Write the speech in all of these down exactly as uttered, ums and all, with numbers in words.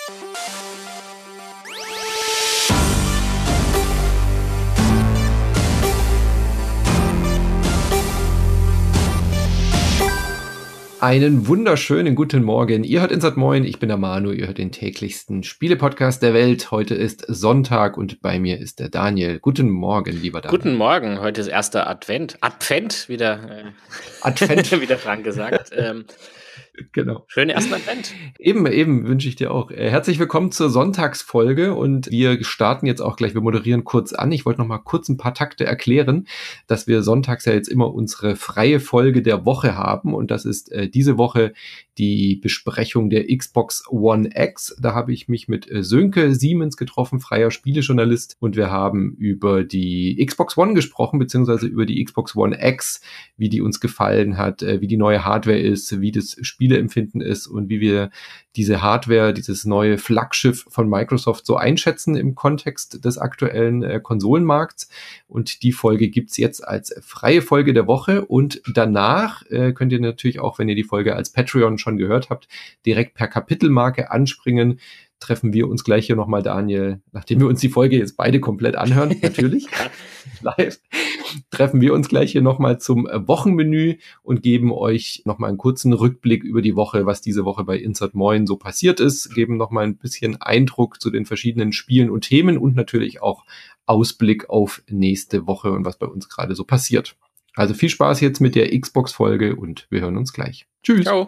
Einen wunderschönen guten Morgen. Ihr hört Insert Moin, ich bin der Manu, ihr hört den täglichsten Spiele-Podcast der Welt. Heute ist Sonntag und bei mir ist der Daniel. Guten Morgen, lieber Daniel. Guten Morgen, heute ist erster Advent. Advent, wie der, äh, Advent. wie der Frank gesagt. Ähm, Genau. Schönen ersten Advent. Eben, eben, wünsche ich dir auch. Äh, herzlich willkommen zur Sonntagsfolge und wir starten jetzt auch gleich, wir moderieren kurz an. Ich wollte noch mal kurz ein paar Takte erklären, dass wir sonntags ja jetzt immer unsere freie Folge der Woche haben und das ist äh, diese Woche die Besprechung der Xbox One X. Da habe ich mich mit äh, Sönke Siemens getroffen, freier Spielejournalist, und wir haben über die Xbox One gesprochen, beziehungsweise über die Xbox One X, wie die uns gefallen hat, äh, wie die neue Hardware ist, wie das Spieleempfinden ist und wie wir diese Hardware, dieses neue Flaggschiff von Microsoft so einschätzen im Kontext des aktuellen äh, Konsolenmarkts. Und die Folge gibt's jetzt als freie Folge der Woche und danach äh, könnt ihr natürlich auch, wenn ihr die Folge als Patreon schon gehört habt, direkt per Kapitelmarke anspringen. Treffen wir uns gleich hier nochmal, Daniel, nachdem wir uns die Folge jetzt beide komplett anhören, natürlich, live, treffen wir uns gleich hier nochmal zum Wochenmenü und geben euch nochmal einen kurzen Rückblick über die Woche, was diese Woche bei Insert Moin so passiert ist, geben nochmal ein bisschen Eindruck zu den verschiedenen Spielen und Themen und natürlich auch Ausblick auf nächste Woche und was bei uns gerade so passiert. Also viel Spaß jetzt mit der Xbox-Folge und wir hören uns gleich. Tschüss. Ciao.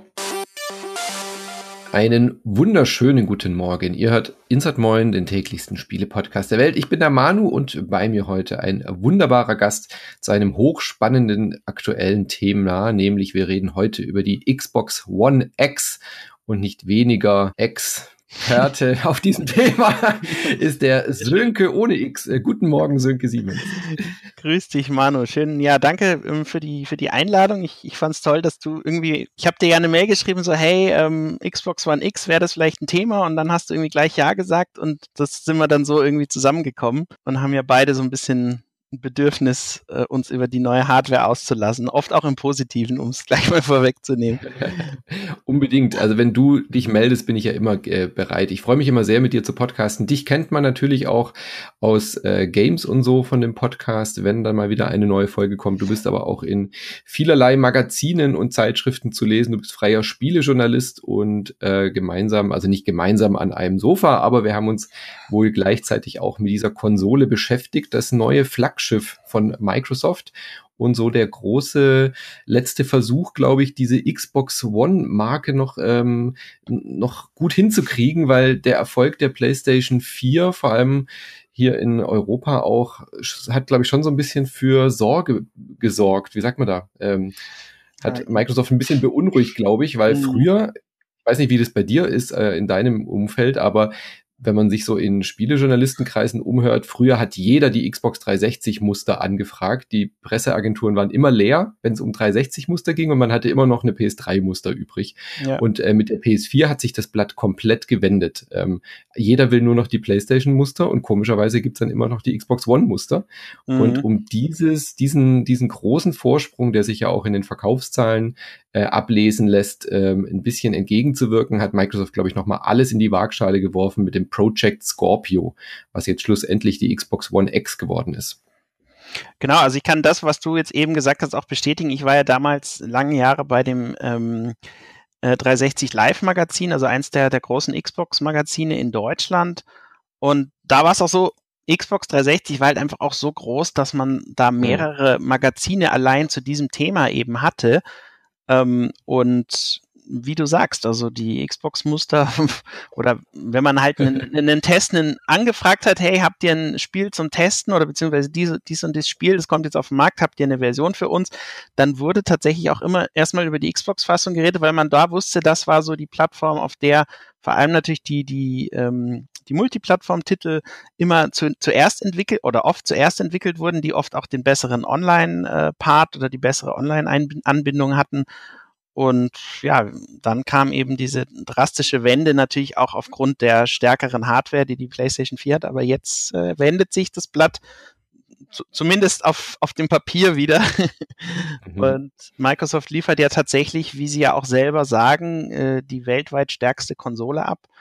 Einen wunderschönen guten Morgen. Ihr hört Insert Moin, den täglichsten Spiele-Podcast der Welt. Ich bin der Manu und bei mir heute ein wunderbarer Gast zu einem hochspannenden aktuellen Thema, nämlich wir reden heute über die Xbox One X und nicht weniger X. Experte auf diesem Thema ist der Sönke ohne X. Äh, guten Morgen, Sönke Siemens. Grüß dich, Manu. Schön. Ja, danke ähm, für die für die Einladung. Ich, ich fand es toll, dass du irgendwie, ich habe dir ja eine Mail geschrieben, so hey, ähm, Xbox One X, wäre das vielleicht ein Thema? Und dann hast du irgendwie gleich Ja gesagt und das sind wir dann so irgendwie zusammengekommen und haben ja beide so ein bisschen ein Bedürfnis, äh, uns über die neue Hardware auszulassen, oft auch im Positiven, um es gleich mal vorwegzunehmen. Unbedingt. Also wenn du dich meldest, bin ich ja immer äh, bereit. Ich freue mich immer sehr, mit dir zu podcasten. Dich kennt man natürlich auch aus äh, Games und so von dem Podcast, wenn dann mal wieder eine neue Folge kommt. Du bist aber auch in vielerlei Magazinen und Zeitschriften zu lesen. Du bist freier Spielejournalist und äh, gemeinsam, also nicht gemeinsam an einem Sofa, aber wir haben uns wohl gleichzeitig auch mit dieser Konsole beschäftigt, das neue Flaggschiff von Microsoft und so der große letzte Versuch, glaube ich, diese Xbox One-Marke noch ähm, noch gut hinzukriegen, weil der Erfolg der PlayStation vier, vor allem hier in Europa auch, hat, glaube ich, schon so ein bisschen für Sorge gesorgt. Wie sagt man da? Ähm, hat Microsoft ein bisschen beunruhigt, glaube ich, weil früher, ich weiß nicht, wie das bei dir ist äh, in deinem Umfeld, aber wenn man sich so in Spielejournalistenkreisen umhört, früher hat jeder die Xbox dreihundertsechzig Muster angefragt. Die Presseagenturen waren immer leer, wenn es um dreihundertsechzig Muster ging und man hatte immer noch eine P S drei Muster übrig. Ja. Und äh, mit der P S vier hat sich das Blatt komplett gewendet. Ähm, jeder will nur noch die PlayStation Muster und komischerweise gibt's dann immer noch die Xbox One Muster. Mhm. Und um dieses, diesen, diesen großen Vorsprung, der sich ja auch in den Verkaufszahlen äh, ablesen lässt, ähm, ein bisschen entgegenzuwirken, hat Microsoft, glaube ich, nochmal alles in die Waagschale geworfen mit dem Project Scorpio, was jetzt schlussendlich die Xbox One X geworden ist. Genau, also ich kann das, was du jetzt eben gesagt hast, auch bestätigen. Ich war ja damals lange Jahre bei dem ähm, äh, dreihundertsechzig Live-Magazin, also eins der, der großen Xbox-Magazine in Deutschland. Und da war es auch so, Xbox dreihundertsechzig war halt einfach auch so groß, dass man da mehrere Magazine allein zu diesem Thema eben hatte. Ähm, und wie du sagst, also die Xbox-Muster oder wenn man halt einen, einen Test einen angefragt hat, hey, habt ihr ein Spiel zum Testen oder beziehungsweise diese, dies und das Spiel, das kommt jetzt auf den Markt, habt ihr eine Version für uns, dann wurde tatsächlich auch immer erstmal über die Xbox-Fassung geredet, weil man da wusste, das war so die Plattform, auf der vor allem natürlich die, die, ähm, die Multiplattform-Titel immer zu, zuerst entwickelt oder oft zuerst entwickelt wurden, die oft auch den besseren Online-Part oder die bessere Online-Anbindung hatten. Und ja, dann kam eben diese drastische Wende natürlich auch aufgrund der stärkeren Hardware, die die PlayStation vier hat. Aber jetzt äh, wendet sich das Blatt zu, zumindest auf, auf dem Papier wieder. Mhm. Und Microsoft liefert ja tatsächlich, wie sie ja auch selber sagen, äh, die weltweit stärkste Konsole ab.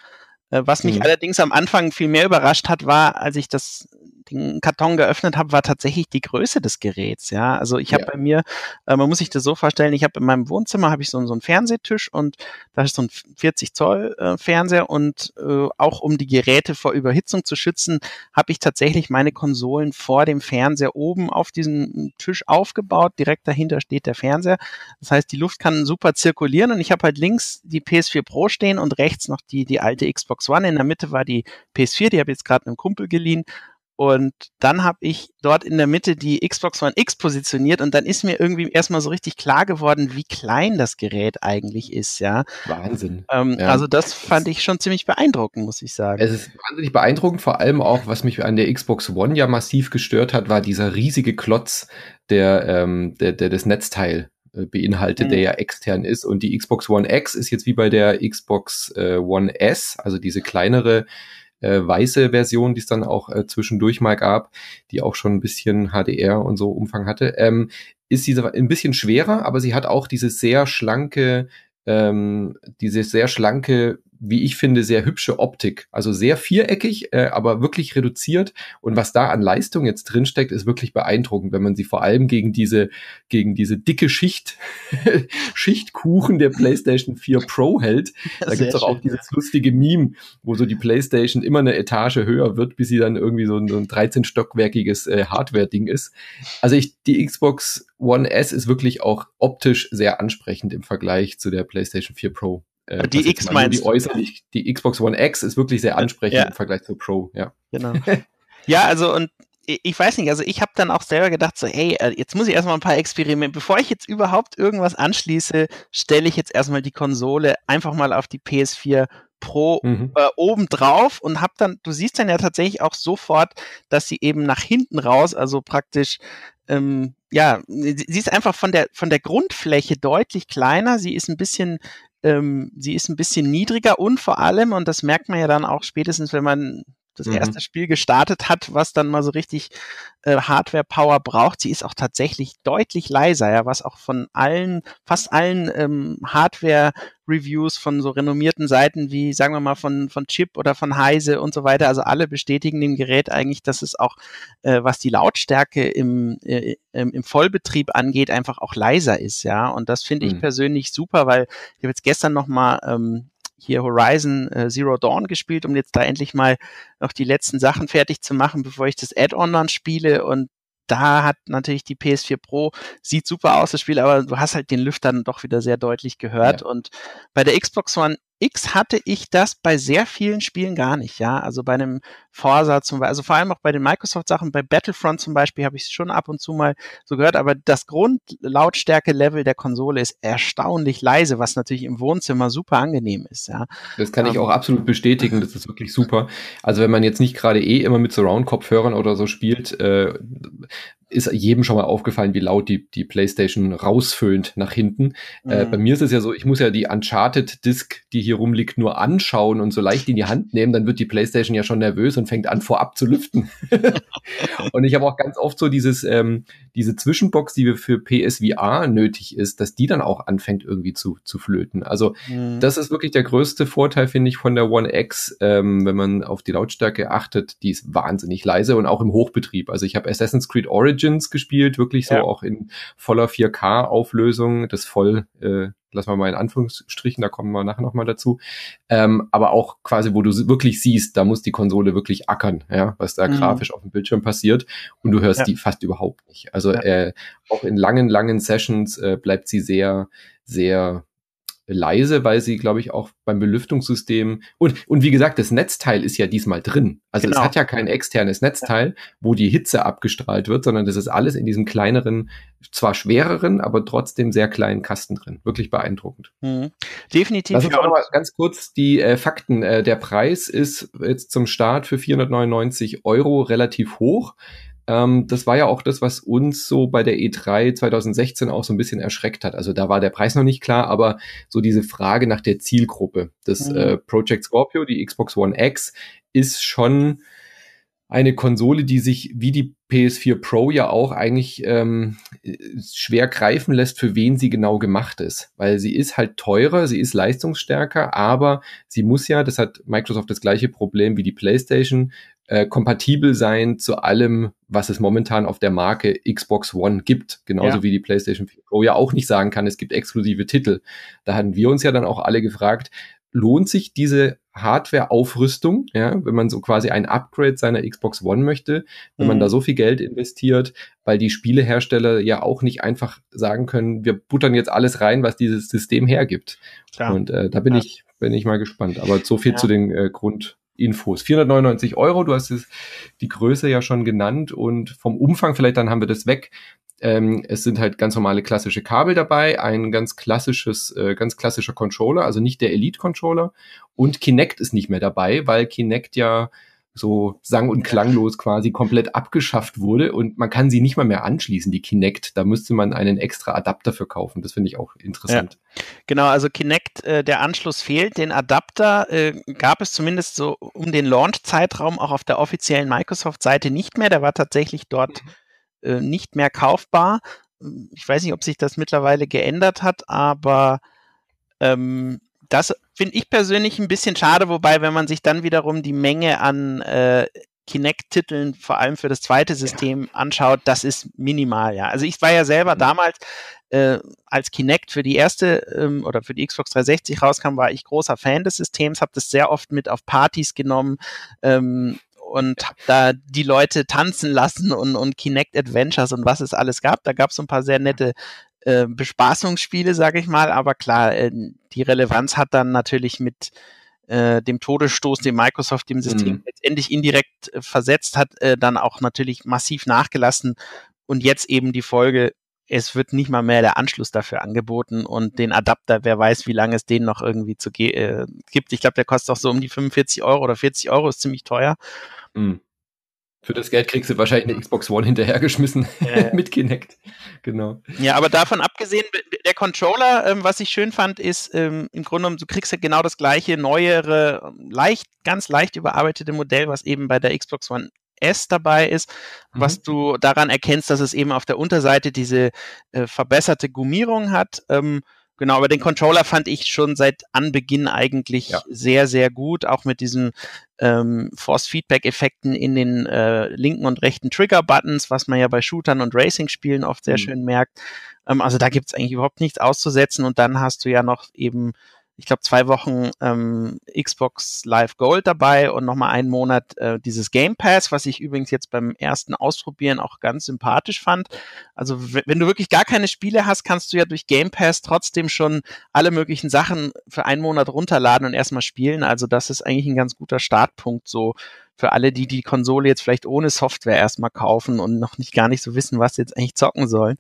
Äh, was mich mhm. allerdings am Anfang viel mehr überrascht hat, war, als ich das den Karton geöffnet habe, war tatsächlich die Größe des Geräts. Ja, also ich habe ja. bei mir, äh, man muss sich das so vorstellen, ich habe in meinem Wohnzimmer habe ich so, so einen Fernsehtisch und da ist so ein vierzig Zoll äh, Fernseher und äh, auch um die Geräte vor Überhitzung zu schützen, habe ich tatsächlich meine Konsolen vor dem Fernseher oben auf diesem Tisch aufgebaut. Direkt dahinter steht der Fernseher. Das heißt, die Luft kann super zirkulieren und ich habe halt links die P S vier Pro stehen und rechts noch die die alte Xbox One. In der Mitte war die P S vier, die habe ich jetzt gerade einem Kumpel geliehen. Und dann habe ich dort in der Mitte die Xbox One X positioniert und dann ist mir irgendwie erstmal so richtig klar geworden, wie klein das Gerät eigentlich ist, ja. Wahnsinn. Ähm, ja. Also das fand ich schon ziemlich beeindruckend, muss ich sagen. Es ist wahnsinnig beeindruckend, vor allem auch, was mich an der Xbox One ja massiv gestört hat, war dieser riesige Klotz, der, ähm, der, der das Netzteil beinhaltet, mhm. der ja extern ist. Und die Xbox One X ist jetzt wie bei der Xbox äh, One S, also diese kleinere Äh, weiße Version, die es dann auch äh, zwischendurch mal gab, die auch schon ein bisschen H D R und so Umfang hatte, ähm, ist diese ein bisschen schwerer, aber sie hat auch diese sehr schlanke, ähm, diese sehr schlanke, wie ich finde, sehr hübsche Optik. Also sehr viereckig, äh, aber wirklich reduziert. Und was da an Leistung jetzt drinsteckt, ist wirklich beeindruckend, wenn man sie vor allem gegen diese, gegen diese dicke Schicht, Schichtkuchen der PlayStation vier Pro hält. Da gibt's doch auch dieses lustige Meme, wo so die PlayStation immer eine Etage höher wird, bis sie dann irgendwie so ein, so ein dreizehn-stockwerkiges äh, Hardware-Ding ist. Also ich, die Xbox One S ist wirklich auch optisch sehr ansprechend im Vergleich zu der PlayStation vier Pro. Äh, die X meinst die äußerlich, die Xbox One X ist wirklich sehr ansprechend ja. im Vergleich zur Pro, ja. Genau. Ja, also und ich weiß nicht, also ich habe dann auch selber gedacht so, hey, jetzt muss ich erstmal ein paar Experimente, bevor ich jetzt überhaupt irgendwas anschließe, stelle ich jetzt erstmal die Konsole einfach mal auf die P S vier Pro mhm. äh, oben drauf und hab dann, du siehst dann ja tatsächlich auch sofort, dass sie eben nach hinten raus, also praktisch ähm, ja, sie ist einfach von der von der Grundfläche deutlich kleiner, sie ist ein bisschen ähm, sie ist ein bisschen niedriger und vor allem, und das merkt man ja dann auch spätestens, wenn man das erste mhm. Spiel gestartet hat, was dann mal so richtig äh, Hardware-Power braucht. Sie ist auch tatsächlich deutlich leiser, ja, was auch von allen, fast allen ähm, Hardware-Reviews von so renommierten Seiten wie, sagen wir mal, von von Chip oder von Heise und so weiter, also alle bestätigen dem Gerät eigentlich, dass es auch, äh, was die Lautstärke im, äh, im Vollbetrieb angeht, einfach auch leiser ist, ja. Und das finde ich mhm. persönlich super, weil ich habe jetzt gestern noch mal ähm, hier Horizon äh, Zero Dawn gespielt, um jetzt da endlich mal noch die letzten Sachen fertig zu machen, bevor ich das Add-on dann spiele. Und da hat natürlich die P S vier Pro, sieht super aus, das Spiel, aber du hast halt den Lüfter dann doch wieder sehr deutlich gehört. Ja. Und bei der Xbox One X hatte ich das bei sehr vielen Spielen gar nicht, ja. Also bei einem Forza zum Beispiel, also vor allem auch bei den Microsoft-Sachen, bei Battlefront zum Beispiel habe ich es schon ab und zu mal so gehört, aber das Grundlautstärke-Level der Konsole ist erstaunlich leise, was natürlich im Wohnzimmer super angenehm ist, ja. Das kann ich auch absolut bestätigen, das ist wirklich super. Also wenn man jetzt nicht gerade eh immer mit Surround-Kopfhörern oder so spielt, äh, ist jedem schon mal aufgefallen, wie laut die, die PlayStation rausföhnt nach hinten. Mhm. Äh, bei mir ist es ja so, ich muss ja die Uncharted-Disc, die hier rumliegt, nur anschauen und so leicht in die Hand nehmen, dann wird die PlayStation ja schon nervös und fängt an, vorab zu lüften. Und ich habe auch ganz oft so dieses, ähm, diese Zwischenbox, die für P S V R nötig ist, dass die dann auch anfängt irgendwie zu, zu flöten. Also mhm. das ist wirklich der größte Vorteil, finde ich, von der One X, ähm, wenn man auf die Lautstärke achtet, die ist wahnsinnig leise und auch im Hochbetrieb. Also ich habe Assassin's Creed Origins gespielt, wirklich so ja. auch in voller vier K-Auflösung, das voll, äh, lassen wir mal in Anführungsstrichen, da kommen wir nachher nochmal dazu, ähm, aber auch quasi, wo du wirklich siehst, da muss die Konsole wirklich ackern, ja, was da mhm. grafisch auf dem Bildschirm passiert und du hörst ja. die fast überhaupt nicht. Also ja. äh, auch in langen, langen Sessions äh, bleibt sie sehr, sehr leise, weil sie, glaube ich, auch beim Belüftungssystem und und wie gesagt, das Netzteil ist ja diesmal drin. Also genau. Es hat ja kein externes Netzteil, wo die Hitze abgestrahlt wird, sondern das ist alles in diesem kleineren, zwar schwereren, aber trotzdem sehr kleinen Kasten drin. Wirklich beeindruckend. Mhm. Definitiv. Lass uns auch noch mal ganz kurz die äh, Fakten. Äh, der Preis ist jetzt zum Start für vierhundertneunundneunzig Euro relativ hoch. Ähm, das war ja auch das, was uns so bei der E drei zwanzig sechzehn auch so ein bisschen erschreckt hat. Also da war der Preis noch nicht klar, aber so diese Frage nach der Zielgruppe. Das mhm. äh, Project Scorpio, die Xbox One X, ist schon eine Konsole, die sich wie die P S vier Pro ja auch eigentlich ähm, schwer greifen lässt, für wen sie genau gemacht ist. Weil sie ist halt teurer, sie ist leistungsstärker, aber sie muss ja, das hat Microsoft das gleiche Problem wie die PlayStation, äh, kompatibel sein zu allem, was es momentan auf der Marke Xbox One gibt. Genauso ja. wie die PlayStation vier Pro ja auch nicht sagen kann, es gibt exklusive Titel. Da hatten wir uns ja dann auch alle gefragt, lohnt sich diese Hardware-Aufrüstung, ja, wenn man so quasi ein Upgrade seiner Xbox One möchte, wenn mhm. man da so viel Geld investiert, weil die Spielehersteller ja auch nicht einfach sagen können, wir buttern jetzt alles rein, was dieses System hergibt. Klar. Und äh, da bin ja. ich bin ich mal gespannt. Aber so viel ja. zu den äh, Grundinfos. vierhundertneunundneunzig Euro, du hast es, die Größe ja schon genannt und vom Umfang vielleicht, dann haben wir das weg. Ähm, es sind halt ganz normale klassische Kabel dabei, ein ganz klassisches, äh, ganz klassischer Controller, also nicht der Elite-Controller, und Kinect ist nicht mehr dabei, weil Kinect ja so sang- und klanglos quasi komplett abgeschafft wurde und man kann sie nicht mal mehr anschließen, die Kinect. Da müsste man einen extra Adapter für kaufen. Das finde ich auch interessant. Ja. Genau, also Kinect, äh, der Anschluss fehlt. Den Adapter äh, gab es zumindest so um den Launch-Zeitraum auch auf der offiziellen Microsoft-Seite nicht mehr. Der war tatsächlich dort äh, nicht mehr kaufbar. Ich weiß nicht, ob sich das mittlerweile geändert hat, aber ähm, das finde ich persönlich ein bisschen schade, wobei, wenn man sich dann wiederum die Menge an äh, Kinect-Titeln, vor allem für das zweite System, ja. anschaut, das ist minimal, ja. Also ich war ja selber mhm. damals, äh, als Kinect für die erste ähm, oder für die Xbox dreihundertsechzig rauskam, war ich großer Fan des Systems, habe das sehr oft mit auf Partys genommen ähm, und habe da die Leute tanzen lassen und, und Kinect Adventures und was es alles gab. Da gab es so ein paar sehr nette äh, Bespaßungsspiele, sage ich mal, aber klar, äh, die Relevanz hat dann natürlich mit äh, dem Todesstoß, den Microsoft dem System mhm. letztendlich indirekt äh, versetzt hat, äh, dann auch natürlich massiv nachgelassen und jetzt eben die Folge, es wird nicht mal mehr der Anschluss dafür angeboten und den Adapter, wer weiß, wie lange es den noch irgendwie zu ge- äh, gibt. Ich glaube, der kostet auch so um die fünfundvierzig Euro oder vierzig Euro, ist ziemlich teuer. Mhm. Für das Geld kriegst du wahrscheinlich eine Xbox One hinterhergeschmissen äh. mit Kinect. Genau. Ja, aber davon abgesehen, der Controller, ähm, was ich schön fand, ist ähm, im Grunde genommen, du kriegst ja genau das gleiche, neuere, leicht, ganz leicht überarbeitete Modell, was eben bei der Xbox One S dabei ist, mhm. was du daran erkennst, dass es eben auf der Unterseite diese äh, verbesserte Gummierung hat. Ähm, Genau, aber den Controller fand ich schon seit Anbeginn eigentlich ja. sehr, sehr gut, auch mit diesen ähm, Force-Feedback-Effekten in den äh, linken und rechten Trigger-Buttons, was man ja bei Shootern und Racing-Spielen oft sehr mhm. schön merkt. Ähm, also da gibt's eigentlich überhaupt nichts auszusetzen und dann hast du ja noch eben, ich glaube, zwei Wochen ähm, Xbox Live Gold dabei und nochmal einen Monat äh, dieses Game Pass, was ich übrigens jetzt beim ersten Ausprobieren auch ganz sympathisch fand. Also w- wenn du wirklich gar keine Spiele hast, kannst du ja durch Game Pass trotzdem schon alle möglichen Sachen für einen Monat runterladen und erstmal spielen. Also das ist eigentlich ein ganz guter Startpunkt so für alle, die die Konsole jetzt vielleicht ohne Software erstmal kaufen und noch nicht gar nicht so wissen, was sie jetzt eigentlich zocken sollen.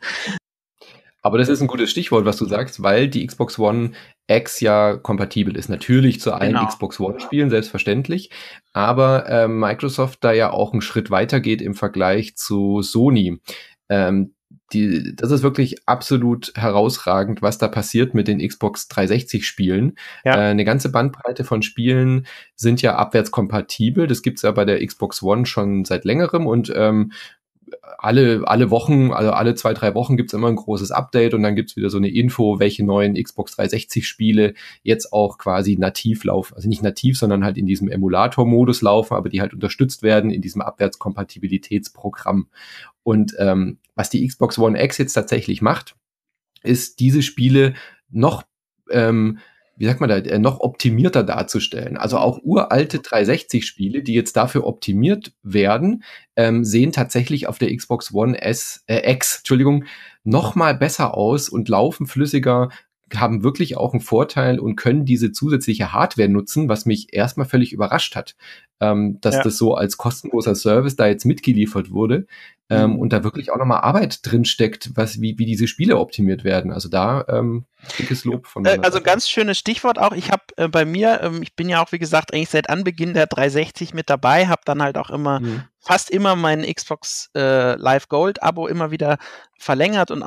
Aber das ist ein gutes Stichwort, was du sagst, weil die Xbox One X ja kompatibel ist. Natürlich zu allen genau. Xbox One-Spielen, selbstverständlich. Aber äh, Microsoft da ja auch einen Schritt weiter geht im Vergleich zu Sony. Ähm, die, das ist wirklich absolut herausragend, was da passiert mit den Xbox dreihundertsechzig-Spielen. Ja. Äh, eine ganze Bandbreite von Spielen sind ja abwärtskompatibel. Das gibt's ja bei der Xbox One schon seit längerem und ähm, alle alle Wochen, also alle zwei, drei Wochen gibt's immer ein großes Update und dann gibt's wieder so eine Info, welche neuen Xbox dreihundertsechzig-Spiele jetzt auch quasi nativ laufen. Also nicht nativ, sondern halt in diesem Emulator-Modus laufen, aber die halt unterstützt werden in diesem Abwärtskompatibilitätsprogramm. Und ähm, was die Xbox One X jetzt tatsächlich macht, ist diese Spiele noch ähm, wie sagt man da, äh, noch optimierter darzustellen. Also auch uralte dreihundertsechzig-Spiele, die jetzt dafür optimiert werden, ähm, sehen tatsächlich auf der Xbox One S, äh, X, Entschuldigung, noch mal besser aus und laufen flüssiger, haben wirklich auch einen Vorteil und können diese zusätzliche Hardware nutzen, was mich erstmal völlig überrascht hat, ähm, dass ja. das so als kostenloser Service da jetzt mitgeliefert wurde. Ähm, mhm. Und da wirklich auch nochmal Arbeit drin steckt, was, wie, wie diese Spiele optimiert werden. Also da ähm, dickes Lob von meiner Also Seite. Ganz schönes Stichwort auch. Ich habe äh, bei mir, ähm, ich bin ja auch, wie gesagt, eigentlich seit Anbeginn der dreihundertsechzig mit dabei, habe dann halt auch immer, mhm. fast immer mein Xbox äh, Live Gold Abo immer wieder verlängert und auch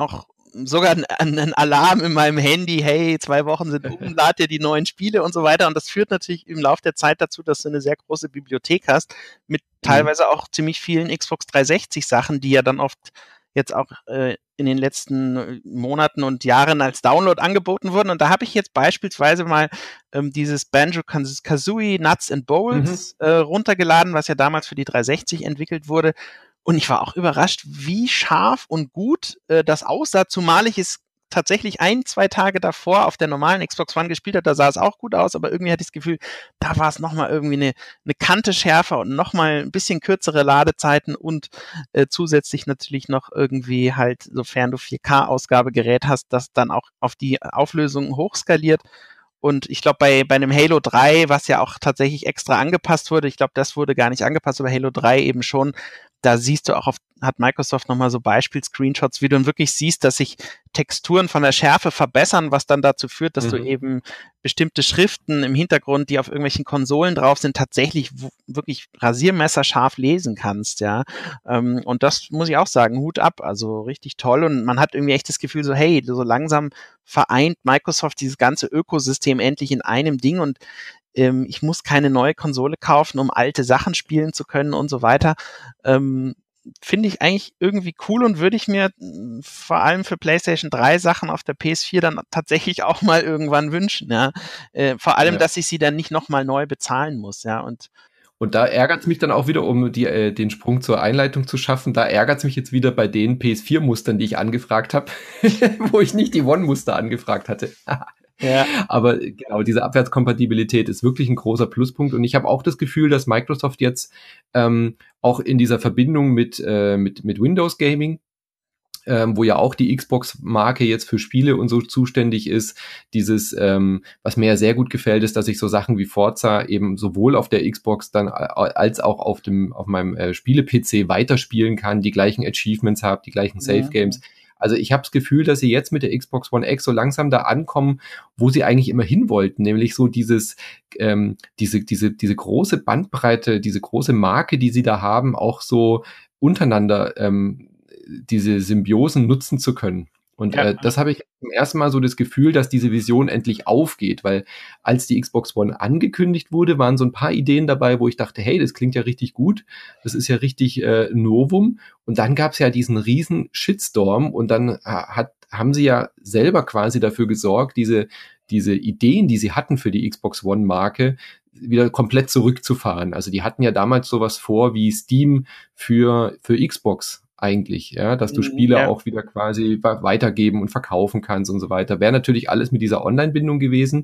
sogar einen Alarm in meinem Handy, hey, zwei Wochen sind um, lad dir die neuen Spiele und so weiter. Und das führt natürlich im Laufe der Zeit dazu, dass du eine sehr große Bibliothek hast, mit teilweise auch ziemlich vielen Xbox dreihundertsechzig Sachen, die ja dann oft jetzt auch äh, in den letzten Monaten und Jahren als Download angeboten wurden. Und da habe ich jetzt beispielsweise mal ähm, dieses Banjo-Kazooie Nuts and Bolts mhm. äh, runtergeladen, was ja damals für die dreihundertsechzig entwickelt wurde. Und ich war auch überrascht, wie scharf und gut äh, das aussah, zumal ich es tatsächlich ein, zwei Tage davor auf der normalen Xbox One gespielt habe. Da sah es auch gut aus, aber irgendwie hatte ich das Gefühl, da war es nochmal irgendwie eine, eine Kante schärfer und nochmal ein bisschen kürzere Ladezeiten und äh, zusätzlich natürlich noch irgendwie halt, sofern du vier K-Ausgabegerät hast, das dann auch auf die Auflösung hochskaliert. Und ich glaube, bei, bei einem Halo drei, was ja auch tatsächlich extra angepasst wurde, ich glaube, das wurde gar nicht angepasst, aber Halo drei eben schon, da siehst du auch, auf, hat Microsoft nochmal so Beispiel-Screenshots, wie du dann wirklich siehst, dass sich Texturen von der Schärfe verbessern, was dann dazu führt, dass mhm. du eben bestimmte Schriften im Hintergrund, die auf irgendwelchen Konsolen drauf sind, tatsächlich w- wirklich rasiermesserscharf lesen kannst, ja. Ähm, und das muss ich auch sagen, Hut ab, also richtig toll. Und man hat irgendwie echt das Gefühl so, hey, so langsam vereint Microsoft dieses ganze Ökosystem endlich in einem Ding und ähm, ich muss keine neue Konsole kaufen, um alte Sachen spielen zu können und so weiter. Ähm, finde ich eigentlich irgendwie cool und würde ich mir mh, vor allem für PlayStation drei Sachen auf der P S vier dann tatsächlich auch mal irgendwann wünschen, ja. Äh, vor allem, ja. dass ich sie dann nicht nochmal neu bezahlen muss, ja. Und Und da ärgert es mich dann auch wieder, um die, äh, den Sprung zur Einleitung zu schaffen, da ärgert es mich jetzt wieder bei den P S vier Mustern, die ich angefragt habe, wo ich nicht die One-Muster angefragt hatte. Ja. Aber genau, diese Abwärtskompatibilität ist wirklich ein großer Pluspunkt. Und ich habe auch das Gefühl, dass Microsoft jetzt ähm, auch in dieser Verbindung mit, äh, mit, mit Windows Gaming, ähm, wo ja auch die Xbox-Marke jetzt für Spiele und so zuständig ist, dieses, ähm, was mir ja sehr gut gefällt, ist, dass ich so Sachen wie Forza eben sowohl auf der Xbox dann als auch auf dem auf meinem äh, Spiele-P C weiterspielen kann, die gleichen Achievements habe, die gleichen Save-Games. Ja. Also ich habe das Gefühl, dass sie jetzt mit der Xbox One X so langsam da ankommen, wo sie eigentlich immer hin wollten, nämlich so dieses, ähm, diese, diese, diese große Bandbreite, diese große Marke, die sie da haben, auch so untereinander ähm, diese Symbiosen nutzen zu können. Und ja. äh, das habe ich zum ersten Mal so das Gefühl, dass diese Vision endlich aufgeht, weil als die Xbox One angekündigt wurde, waren so ein paar Ideen dabei, wo ich dachte, hey, das klingt ja richtig gut, das ist ja richtig äh, Novum. Und dann gab es ja diesen riesen Shitstorm und dann äh, hat, haben sie ja selber quasi dafür gesorgt, diese, diese Ideen, die sie hatten für die Xbox One-Marke, wieder komplett zurückzufahren. Also die hatten ja damals sowas vor wie Steam für, für Xbox eigentlich, ja, dass du Spiele ja. auch wieder quasi weitergeben und verkaufen kannst und so weiter. Wäre natürlich alles mit dieser Online-Bindung gewesen,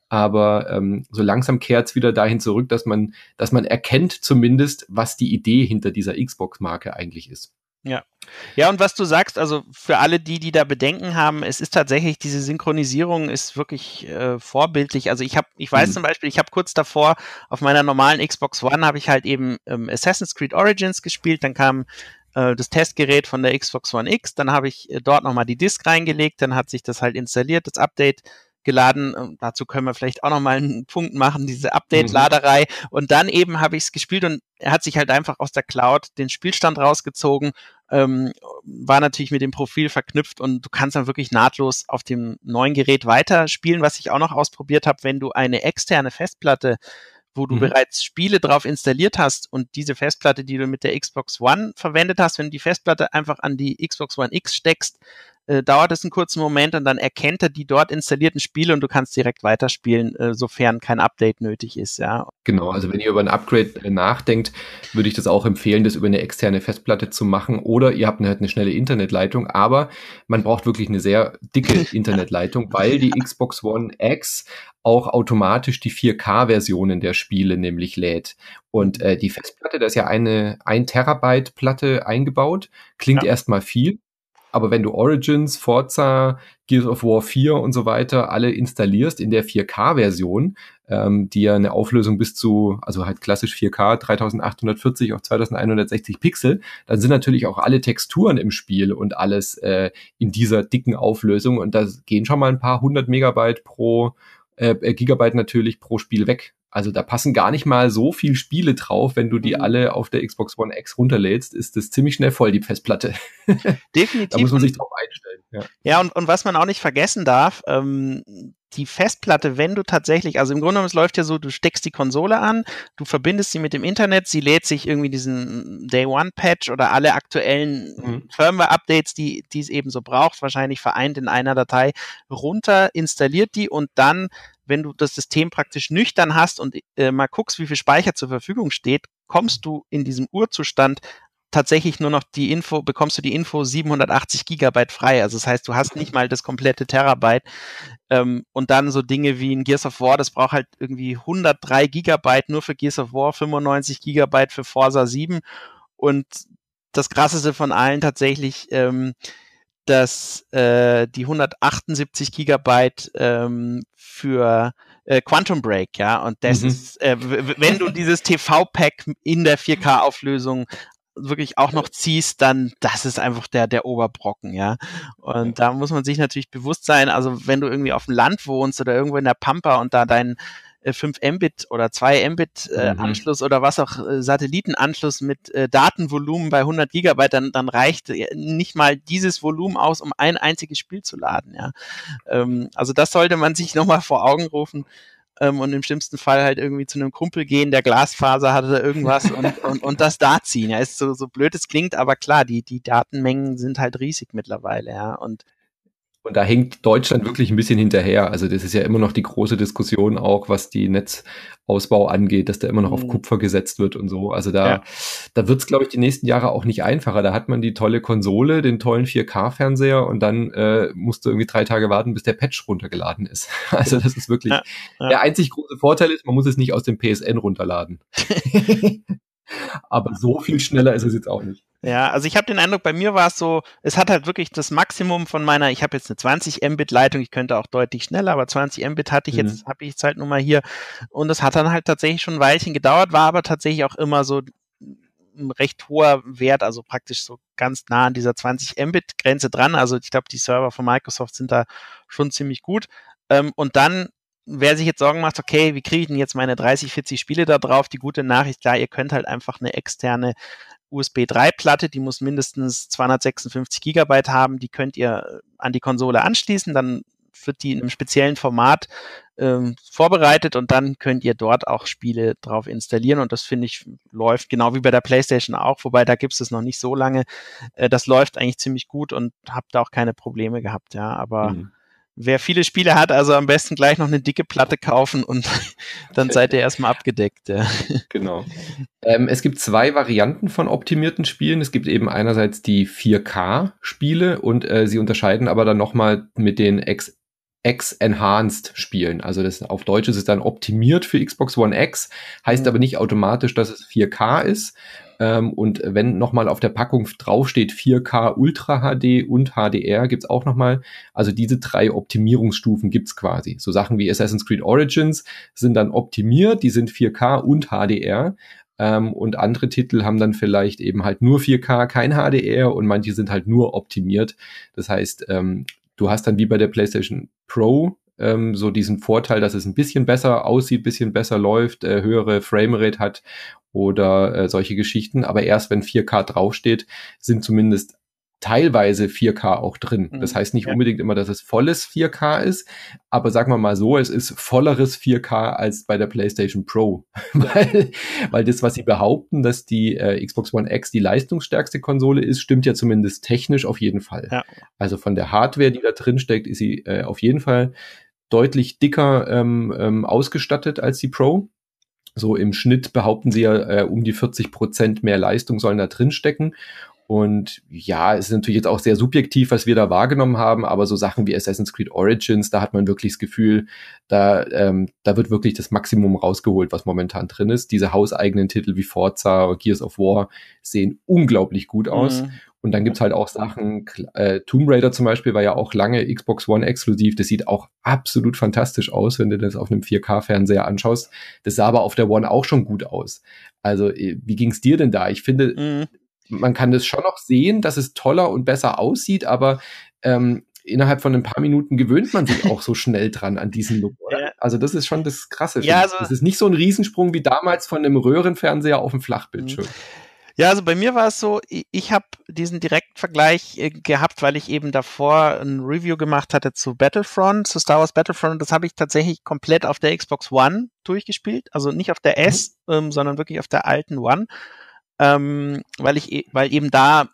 aber ähm, so langsam kehrt's wieder dahin zurück, dass man, dass man erkennt zumindest, was die Idee hinter dieser Xbox-Marke eigentlich ist. Ja. Ja, und was du sagst, also für alle die, die da Bedenken haben, es ist tatsächlich, diese Synchronisierung ist wirklich äh, vorbildlich. Also ich habe, ich weiß mhm. zum Beispiel, ich habe kurz davor auf meiner normalen Xbox One habe ich halt eben ähm, Assassin's Creed Origins gespielt, dann kam äh, das Testgerät von der Xbox One X, dann habe ich äh, dort nochmal die Disk reingelegt, dann hat sich das halt installiert, das Update geladen. Und dazu können wir vielleicht auch nochmal einen Punkt machen, diese Update-Laderei. Mhm. Und dann eben habe ich es gespielt und er hat sich halt einfach aus der Cloud den Spielstand rausgezogen, ähm, war natürlich mit dem Profil verknüpft und du kannst dann wirklich nahtlos auf dem neuen Gerät weiterspielen. Was ich auch noch ausprobiert habe, wenn du eine externe Festplatte, wo du mhm. bereits Spiele drauf installiert hast und diese Festplatte, die du mit der Xbox One verwendet hast, wenn du die Festplatte einfach an die Xbox One X steckst, äh, dauert es einen kurzen Moment und dann erkennt er die dort installierten Spiele und du kannst direkt weiterspielen, äh, sofern kein Update nötig ist, ja. Genau, also wenn ihr über ein Upgrade äh, nachdenkt, würde ich das auch empfehlen, das über eine externe Festplatte zu machen oder ihr habt eine, eine schnelle Internetleitung, aber man braucht wirklich eine sehr dicke Internetleitung, weil die Xbox One X auch automatisch die vier K-Versionen der Spiele nämlich lädt. Und äh, die Festplatte, da ist ja eine ein Terabyte Platte eingebaut, klingt ja. erstmal viel, aber wenn du Origins, Forza, Gears of War vier und so weiter alle installierst in der vier K-Version, ähm, die ja eine Auflösung bis zu, also halt klassisch vier K, dreitausendachthundertvierzig auf zweitausendeinhundertsechzig Pixel, dann sind natürlich auch alle Texturen im Spiel und alles äh, in dieser dicken Auflösung und da gehen schon mal ein paar hundert Megabyte pro äh, Gigabyte natürlich pro Spiel weg. Also da passen gar nicht mal so viel Spiele drauf. Wenn du die mhm. alle auf der Xbox One X runterlädst, ist das ziemlich schnell voll, die Festplatte. Definitiv. Da muss man sich drauf einstellen. Ja, ja und, und was man auch nicht vergessen darf, ähm, die Festplatte, wenn du tatsächlich, also im Grunde genommen, es läuft ja so, du steckst die Konsole an, du verbindest sie mit dem Internet, sie lädt sich irgendwie diesen Day-One-Patch oder alle aktuellen mhm. Firmware-Updates, die, die es eben so braucht, wahrscheinlich vereint in einer Datei runter, installiert die und dann, wenn du das System praktisch nüchtern hast und äh, mal guckst, wie viel Speicher zur Verfügung steht, kommst du in diesem Urzustand tatsächlich nur noch die Info, bekommst du die Info siebenhundertachtzig Gigabyte frei. Also das heißt, du hast nicht mal das komplette Terabyte. Ähm, und dann so Dinge wie ein Gears of War, das braucht halt irgendwie hundertdrei Gigabyte nur für Gears of War, fünfundneunzig Gigabyte für Forza sieben. Und das Krasseste von allen tatsächlich, ähm, dass äh, die hundertachtundsiebzig Gigabyte ähm, für äh, Quantum Break, ja, und das mhm. ist, äh, w- wenn du dieses T V-Pack in der vier K-Auflösung wirklich auch noch ziehst, dann das ist einfach der der Oberbrocken, ja. Und da muss man sich natürlich bewusst sein, also wenn du irgendwie auf dem Land wohnst oder irgendwo in der Pampa und da dein äh, fünf Mbit oder zwei Mbit äh, mhm. Anschluss oder was auch äh, Satellitenanschluss mit äh, Datenvolumen bei hundert Gigabyte, dann dann reicht nicht mal dieses Volumen aus, um ein einziges Spiel zu laden, ja. Ähm, also das sollte man sich nochmal vor Augen rufen. Ähm, und im schlimmsten Fall halt irgendwie zu einem Kumpel gehen, der Glasfaser hatte oder irgendwas und, und, und das da ziehen. Ja, ist so, so blöd es klingt, aber klar, die, die Datenmengen sind halt riesig mittlerweile, ja. Und Und da hängt Deutschland wirklich ein bisschen hinterher. Also das ist ja immer noch die große Diskussion auch, was die Netzausbau angeht, dass da immer noch auf Kupfer gesetzt wird und so. Also da, ja. da wird's, glaube ich, die nächsten Jahre auch nicht einfacher. Da hat man die tolle Konsole, den tollen vier K-Fernseher und dann äh, musst du irgendwie drei Tage warten, bis der Patch runtergeladen ist. Also das ist wirklich, ja, ja. der einzig große Vorteil ist, man muss es nicht aus dem P S N runterladen. Aber so viel schneller ist es jetzt auch nicht. Ja, also ich habe den Eindruck, bei mir war es so, es hat halt wirklich das Maximum von meiner, ich habe jetzt eine zwanzig Mbit Leitung, ich könnte auch deutlich schneller, aber zwanzig Mbit hatte ich mhm. jetzt, habe ich jetzt halt nun mal hier und es hat dann halt tatsächlich schon ein Weilchen gedauert, war aber tatsächlich auch immer so ein recht hoher Wert, also praktisch so ganz nah an dieser zwanzig Mbit Grenze dran, also ich glaube, die Server von Microsoft sind da schon ziemlich gut ähm, und dann wer sich jetzt Sorgen macht, okay, wie kriege ich denn jetzt meine dreißig, vierzig Spiele da drauf? Die gute Nachricht, klar, ihr könnt halt einfach eine externe U S B drei Platte, die muss mindestens zweihundertsechsundfünfzig Gigabyte haben, die könnt ihr an die Konsole anschließen, dann wird die in einem speziellen Format ähm, vorbereitet und dann könnt ihr dort auch Spiele drauf installieren und das finde ich läuft genau wie bei der PlayStation auch, wobei da gibt es es noch nicht so lange. Äh, das läuft eigentlich ziemlich gut und habt da auch keine Probleme gehabt, ja, aber mhm. Wer viele Spiele hat, also am besten gleich noch eine dicke Platte kaufen und dann seid ihr erstmal abgedeckt. Ja. Genau. Ähm, es gibt zwei Varianten von optimierten Spielen. Es gibt eben einerseits die vier K-Spiele und äh, sie unterscheiden aber dann nochmal mit den X X-Enhanced Spielen. Also das auf Deutsch ist es dann optimiert für Xbox One X, heißt mhm. aber nicht automatisch, dass es vier K ist. Ähm, und wenn nochmal auf der Packung draufsteht vier K Ultra H D und H D R, gibt's auch nochmal, also diese drei Optimierungsstufen gibt's quasi. So Sachen wie Assassin's Creed Origins sind dann optimiert, die sind vier K und H D R. Ähm, und andere Titel haben dann vielleicht eben halt nur vier K, kein H D R und manche sind halt nur optimiert. Das heißt, ähm, du hast dann wie bei der PlayStation Pro ähm, so diesen Vorteil, dass es ein bisschen besser aussieht, bisschen besser läuft, äh, höhere Framerate hat oder äh, solche Geschichten. Aber erst wenn vier K draufsteht, sind zumindest teilweise vier K auch drin. Das heißt nicht ja. unbedingt immer, dass es volles vier K ist, aber sagen wir mal so, es ist volleres vier K als bei der PlayStation Pro. weil, weil das, was sie behaupten, dass die äh, Xbox One X die leistungsstärkste Konsole ist, stimmt ja zumindest technisch auf jeden Fall. Ja. Also von der Hardware, die da drin steckt, ist sie äh, auf jeden Fall deutlich dicker ähm, ähm, ausgestattet als die Pro. So im Schnitt behaupten sie ja, äh, um die vierzig Prozent mehr Leistung sollen da drin stecken. Und ja, es ist natürlich jetzt auch sehr subjektiv, was wir da wahrgenommen haben, aber so Sachen wie Assassin's Creed Origins, da hat man wirklich das Gefühl, da ähm, da wird wirklich das Maximum rausgeholt, was momentan drin ist. Diese hauseigenen Titel wie Forza oder Gears of War sehen unglaublich gut aus. Mhm. Und dann gibt's halt auch Sachen, äh, Tomb Raider zum Beispiel war ja auch lange Xbox One exklusiv. Das sieht auch absolut fantastisch aus, wenn du das auf einem vier K-Fernseher anschaust. Das sah aber auf der One auch schon gut aus. Also wie ging's dir denn da? Ich finde, mhm. man kann das schon noch sehen, dass es toller und besser aussieht, aber ähm, innerhalb von ein paar Minuten gewöhnt man sich auch so schnell dran an diesen Look, oder? Ja, Also das ist schon das Krasse. Ja, also, das ist nicht so ein Riesensprung wie damals von einem Röhrenfernseher auf dem Flachbildschirm. Ja, also bei mir war es so, ich, ich habe diesen Direktvergleich äh, gehabt, weil ich eben davor ein Review gemacht hatte zu Battlefront, zu Star Wars Battlefront. Das habe ich tatsächlich komplett auf der Xbox One durchgespielt, also nicht auf der S, mhm. ähm, sondern wirklich auf der alten One, ähm, weil ich, weil eben da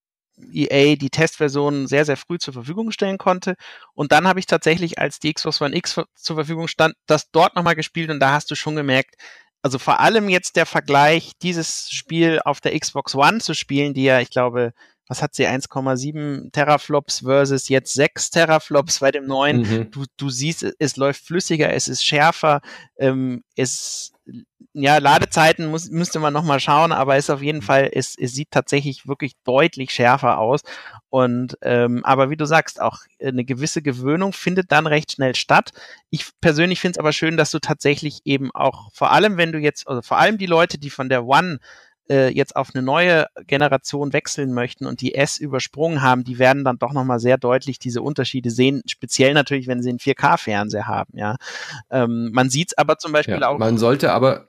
E A die Testversion sehr, sehr früh zur Verfügung stellen konnte. Und dann habe ich tatsächlich, als die Xbox One X zur Verfügung stand, das dort nochmal gespielt und da hast du schon gemerkt, also vor allem jetzt der Vergleich, dieses Spiel auf der Xbox One zu spielen, die ja, ich glaube, was hat sie, eins Komma sieben Teraflops versus jetzt sechs Teraflops bei dem neuen. Mhm. Du, du siehst, es läuft flüssiger, es ist schärfer, ähm, es, ja, Ladezeiten muss, müsste man nochmal schauen, aber es ist auf jeden Fall, es, es sieht tatsächlich wirklich deutlich schärfer aus. Und ähm, aber wie du sagst, auch eine gewisse Gewöhnung findet dann recht schnell statt. Ich persönlich finde es aber schön, dass du tatsächlich eben auch, vor allem wenn du jetzt, also vor allem die Leute, die von der One äh, jetzt auf eine neue Generation wechseln möchten und die S übersprungen haben, die werden dann doch nochmal sehr deutlich diese Unterschiede sehen, speziell natürlich, wenn sie einen vier K-Fernseher haben, ja. Ähm, man sieht es aber zum Beispiel ja, auch. Man sollte aber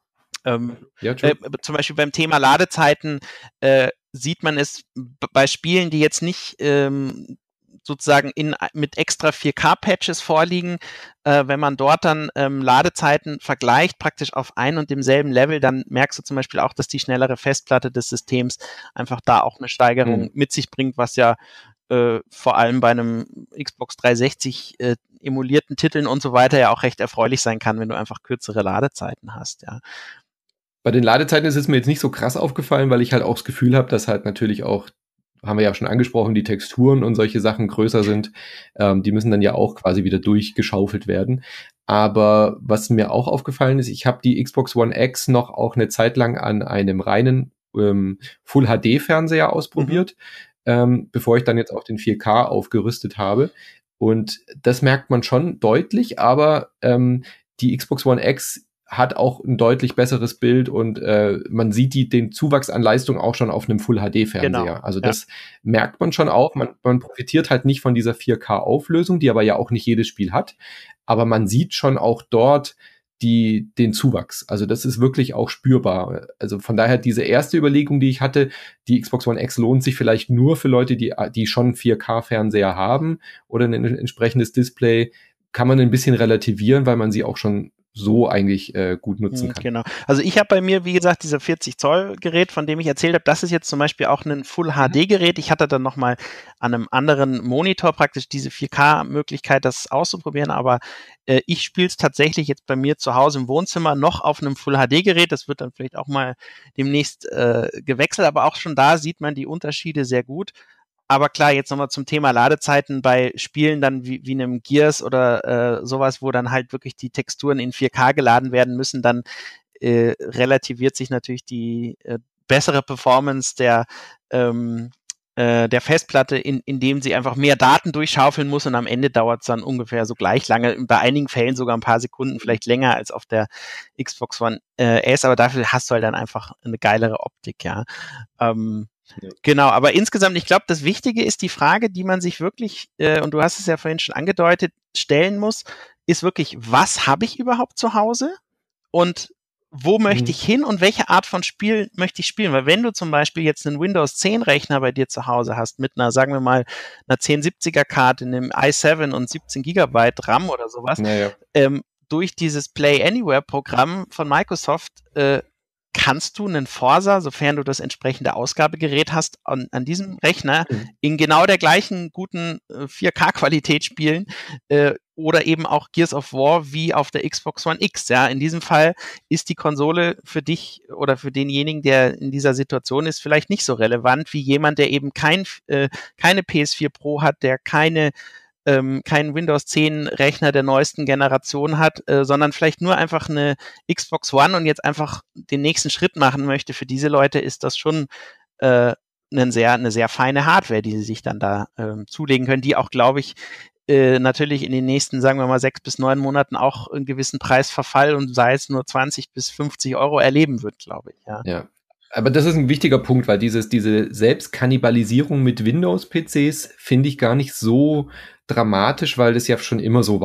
Ähm, ja, äh, zum Beispiel beim Thema Ladezeiten äh, sieht man es b- bei Spielen, die jetzt nicht ähm, sozusagen in, mit extra vier K-Patches vorliegen, äh, wenn man dort dann ähm, Ladezeiten vergleicht, praktisch auf ein und demselben Level, dann merkst du zum Beispiel auch, dass die schnellere Festplatte des Systems einfach da auch eine Steigerung hm. mit sich bringt, was ja äh, vor allem bei einem Xbox dreihundertsechzig äh, emulierten Titeln und so weiter ja auch recht erfreulich sein kann, wenn du einfach kürzere Ladezeiten hast, ja. Bei den Ladezeiten ist es mir jetzt nicht so krass aufgefallen, weil ich halt auch das Gefühl habe, dass halt natürlich auch, haben wir ja schon angesprochen, die Texturen und solche Sachen größer sind. Ähm, die müssen dann ja auch quasi wieder durchgeschaufelt werden. Aber was mir auch aufgefallen ist, ich habe die Xbox One X noch auch eine Zeit lang an einem reinen ähm, Full-H D-Fernseher ausprobiert, mhm. ähm, bevor ich dann jetzt auch den vier K aufgerüstet habe. Und das merkt man schon deutlich, aber ähm, die Xbox One X hat auch ein deutlich besseres Bild und äh, man sieht die, den Zuwachs an Leistung auch schon auf einem Full-H D-Fernseher. Genau. Also das ja. merkt man schon auch. Man, man profitiert halt nicht von dieser vier K-Auflösung, die aber ja auch nicht jedes Spiel hat. Aber man sieht schon auch dort die, den Zuwachs. Also das ist wirklich auch spürbar. Also von daher diese erste Überlegung, die ich hatte, die Xbox One X lohnt sich vielleicht nur für Leute, die, die schon vier K-Fernseher haben oder ein entsprechendes Display, kann man ein bisschen relativieren, weil man sie auch schon so eigentlich äh, gut nutzen kann. Genau. Also ich habe bei mir, wie gesagt, dieser vierzig Zoll Gerät, von dem ich erzählt habe, das ist jetzt zum Beispiel auch ein Full-H D-Gerät. Ich hatte dann nochmal an einem anderen Monitor praktisch diese vier K-Möglichkeit, das auszuprobieren, aber äh, ich spiele es tatsächlich jetzt bei mir zu Hause im Wohnzimmer noch auf einem Full-H D-Gerät. Das wird dann vielleicht auch mal demnächst äh, gewechselt, aber auch schon da sieht man die Unterschiede sehr gut. Aber klar, jetzt nochmal zum Thema Ladezeiten bei Spielen dann wie, wie einem Gears oder äh, sowas, wo dann halt wirklich die Texturen in vier K geladen werden müssen, dann äh, relativiert sich natürlich die äh, bessere Performance der ähm, äh, der Festplatte, in, indem sie einfach mehr Daten durchschaufeln muss und am Ende dauert es dann ungefähr so gleich lange, bei einigen Fällen sogar ein paar Sekunden, vielleicht länger als auf der Xbox One äh, S, aber dafür hast du halt dann einfach eine geilere Optik, ja. Ähm, Ja. Genau, aber insgesamt, ich glaube, das Wichtige ist die Frage, die man sich wirklich, äh, und du hast es ja vorhin schon angedeutet, stellen muss, ist wirklich, was habe ich überhaupt zu Hause und wo möchte mhm. ich hin und welche Art von Spiel möchte ich spielen? Weil wenn du zum Beispiel jetzt einen Windows zehn Rechner bei dir zu Hause hast mit einer, sagen wir mal, einer zehn siebziger Karte, einem i sieben und siebzehn Gigabyte RAM oder sowas, naja. ähm, durch dieses Play Anywhere Programm von Microsoft äh, kannst du einen Forza, sofern du das entsprechende Ausgabegerät hast, an, an diesem Rechner mhm. in genau der gleichen guten äh, vier K-Qualität spielen äh, oder eben auch Gears of War wie auf der Xbox One X. Ja, in diesem Fall ist die Konsole für dich oder für denjenigen, der in dieser Situation ist, vielleicht nicht so relevant wie jemand, der eben kein, äh, keine P S vier Pro hat, der keine Ähm, keinen Windows zehn Rechner der neuesten Generation hat, äh, sondern vielleicht nur einfach eine Xbox One und jetzt einfach den nächsten Schritt machen möchte. Für diese Leute ist das schon äh, eine sehr, eine sehr feine Hardware, die sie sich dann da äh, zulegen können, die auch, glaube ich, äh, natürlich in den nächsten, sagen wir mal, sechs bis neun Monaten auch einen gewissen Preisverfall und sei es nur zwanzig bis fünfzig Euro erleben wird, glaube ich. Ja. Ja. Aber das ist ein wichtiger Punkt, weil dieses, diese Selbstkannibalisierung mit Windows-P Cs finde ich gar nicht so dramatisch, weil das ja schon immer so war.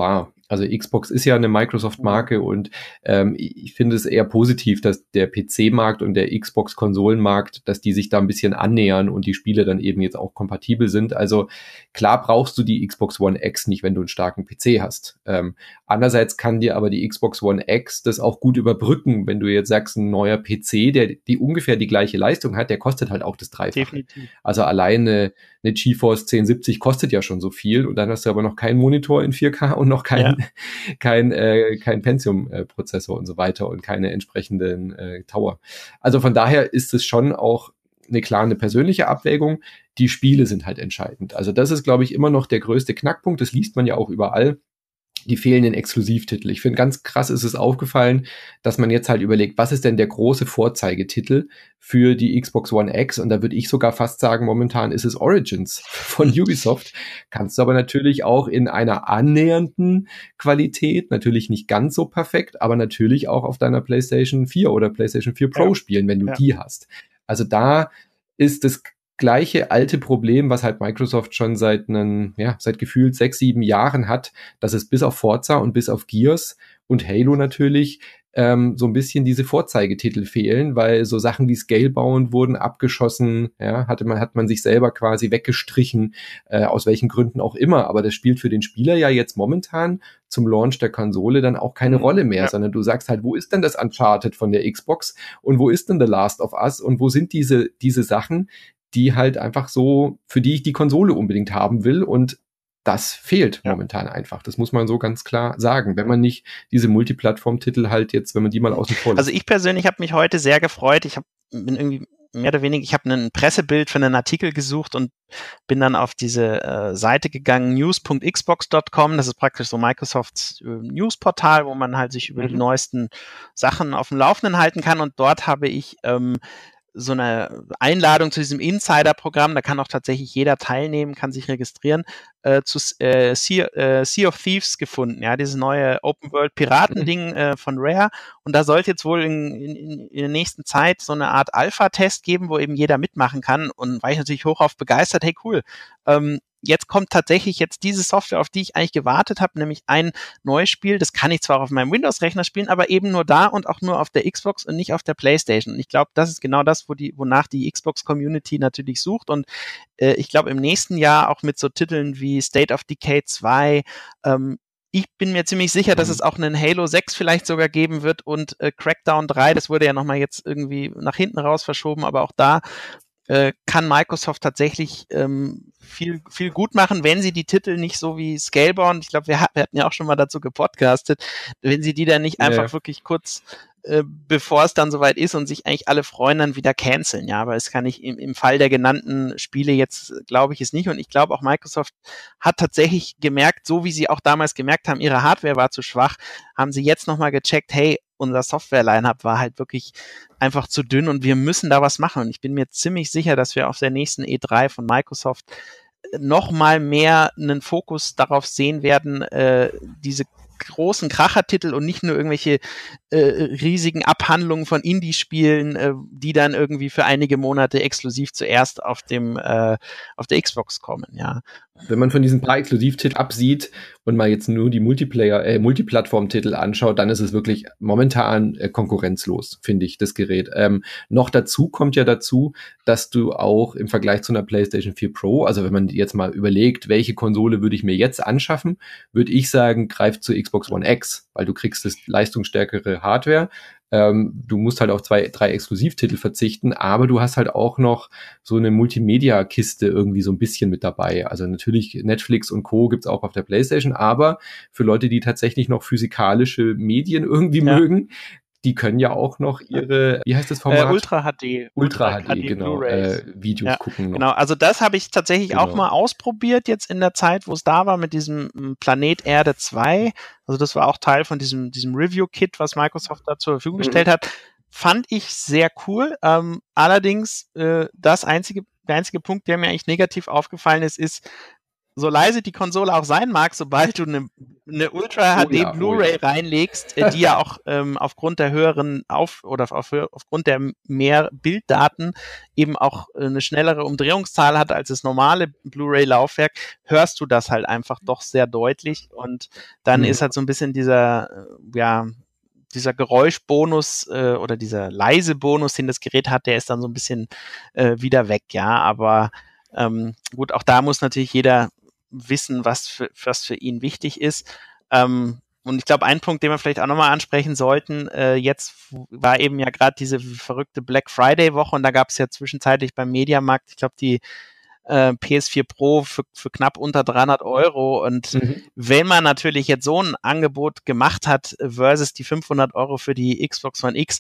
Also Xbox ist ja eine Microsoft-Marke und ähm, ich finde es eher positiv, dass der P C-Markt und der Xbox-Konsolenmarkt, dass die sich da ein bisschen annähern und die Spiele dann eben jetzt auch kompatibel sind. Also klar brauchst du die Xbox One X nicht, wenn du einen starken P C hast. Ähm, andererseits kann dir aber die Xbox One X das auch gut überbrücken, wenn du jetzt sagst, ein neuer P C, der die ungefähr die gleiche Leistung hat, der kostet halt auch das Dreifache. Definitiv. Also alleine eine GeForce zehn siebzig kostet ja schon so viel und dann hast du aber noch keinen Monitor in vier K und noch keinen, ja. kein, äh, kein Pentium-Prozessor und so weiter und keine entsprechenden äh, Tower. Also von daher ist es schon auch eine klar eine persönliche Abwägung. Die Spiele sind halt entscheidend. Also das ist, glaube ich, immer noch der größte Knackpunkt. Das liest man ja auch überall. Die fehlenden Exklusivtitel. Ich finde, ganz krass ist es aufgefallen, dass man jetzt halt überlegt, was ist denn der große Vorzeigetitel für die Xbox One X? Und da würde ich sogar fast sagen, momentan ist es Origins von Ubisoft. Kannst du aber natürlich auch in einer annähernden Qualität, natürlich nicht ganz so perfekt, aber natürlich auch auf deiner PlayStation vier oder PlayStation vier Pro ja. spielen, wenn du ja. die hast. Also da ist das gleiche alte Problem, was halt Microsoft schon seit einen, ja, seit gefühlt sechs, sieben Jahren hat, dass es bis auf Forza und bis auf Gears und Halo natürlich ähm, so ein bisschen diese Vorzeigetitel fehlen, weil so Sachen wie Scalebound wurden abgeschossen, ja, hatte man, hat man sich selber quasi weggestrichen, äh, aus welchen Gründen auch immer, aber das spielt für den Spieler ja jetzt momentan zum Launch der Konsole dann auch keine Rolle mehr, ja. sondern du sagst halt, wo ist denn das Uncharted von der Xbox und wo ist denn The Last of Us und wo sind diese, diese Sachen, die halt einfach so, für die ich die Konsole unbedingt haben will und das fehlt ja. momentan einfach. Das muss man so ganz klar sagen, wenn man nicht diese Multiplattform-Titel halt jetzt, wenn man die mal außen vor lässt. Also ich persönlich habe mich heute sehr gefreut. Ich hab, bin irgendwie mehr oder weniger, ich habe ein Pressebild für einen Artikel gesucht und bin dann auf diese äh, Seite gegangen, news punkt xbox punkt com. Das ist praktisch so Microsofts äh, Newsportal, wo man halt sich über mhm. die neuesten Sachen auf dem Laufenden halten kann. Und dort habe ich ähm, so eine Einladung zu diesem Insider-Programm, da kann auch tatsächlich jeder teilnehmen, kann sich registrieren, äh, zu äh, Sea, äh, Sea of Thieves gefunden, ja, dieses neue Open-World-Piraten-Ding äh, von Rare, und da sollte jetzt wohl in, in, in der nächsten Zeit so eine Art Alpha-Test geben, wo eben jeder mitmachen kann, und war ich natürlich hochauf begeistert, hey cool, ähm, jetzt kommt tatsächlich jetzt diese Software, auf die ich eigentlich gewartet habe, nämlich ein neues Spiel. Das kann ich zwar auf meinem Windows-Rechner spielen, aber eben nur da und auch nur auf der Xbox und nicht auf der PlayStation. Und ich glaube, das ist genau das, wo die, wonach die Xbox-Community natürlich sucht. Und äh, ich glaube, im nächsten Jahr auch mit so Titeln wie State of Decay zwei, ähm, ich bin mir ziemlich sicher, dass es auch einen Halo sechs vielleicht sogar geben wird und äh, Crackdown drei, das wurde ja nochmal jetzt irgendwie nach hinten raus verschoben, aber auch da äh, kann Microsoft tatsächlich ähm, viel viel gut machen, wenn sie die Titel nicht so wie Scalebound, ich glaube, wir, wir hatten ja auch schon mal dazu gepodcastet, wenn sie die dann nicht einfach ja. wirklich kurz, äh, bevor es dann soweit ist und sich eigentlich alle freuen, dann wieder canceln. Ja, aber es kann ich im, im Fall der genannten Spiele jetzt, glaube ich es nicht. Und ich glaube auch Microsoft hat tatsächlich gemerkt, so wie sie auch damals gemerkt haben, ihre Hardware war zu schwach, haben sie jetzt nochmal gecheckt, hey, unser Software-Line-Up war halt wirklich einfach zu dünn und wir müssen da was machen. Und ich bin mir ziemlich sicher, dass wir auf der nächsten E drei von Microsoft noch mal mehr einen Fokus darauf sehen werden, äh, diese großen Krachertitel und nicht nur irgendwelche äh, riesigen Abhandlungen von Indie-Spielen, äh, die dann irgendwie für einige Monate exklusiv zuerst auf dem äh, auf der Xbox kommen, ja. Wenn man von diesen paar Exklusivtiteln absieht und mal jetzt nur die Multiplayer, äh, Multiplattform-Titel anschaut, dann ist es wirklich momentan äh, konkurrenzlos, finde ich, das Gerät. Ähm, noch dazu kommt ja dazu, dass du auch im Vergleich zu einer PlayStation vier Pro, also wenn man jetzt mal überlegt, welche Konsole würde ich mir jetzt anschaffen, würde ich sagen, greift zur Xbox One X, weil du kriegst das leistungsstärkere Hardware. Ähm, du musst halt auf zwei, drei Exklusivtitel verzichten, aber du hast halt auch noch so eine Multimedia-Kiste irgendwie so ein bisschen mit dabei. Also natürlich Netflix und Co. gibt's auch auf der PlayStation, aber für Leute, die tatsächlich noch physikalische Medien irgendwie ja. mögen, die können ja auch noch ihre, wie heißt das Format? Äh, Ultra H D. Ultra, Ultra H D, H D genau, äh, Videos ja, gucken. Noch. Genau, also das habe ich tatsächlich genau. auch mal ausprobiert jetzt in der Zeit, wo es da war mit diesem Planet Erde zwei. Also das war auch Teil von diesem, diesem Review-Kit, was Microsoft da zur Verfügung gestellt mhm. hat. Fand ich sehr cool. Ähm, allerdings, äh, das einzige, der einzige Punkt, der mir eigentlich negativ aufgefallen ist, ist, so leise die Konsole auch sein mag, sobald du eine, eine Ultra-H D oh ja, Blu-ray oh ja. reinlegst, die ja auch ähm, aufgrund der höheren Auf- oder auf, aufgrund der mehr Bilddaten eben auch eine schnellere Umdrehungszahl hat als das normale Blu-ray-Laufwerk, hörst du das halt einfach doch sehr deutlich und dann mhm. ist halt so ein bisschen dieser, ja, dieser Geräuschbonus äh, oder dieser leise Bonus, den das Gerät hat, der ist dann so ein bisschen äh, wieder weg, ja, aber ähm, gut, auch da muss natürlich jeder wissen, was für, was für ihn wichtig ist. Ähm, und ich glaube, ein Punkt, den wir vielleicht auch nochmal ansprechen sollten, äh, jetzt war eben ja gerade diese verrückte Black Friday-Woche und da gab es ja zwischenzeitlich beim Mediamarkt, ich glaube, die äh, P S vier Pro für, für knapp unter dreihundert Euro und mhm. wenn man natürlich jetzt so ein Angebot gemacht hat versus die fünfhundert Euro für die Xbox One X,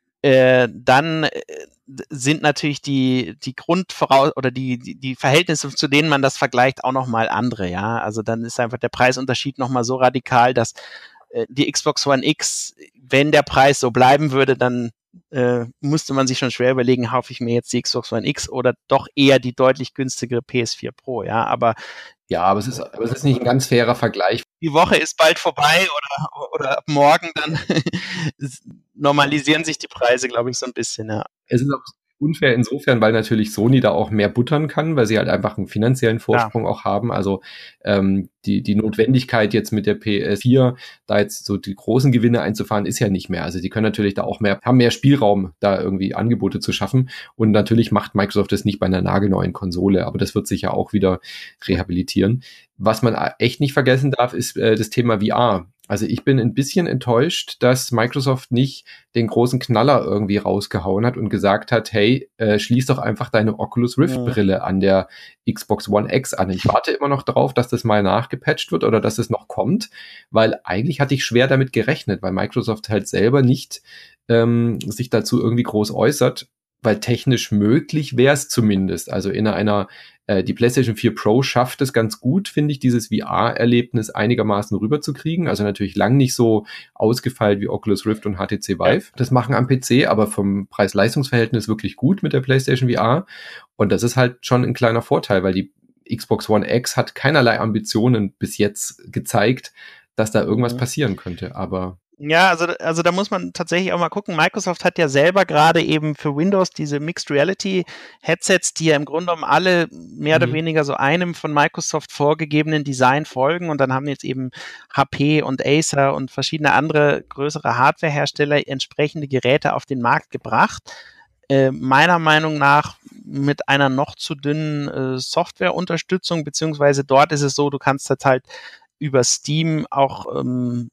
äh, dann äh, sind natürlich die die Grundvoraus oder die, die die Verhältnisse, zu denen man das vergleicht, auch nochmal andere, ja. Also dann ist einfach der Preisunterschied nochmal so radikal, dass äh, die Xbox One X, wenn der Preis so bleiben würde, dann äh, musste man sich schon schwer überlegen, kaufe ich mir jetzt die Xbox One X oder doch eher die deutlich günstigere P S vier Pro, ja. Aber ja, aber es ist, aber es ist nicht ein ganz fairer Vergleich. Die Woche ist bald vorbei oder, oder ab morgen, dann normalisieren sich die Preise, glaube ich, so ein bisschen, ja. Es ist auch unfair insofern, weil natürlich Sony da auch mehr buttern kann, weil sie halt einfach einen finanziellen Vorsprung ja. auch haben. Also ähm, die die Notwendigkeit jetzt mit der P S vier da jetzt so die großen Gewinne einzufahren, ist ja nicht mehr. Also die können natürlich da auch mehr, haben mehr Spielraum, da irgendwie Angebote zu schaffen. Und natürlich macht Microsoft das nicht bei einer nagelneuen Konsole, aber das wird sich ja auch wieder rehabilitieren. Was man echt nicht vergessen darf, ist äh, das Thema V R. Also ich bin ein bisschen enttäuscht, dass Microsoft nicht den großen Knaller irgendwie rausgehauen hat und gesagt hat, hey, äh, schließ doch einfach deine Oculus Rift Brille an der Xbox One X an. Ich warte immer noch drauf, dass das mal nachgepatcht wird oder dass es noch kommt, weil eigentlich hatte ich schwer damit gerechnet, weil Microsoft halt selber nicht ähm, sich dazu irgendwie groß äußert, weil technisch möglich wäre es zumindest. Also in einer, äh, die PlayStation vier Pro schafft es ganz gut, finde ich, dieses V R-Erlebnis einigermaßen rüberzukriegen. Also natürlich lang nicht so ausgefeilt wie Oculus Rift und H T C Vive. Das machen am P C, aber vom Preis-Leistungs-Verhältnis wirklich gut mit der PlayStation V R. Und das ist halt schon ein kleiner Vorteil, weil die Xbox One X hat keinerlei Ambitionen bis jetzt gezeigt, dass da irgendwas passieren könnte. Aber ja, also, also da muss man tatsächlich auch mal gucken. Microsoft hat ja selber gerade eben für Windows diese Mixed Reality Headsets, die ja im Grunde genommen alle mehr mhm. oder weniger so einem von Microsoft vorgegebenen Design folgen und dann haben jetzt eben H P und Acer und verschiedene andere größere Hardwarehersteller entsprechende Geräte auf den Markt gebracht. Äh, meiner Meinung nach mit einer noch zu dünnen äh, Softwareunterstützung, beziehungsweise dort ist es so, du kannst jetzt halt über Steam auch ähm,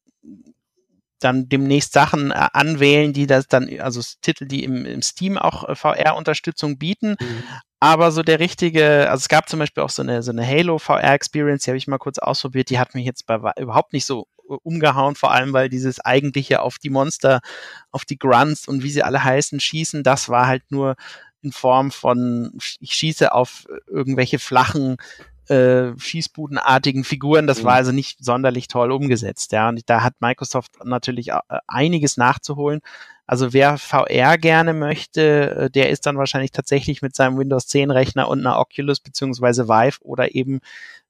dann demnächst Sachen äh, anwählen, die das dann, also Titel, die im, im Steam auch äh, V R-Unterstützung bieten. Mhm. Aber so der richtige, also es gab zum Beispiel auch so eine, so eine Halo V R-Experience, die habe ich mal kurz ausprobiert, die hat mich jetzt bei, überhaupt nicht so umgehauen, vor allem, weil dieses eigentliche auf die Monster, auf die Grunts und wie sie alle heißen, schießen, das war halt nur in Form von, ich schieße auf irgendwelche flachen Äh, schießbudenartigen Figuren, das mhm. war also nicht sonderlich toll umgesetzt, ja, und da hat Microsoft natürlich äh, einiges nachzuholen. Also wer V R gerne möchte, äh, der ist dann wahrscheinlich tatsächlich mit seinem Windows zehn Rechner und einer Oculus beziehungsweise Vive oder eben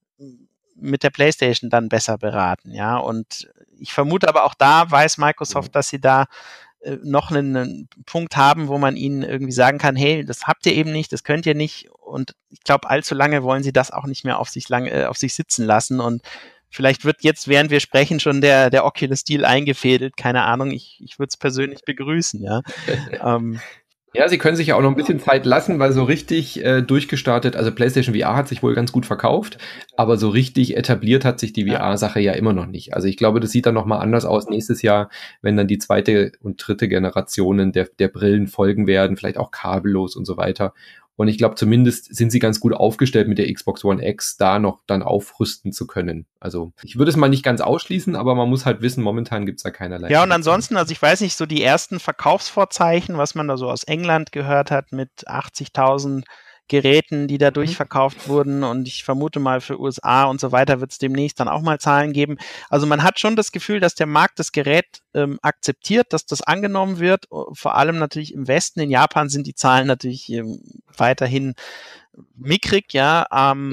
mit der PlayStation dann besser beraten, ja, und ich vermute aber auch da weiß Microsoft, mhm. dass sie da noch einen, einen Punkt haben, wo man ihnen irgendwie sagen kann, hey, das habt ihr eben nicht, das könnt ihr nicht, und ich glaube, allzu lange wollen sie das auch nicht mehr auf sich lang, äh, auf sich sitzen lassen, und vielleicht wird jetzt, während wir sprechen, schon der, der Oculus-Deal eingefädelt, keine Ahnung, ich, ich würde es persönlich begrüßen, ja. ähm, Ja, sie können sich ja auch noch ein bisschen Zeit lassen, weil so richtig äh, durchgestartet, also PlayStation V R hat sich wohl ganz gut verkauft, aber so richtig etabliert hat sich die V R-Sache ja immer noch nicht. Also ich glaube, das sieht dann nochmal anders aus nächstes Jahr, wenn dann die zweite und dritte Generationen der, der Brillen folgen werden, vielleicht auch kabellos und so weiter. Und ich glaube, zumindest sind sie ganz gut aufgestellt mit der Xbox One X, da noch dann aufrüsten zu können. Also ich würde es mal nicht ganz ausschließen, aber man muss halt wissen, momentan gibt's da keinerlei. Ja, und ansonsten, also ich weiß nicht, so die ersten Verkaufsvorzeichen, was man da so aus England gehört hat mit achtzigtausend Geräten, die da durchverkauft wurden, und ich vermute mal für U S A und so weiter wird es demnächst dann auch mal Zahlen geben. Also man hat schon das Gefühl, dass der Markt das Gerät ähm, akzeptiert, dass das angenommen wird, vor allem natürlich im Westen. In Japan sind die Zahlen natürlich ähm, weiterhin mickrig, ja, ähm,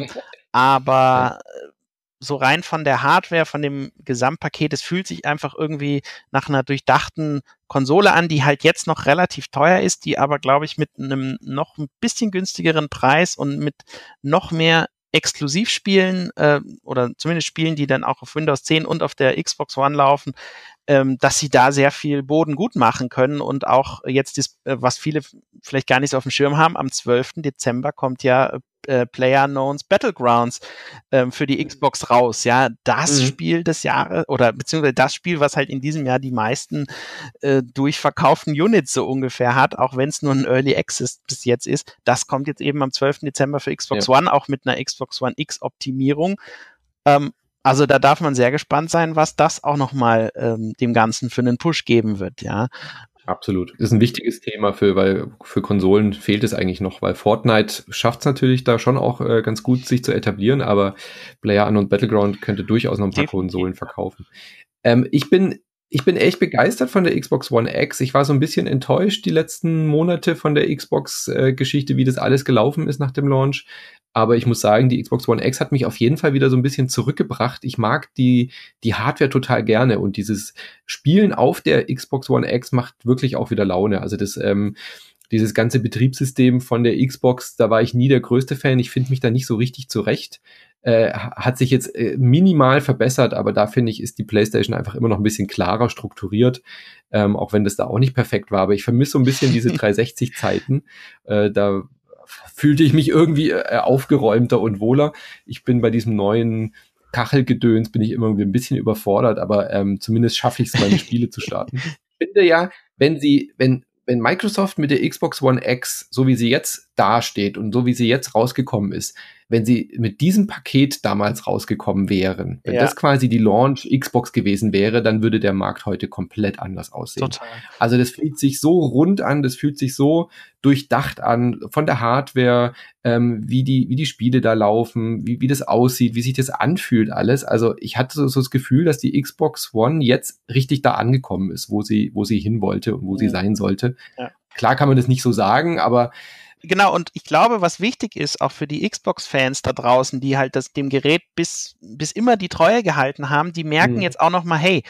aber ja. so rein von der Hardware, von dem Gesamtpaket, es fühlt sich einfach irgendwie nach einer durchdachten Konsole an, die halt jetzt noch relativ teuer ist, die aber, glaube ich, mit einem noch ein bisschen günstigeren Preis und mit noch mehr Exklusivspielen äh, oder zumindest Spielen, die dann auch auf Windows zehn und auf der Xbox One laufen, ähm, dass sie da sehr viel Boden gut machen können und auch jetzt, das, äh, was viele vielleicht gar nicht so auf dem Schirm haben, am zwölften Dezember kommt ja äh, PlayerUnknown's Battlegrounds ähm, für die Xbox raus, ja, das mhm. Spiel des Jahres oder beziehungsweise das Spiel, was halt in diesem Jahr die meisten äh, durchverkauften Units so ungefähr hat, auch wenn es nur ein Early Access bis jetzt ist, das kommt jetzt eben am zwölften Dezember für Xbox ja. One, auch mit einer Xbox One X Optimierung. Ähm, also da darf man sehr gespannt sein, was das auch nochmal ähm, dem Ganzen für einen Push geben wird, ja. Absolut. Das ist ein wichtiges Thema für, weil für Konsolen fehlt es eigentlich noch, weil Fortnite schafft es natürlich da schon auch äh, ganz gut, sich zu etablieren, aber PlayerUnknown's Battleground könnte durchaus noch ein paar Definitiv. Konsolen verkaufen. Ähm, ich bin Ich bin echt begeistert von der Xbox One X. Ich war so ein bisschen enttäuscht die letzten Monate von der Xbox-Geschichte, äh, wie das alles gelaufen ist nach dem Launch. Aber ich muss sagen, die Xbox One X hat mich auf jeden Fall wieder so ein bisschen zurückgebracht. Ich mag die, die Hardware total gerne und dieses Spielen auf der Xbox One X macht wirklich auch wieder Laune. Also das, ähm, dieses ganze Betriebssystem von der Xbox, da war ich nie der größte Fan. Ich finde mich da nicht so richtig zurecht. Äh, hat sich jetzt äh, minimal verbessert, aber da finde ich, ist die PlayStation einfach immer noch ein bisschen klarer strukturiert, ähm, auch wenn das da auch nicht perfekt war. Aber ich vermisse so ein bisschen diese dreihundertsechzig-Zeiten. Äh, da fühlte ich mich irgendwie äh, aufgeräumter und wohler. Ich bin bei diesem neuen Kachelgedöns, bin ich immer irgendwie ein bisschen überfordert, aber ähm, zumindest schaffe ich es, meine Spiele zu starten. Ich finde ja, wenn sie, wenn wenn Microsoft mit der Xbox One X, so wie sie jetzt dasteht und so wie sie jetzt rausgekommen ist, wenn sie mit diesem Paket damals rausgekommen wären, wenn ja. das quasi die Launch Xbox gewesen wäre, dann würde der Markt heute komplett anders aussehen. Total. Also das fühlt sich so rund an, das fühlt sich so durchdacht an, von der Hardware, ähm, wie die wie die Spiele da laufen, wie wie das aussieht, wie sich das anfühlt alles. Also ich hatte so, so das Gefühl, dass die Xbox One jetzt richtig da angekommen ist, wo sie wo sie hin wollte und wo ja. sie sein sollte. Ja. Klar kann man das nicht so sagen, aber genau, und ich glaube, was wichtig ist, auch für die Xbox-Fans da draußen, die halt das, dem Gerät bis, bis immer die Treue gehalten haben, die merken mhm. jetzt auch nochmal, hey,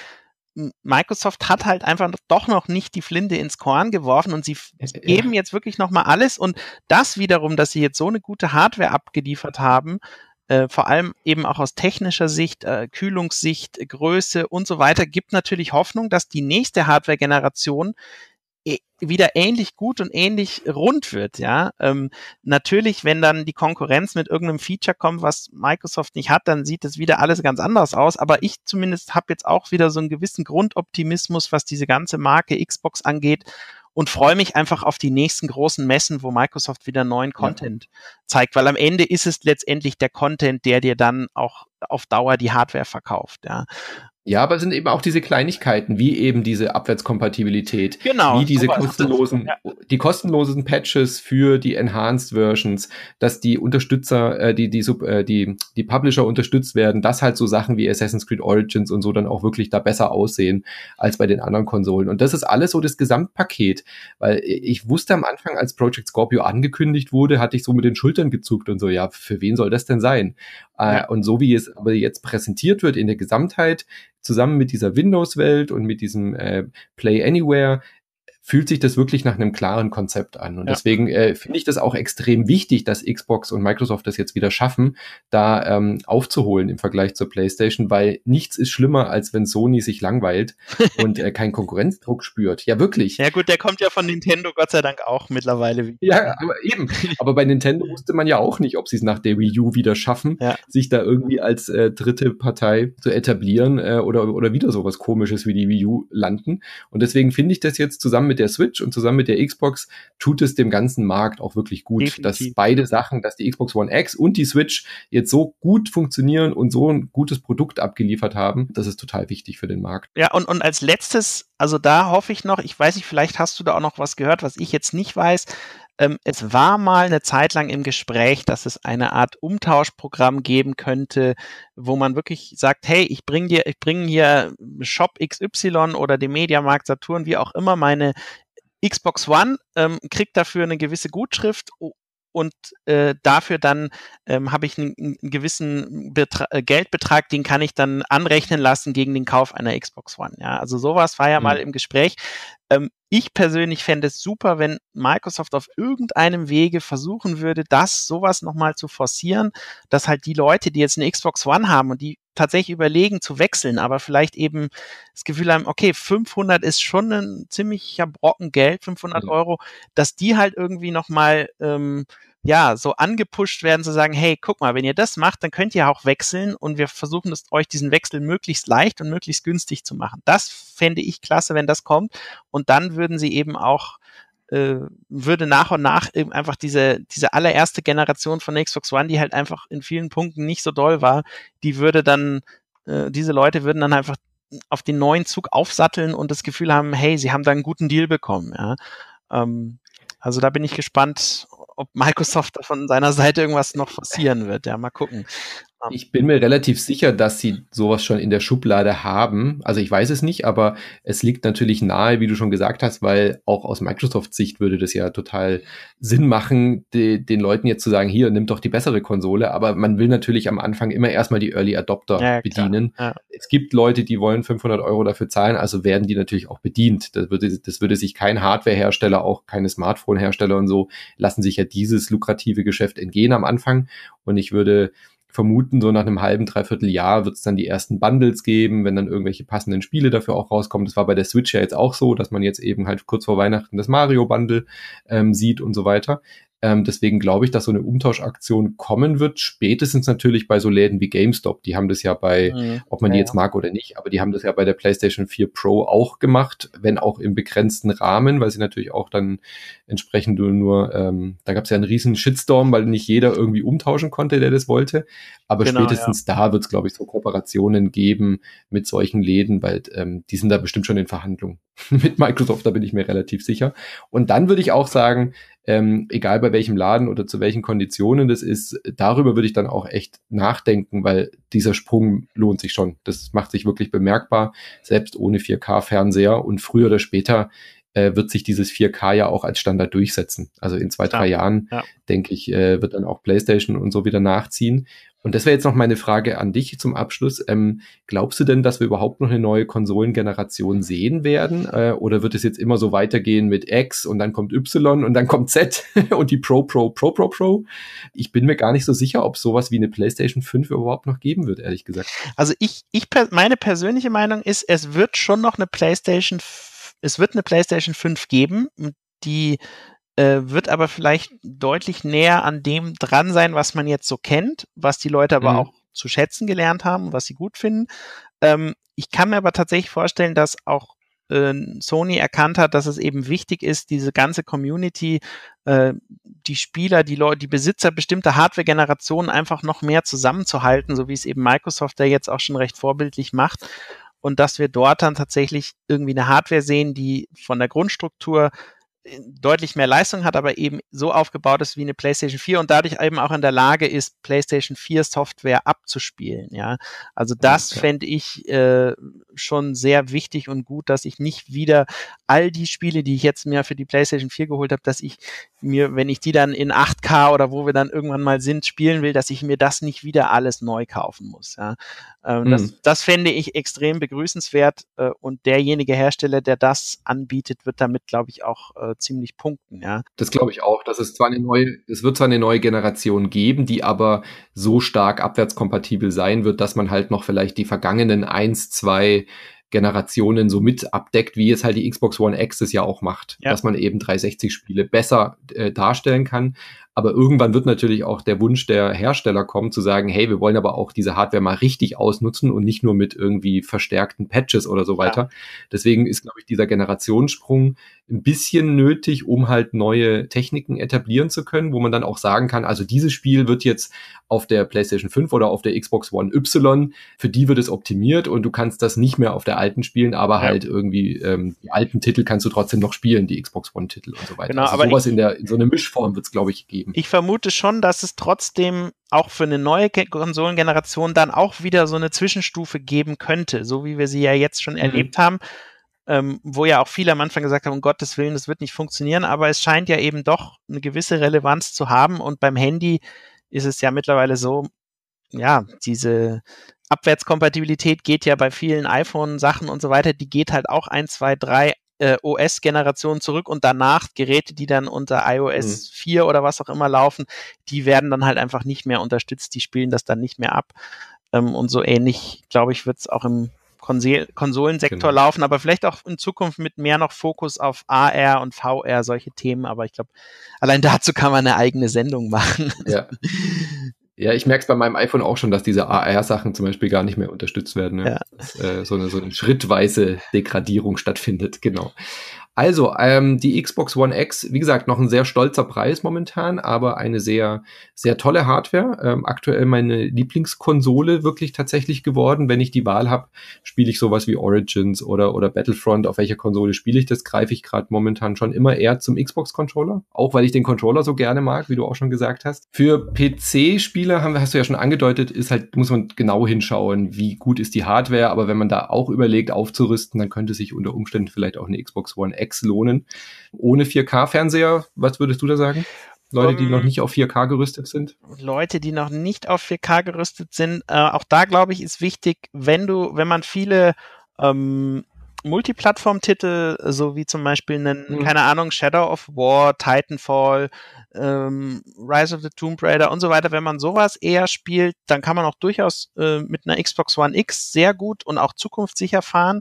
Microsoft hat halt einfach doch noch nicht die Flinte ins Korn geworfen und sie ja. geben jetzt wirklich nochmal alles und das wiederum, dass sie jetzt so eine gute Hardware abgeliefert haben, äh, vor allem eben auch aus technischer Sicht, äh, Kühlungssicht, Größe und so weiter, gibt natürlich Hoffnung, dass die nächste Hardware-Generation wieder ähnlich gut und ähnlich rund wird, ja. Ähm, natürlich, wenn dann die Konkurrenz mit irgendeinem Feature kommt, was Microsoft nicht hat, dann sieht es wieder alles ganz anders aus, aber ich zumindest habe jetzt auch wieder so einen gewissen Grundoptimismus, was diese ganze Marke Xbox angeht und freue mich einfach auf die nächsten großen Messen, wo Microsoft wieder neuen Content ja. zeigt, weil am Ende ist es letztendlich der Content, der dir dann auch auf Dauer die Hardware verkauft, ja. Ja, aber es sind eben auch diese Kleinigkeiten, wie eben diese Abwärtskompatibilität, genau, wie diese kostenlosen, ja. die kostenlosen Patches für die Enhanced Versions, dass die Unterstützer, äh, die die Sub, äh, die die Publisher unterstützt werden, dass halt so Sachen wie Assassin's Creed Origins und so dann auch wirklich da besser aussehen als bei den anderen Konsolen. Und das ist alles so das Gesamtpaket, weil ich wusste am Anfang, als Project Scorpio angekündigt wurde, hatte ich so mit den Schultern gezuckt und so, ja, für wen soll das denn sein? Ja. Äh, und so wie es aber jetzt präsentiert wird in der Gesamtheit, zusammen mit dieser Windows-Welt und mit diesem äh, Play Anywhere, fühlt sich das wirklich nach einem klaren Konzept an. Und ja. deswegen äh, finde ich das auch extrem wichtig, dass Xbox und Microsoft das jetzt wieder schaffen, da ähm, aufzuholen im Vergleich zur PlayStation, weil nichts ist schlimmer, als wenn Sony sich langweilt und äh, keinen Konkurrenzdruck spürt. Ja, wirklich. Ja gut, der kommt ja von Nintendo Gott sei Dank auch mittlerweile wieder. Ja, aber eben. Aber bei Nintendo wusste man ja auch nicht, ob sie es nach der Wii U wieder schaffen, ja. sich da irgendwie als äh, dritte Partei zu etablieren äh, oder, oder wieder sowas Komisches wie die Wii U landen. Und deswegen finde ich das jetzt zusammen mit der Switch und zusammen mit der Xbox tut es dem ganzen Markt auch wirklich gut, Definitiv. Dass beide Sachen, dass die Xbox One X und die Switch jetzt so gut funktionieren und so ein gutes Produkt abgeliefert haben. Das ist total wichtig für den Markt. Ja, und, und als letztes, also da hoffe ich noch, ich weiß nicht, vielleicht hast du da auch noch was gehört, was ich jetzt nicht weiß. Ähm, es war mal eine Zeit lang im Gespräch, dass es eine Art Umtauschprogramm geben könnte, wo man wirklich sagt, hey, ich bringe dir, ich bringe hier Shop X Y oder dem Mediamarkt Saturn, wie auch immer, meine Xbox One, ähm, kriegt dafür eine gewisse Gutschrift und äh, dafür dann ähm, habe ich einen, einen gewissen Betra- äh, Geldbetrag, den kann ich dann anrechnen lassen gegen den Kauf einer Xbox One. Ja, also sowas war ja mhm. mal im Gespräch. Ähm, ich persönlich fände es super, wenn Microsoft auf irgendeinem Wege versuchen würde, das sowas nochmal zu forcieren, dass halt die Leute, die jetzt eine Xbox One haben und die tatsächlich überlegen zu wechseln, aber vielleicht eben das Gefühl haben, okay, fünfhundert ist schon ein ziemlicher Brocken Geld, fünfhundert ja. Euro, dass die halt irgendwie nochmal ähm, ja, so angepusht werden zu sagen, hey, guck mal, wenn ihr das macht, dann könnt ihr auch wechseln und wir versuchen es euch diesen Wechsel möglichst leicht und möglichst günstig zu machen. Das fände ich klasse, wenn das kommt und dann würden sie eben auch äh, würde nach und nach eben einfach diese diese allererste Generation von Xbox One, die halt einfach in vielen Punkten nicht so doll war, die würde dann, äh, diese Leute würden dann einfach auf den neuen Zug aufsatteln und das Gefühl haben, hey, sie haben da einen guten Deal bekommen. Ja. Ähm, also da bin ich gespannt, ob Microsoft von seiner Seite irgendwas noch forcieren wird. Ja, mal gucken. Ich bin mir relativ sicher, dass sie sowas schon in der Schublade haben. Also ich weiß es nicht, aber es liegt natürlich nahe, wie du schon gesagt hast, weil auch aus Microsoft-Sicht würde das ja total Sinn machen, die, den Leuten jetzt zu sagen, hier, nimm doch die bessere Konsole. Aber man will natürlich am Anfang immer erstmal die Early Adopter ja, bedienen. Ja. Es gibt Leute, die wollen fünfhundert Euro dafür zahlen, also werden die natürlich auch bedient. Das würde, das würde sich kein Hardware-Hersteller, auch keine Smartphone-Hersteller und so, lassen sich ja dieses lukrative Geschäft entgehen am Anfang. Und ich würde vermuten, so nach einem halben, dreiviertel Jahr wird es dann die ersten Bundles geben, wenn dann irgendwelche passenden Spiele dafür auch rauskommen. Das war bei der Switch ja jetzt auch so, dass man jetzt eben halt kurz vor Weihnachten das Mario-Bundle ähm, sieht und so weiter. Ähm, deswegen glaube ich, dass so eine Umtauschaktion kommen wird, spätestens natürlich bei so Läden wie GameStop. Die haben das ja bei, mhm. ob man die jetzt mag oder nicht, aber die haben das ja bei der PlayStation vier Pro auch gemacht, wenn auch im begrenzten Rahmen, weil sie natürlich auch dann entsprechend nur, ähm, da gab es ja einen riesen Shitstorm, weil nicht jeder irgendwie umtauschen konnte, der das wollte. Aber genau, spätestens ja. da wird es, glaube ich, so Kooperationen geben mit solchen Läden, weil ähm, die sind da bestimmt schon in Verhandlungen mit Microsoft, da bin ich mir relativ sicher. Und dann würde ich auch sagen, ähm, egal bei welchem Laden oder zu welchen Konditionen das ist, darüber würde ich dann auch echt nachdenken, weil dieser Sprung lohnt sich schon. Das macht sich wirklich bemerkbar, selbst ohne vier K-Fernseher. Und früher oder später äh, wird sich dieses vier K ja auch als Standard durchsetzen. Also in zwei, drei ja. Jahren, ja. denke ich, äh, wird dann auch PlayStation und so wieder nachziehen. Und das wäre jetzt noch meine Frage an dich zum Abschluss. Ähm, glaubst du denn, dass wir überhaupt noch eine neue Konsolengeneration sehen werden? Äh, oder wird es jetzt immer so weitergehen mit X und dann kommt Y und dann kommt Z und die Pro, Pro, Pro, Pro, Pro? Ich bin mir gar nicht so sicher, ob sowas wie eine PlayStation fünf überhaupt noch geben wird, ehrlich gesagt. Also ich, ich meine persönliche Meinung ist, es wird schon noch eine PlayStation, es wird eine PlayStation fünf geben, die wird aber vielleicht deutlich näher an dem dran sein, was man jetzt so kennt, was die Leute aber mhm. auch zu schätzen gelernt haben, was sie gut finden. Ähm, ich kann mir aber tatsächlich vorstellen, dass auch äh, Sony erkannt hat, dass es eben wichtig ist, diese ganze Community, äh, die Spieler, die Leute, die Besitzer bestimmter Hardware-Generationen einfach noch mehr zusammenzuhalten, so wie es eben Microsoft da jetzt auch schon recht vorbildlich macht. Und dass wir dort dann tatsächlich irgendwie eine Hardware sehen, die von der Grundstruktur deutlich mehr Leistung hat, aber eben so aufgebaut ist wie eine PlayStation vier und dadurch eben auch in der Lage ist, PlayStation vier Software abzuspielen, ja. Also das okay. fände ich äh, schon sehr wichtig und gut, dass ich nicht wieder all die Spiele, die ich jetzt mir für die PlayStation vier geholt habe, dass ich mir, wenn ich die dann in acht K oder wo wir dann irgendwann mal sind, spielen will, dass ich mir das nicht wieder alles neu kaufen muss, ja. Ähm, hm. das, das fände ich extrem begrüßenswert äh, und derjenige Hersteller, der das anbietet, wird damit, glaube ich, auch äh, ziemlich punkten, ja. Das glaube ich auch. Das ist zwar eine neue, es wird zwar eine neue Generation geben, die aber so stark abwärtskompatibel sein wird, dass man halt noch vielleicht die vergangenen eins, zwei Generationen so mit abdeckt, wie es halt die Xbox One X das ja auch macht, ja. dass man eben dreihundertsechzig Spiele besser äh, darstellen kann. Aber irgendwann wird natürlich auch der Wunsch der Hersteller kommen, zu sagen, hey, wir wollen aber auch diese Hardware mal richtig ausnutzen und nicht nur mit irgendwie verstärkten Patches oder so weiter. Ja. Deswegen ist, glaube ich, dieser Generationssprung ein bisschen nötig, um halt neue Techniken etablieren zu können, wo man dann auch sagen kann, also dieses Spiel wird jetzt auf der PlayStation fünf oder auf der Xbox One Y, für die wird es optimiert und du kannst das nicht mehr auf der alten spielen, aber ja. halt irgendwie ähm, die alten Titel kannst du trotzdem noch spielen, die Xbox One-Titel und so weiter. Genau, also aber sowas ich, in der in so eine Mischform wird es, glaube ich, geben. Ich vermute schon, dass es trotzdem auch für eine neue Konsolengeneration dann auch wieder so eine Zwischenstufe geben könnte, so wie wir sie ja jetzt schon mhm. erlebt haben. ähm, wo ja auch viele am Anfang gesagt haben, um Gottes Willen, das wird nicht funktionieren, aber es scheint ja eben doch eine gewisse Relevanz zu haben und beim Handy ist es ja mittlerweile so, ja, diese Abwärtskompatibilität geht ja bei vielen iPhone-Sachen und so weiter, die geht halt auch ein, zwei, drei äh, O S-Generationen zurück und danach Geräte, die dann unter iOS mhm. vier oder was auch immer laufen, die werden dann halt einfach nicht mehr unterstützt, die spielen das dann nicht mehr ab. Ähm, und so ähnlich, glaube ich, wird es auch im Konsol- Konsolensektor genau. laufen, aber vielleicht auch in Zukunft mit mehr noch Fokus auf A R und V R, solche Themen, aber ich glaube, allein dazu kann man eine eigene Sendung machen. Ja. Ja, ich merke es bei meinem iPhone auch schon, dass diese A R-Sachen zum Beispiel gar nicht mehr unterstützt werden. Ne? Ja. Dass, äh, so, eine, so eine schrittweise Degradierung stattfindet, genau. Also, ähm, die Xbox One X, wie gesagt, noch ein sehr stolzer Preis momentan, aber eine sehr, sehr tolle Hardware. Ähm, aktuell meine Lieblingskonsole wirklich tatsächlich geworden. Wenn ich die Wahl habe, spiele ich sowas wie Origins oder, oder Battlefront. Auf welcher Konsole spiele ich das? Greife ich gerade momentan schon immer eher zum Xbox-Controller. Auch weil ich den Controller so gerne mag, wie du auch schon gesagt hast. Für P C-Spieler, haben wir, hast du ja schon angedeutet, ist halt, muss man genau hinschauen, wie gut ist die Hardware. Aber wenn man da auch überlegt, aufzurüsten, dann könnte sich unter Umständen vielleicht auch eine Xbox One X lohnen. Ohne vier K-Fernseher, was würdest du da sagen? Leute, die um, noch nicht auf vier K gerüstet sind? Leute, die noch nicht auf vier K gerüstet sind, äh, auch da glaube ich, ist wichtig, wenn du, wenn man viele ähm, Multiplattform-Titel, so wie zum Beispiel einen, mhm. keine Ahnung, Shadow of War, Titanfall, ähm, Rise of the Tomb Raider und so weiter, wenn man sowas eher spielt, dann kann man auch durchaus äh, mit einer Xbox One X sehr gut und auch zukunftssicher fahren.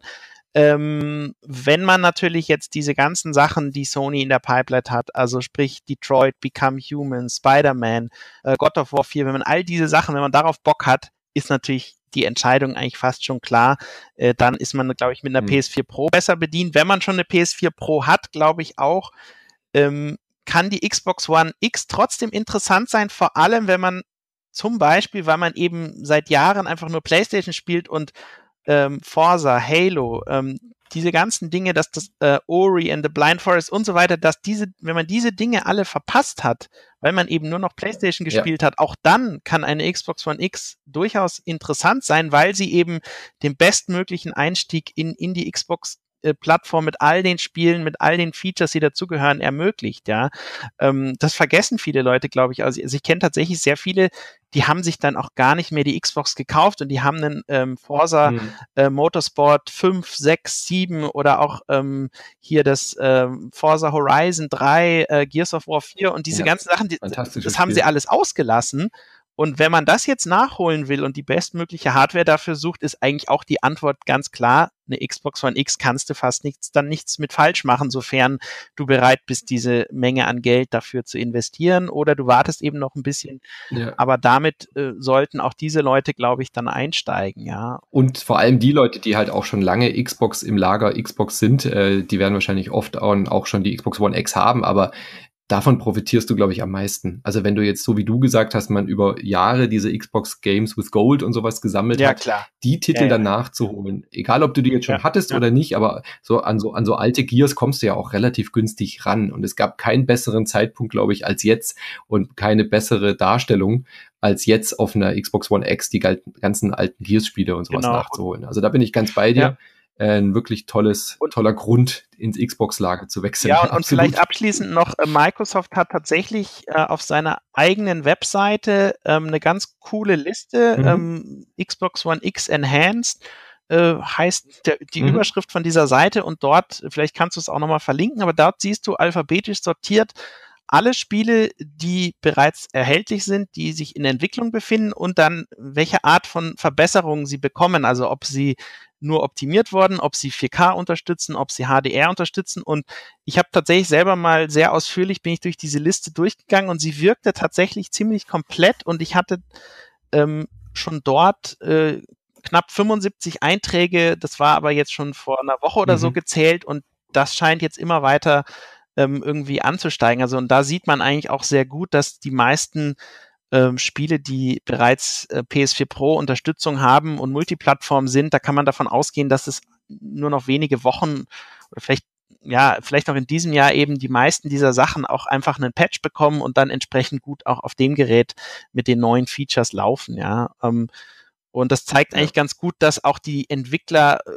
Ähm, wenn man natürlich jetzt diese ganzen Sachen, die Sony in der Pipeline hat, also sprich Detroit, Become Human, Spider-Man, äh, God of War vier, wenn man all diese Sachen, wenn man darauf Bock hat, ist natürlich die Entscheidung eigentlich fast schon klar. Äh, dann ist man, glaube ich, mit einer mhm. P S vier Pro besser bedient. Wenn man schon eine P S vier Pro hat, glaube ich auch, ähm, kann die Xbox One X trotzdem interessant sein, vor allem wenn man zum Beispiel, weil man eben seit Jahren einfach nur PlayStation spielt und Ähm, Forza, Halo, ähm, diese ganzen Dinge, dass das äh, Ori and the Blind Forest und so weiter, dass diese, wenn man diese Dinge alle verpasst hat, weil man eben nur noch PlayStation gespielt ja. hat, auch dann kann eine Xbox One X durchaus interessant sein, weil sie eben den bestmöglichen Einstieg in, in die Xbox Plattform mit all den Spielen, mit all den Features, die dazugehören, ermöglicht, ja. Ähm, das vergessen viele Leute, glaube ich. Also, also ich kenne tatsächlich sehr viele, die haben sich dann auch gar nicht mehr die Xbox gekauft und die haben einen ähm, Forza mhm. äh, Motorsport fünf, sechs, sieben oder auch ähm, hier das ähm, Forza Horizon drei, äh, Gears of War vier und diese ja, ganzen Sachen, die, das haben sie alles ausgelassen. Und wenn man das jetzt nachholen will und die bestmögliche Hardware dafür sucht, ist eigentlich auch die Antwort ganz klar, eine Xbox One X kannst du fast nichts, dann nichts mit falsch machen, sofern du bereit bist, diese Menge an Geld dafür zu investieren oder du wartest eben noch ein bisschen. Ja. Aber damit äh, sollten auch diese Leute, glaube ich, dann einsteigen, ja. Und vor allem die Leute, die halt auch schon lange Xbox im Lager Xbox sind, äh, die werden wahrscheinlich oft auch schon die Xbox One X haben, aber davon profitierst du, glaube ich, am meisten. Also wenn du jetzt, so wie du gesagt hast, man über Jahre diese Xbox Games with Gold und sowas gesammelt ja, hat, klar. die Titel ja, ja. dann nachzuholen. Egal, ob du die jetzt schon ja, hattest ja. oder nicht, aber so an so an so alte Gears kommst du ja auch relativ günstig ran. Und es gab keinen besseren Zeitpunkt, glaube ich, als jetzt und keine bessere Darstellung als jetzt auf einer Xbox One X die ganzen alten Gears-Spiele und sowas genau. nachzuholen. Also da bin ich ganz bei dir. Ja. Ein wirklich tolles, toller Grund, ins Xbox-Lager zu wechseln. Ja, und, und vielleicht abschließend noch, äh, Microsoft hat tatsächlich äh, auf seiner eigenen Webseite ähm, eine ganz coole Liste, mhm. ähm, Xbox One X Enhanced, äh, heißt der, die mhm. Überschrift von dieser Seite und dort, vielleicht kannst du es auch nochmal verlinken, aber dort siehst du alphabetisch sortiert alle Spiele, die bereits erhältlich sind, die sich in Entwicklung befinden und dann welche Art von Verbesserungen sie bekommen, also ob sie nur optimiert worden, ob sie vier K unterstützen, ob sie H D R unterstützen und ich habe tatsächlich selber mal sehr ausführlich, bin ich durch diese Liste durchgegangen und sie wirkte tatsächlich ziemlich komplett und ich hatte ähm, schon dort äh, knapp fünfundsiebzig Einträge, das war aber jetzt schon vor einer Woche oder mhm. so gezählt und das scheint jetzt immer weiter ähm, irgendwie anzusteigen. Also und da sieht man eigentlich auch sehr gut, dass die meisten Ähm, Spiele, die bereits äh, P S vier Pro Unterstützung haben und Multiplattform sind, da kann man davon ausgehen, dass es nur noch wenige Wochen oder vielleicht ja, vielleicht noch in diesem Jahr eben die meisten dieser Sachen auch einfach einen Patch bekommen und dann entsprechend gut auch auf dem Gerät mit den neuen Features laufen, ja. Ähm, und das zeigt eigentlich ja. ganz gut, dass auch die Entwickler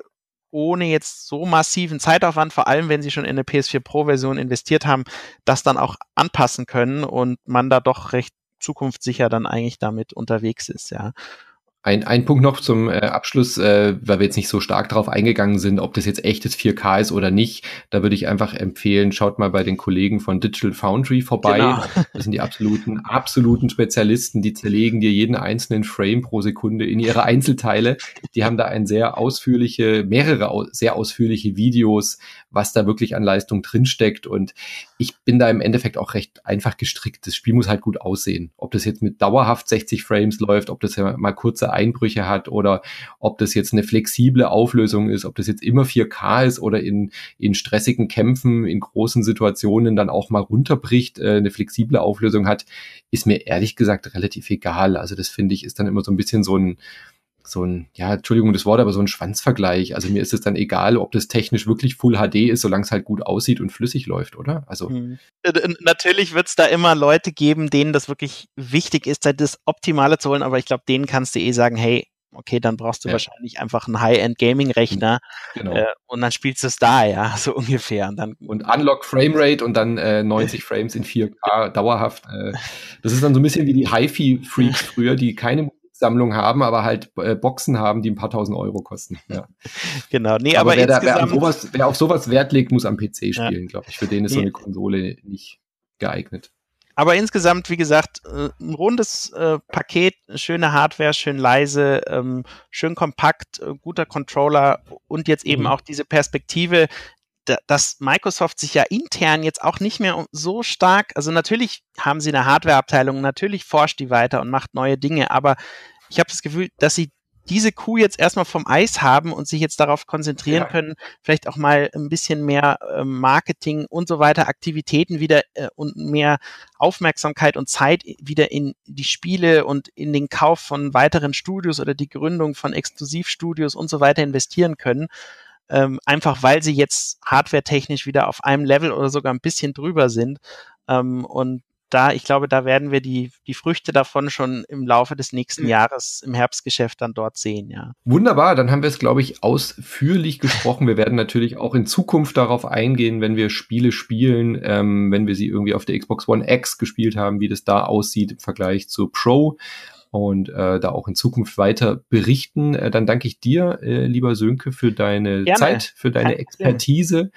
ohne jetzt so massiven Zeitaufwand, vor allem wenn sie schon in eine P S vier Pro-Version investiert haben, das dann auch anpassen können und man da doch recht zukunftssicher dann eigentlich damit unterwegs ist, ja. Ein, ein Punkt noch zum äh, Abschluss, äh, weil wir jetzt nicht so stark drauf eingegangen sind, ob das jetzt echtes vier K ist oder nicht. Da würde ich einfach empfehlen, schaut mal bei den Kollegen von Digital Foundry vorbei. Genau. Das sind die absoluten, absoluten Spezialisten, die zerlegen dir jeden einzelnen Frame pro Sekunde in ihre Einzelteile. Die haben da ein sehr ausführliche, mehrere au- sehr ausführliche Videos, was da wirklich an Leistung drinsteckt. Und ich bin da im Endeffekt auch recht einfach gestrickt. Das Spiel muss halt gut aussehen. Ob das jetzt mit dauerhaft sechzig Frames läuft, ob das ja mal kurze Einbrüche hat oder ob das jetzt eine flexible Auflösung ist, ob das jetzt immer vier K ist oder in, in stressigen Kämpfen, in großen Situationen dann auch mal runterbricht, äh, eine flexible Auflösung hat, ist mir ehrlich gesagt relativ egal. Also das finde ich ist dann immer so ein bisschen so ein so ein, ja, Entschuldigung das Wort, aber so ein Schwanzvergleich. Also mir ist es dann egal, ob das technisch wirklich Full H D ist, solange es halt gut aussieht und flüssig läuft, oder? Also hm. Natürlich wird es da immer Leute geben, denen das wirklich wichtig ist, das Optimale zu holen, aber ich glaube, denen kannst du eh sagen, hey, okay, dann brauchst du ja. wahrscheinlich einfach einen High-End-Gaming-Rechner genau. äh, und dann spielst du es da, ja, so ungefähr. Und, dann und Unlock Framerate und dann äh, neunzig Frames in vier K dauerhaft. Äh, das ist dann so ein bisschen wie die Hi-Fi-Freaks früher, die keine Sammlung haben, aber halt äh, Boxen haben, die ein paar tausend Euro kosten. Ja. Genau, nee, aber, aber wer, insgesamt, da, wer, auf sowas, wer auf sowas Wert legt, muss am P C spielen, ja. glaube ich. Für den ist nee. so eine Konsole nicht geeignet. Aber insgesamt, wie gesagt, ein rundes äh, Paket, schöne Hardware, schön leise, ähm, schön kompakt, äh, guter Controller und jetzt eben mhm. auch diese Perspektive, da, dass Microsoft sich ja intern jetzt auch nicht mehr so stark, also natürlich haben sie eine Hardwareabteilung, natürlich forscht die weiter und macht neue Dinge, aber ich habe das Gefühl, dass sie diese Kuh jetzt erstmal vom Eis haben und sich jetzt darauf konzentrieren ja. können, vielleicht auch mal ein bisschen mehr äh, Marketing und so weiter, Aktivitäten wieder äh, und mehr Aufmerksamkeit und Zeit wieder in die Spiele und in den Kauf von weiteren Studios oder die Gründung von Exklusivstudios und so weiter investieren können. Ähm, einfach weil sie jetzt hardwaretechnisch wieder auf einem Level oder sogar ein bisschen drüber sind. Ähm, und da, ich glaube, da werden wir die, die Früchte davon schon im Laufe des nächsten ja. Jahres im Herbstgeschäft dann dort sehen, ja. Wunderbar, dann haben wir es, glaube ich, ausführlich gesprochen. Wir werden natürlich auch in Zukunft darauf eingehen, wenn wir Spiele spielen, ähm, wenn wir sie irgendwie auf der Xbox One X gespielt haben, wie das da aussieht im Vergleich zur Pro und äh, da auch in Zukunft weiter berichten. Äh, dann danke ich dir, äh, lieber Sönke, für deine Gerne. Zeit, für deine Kein Expertise.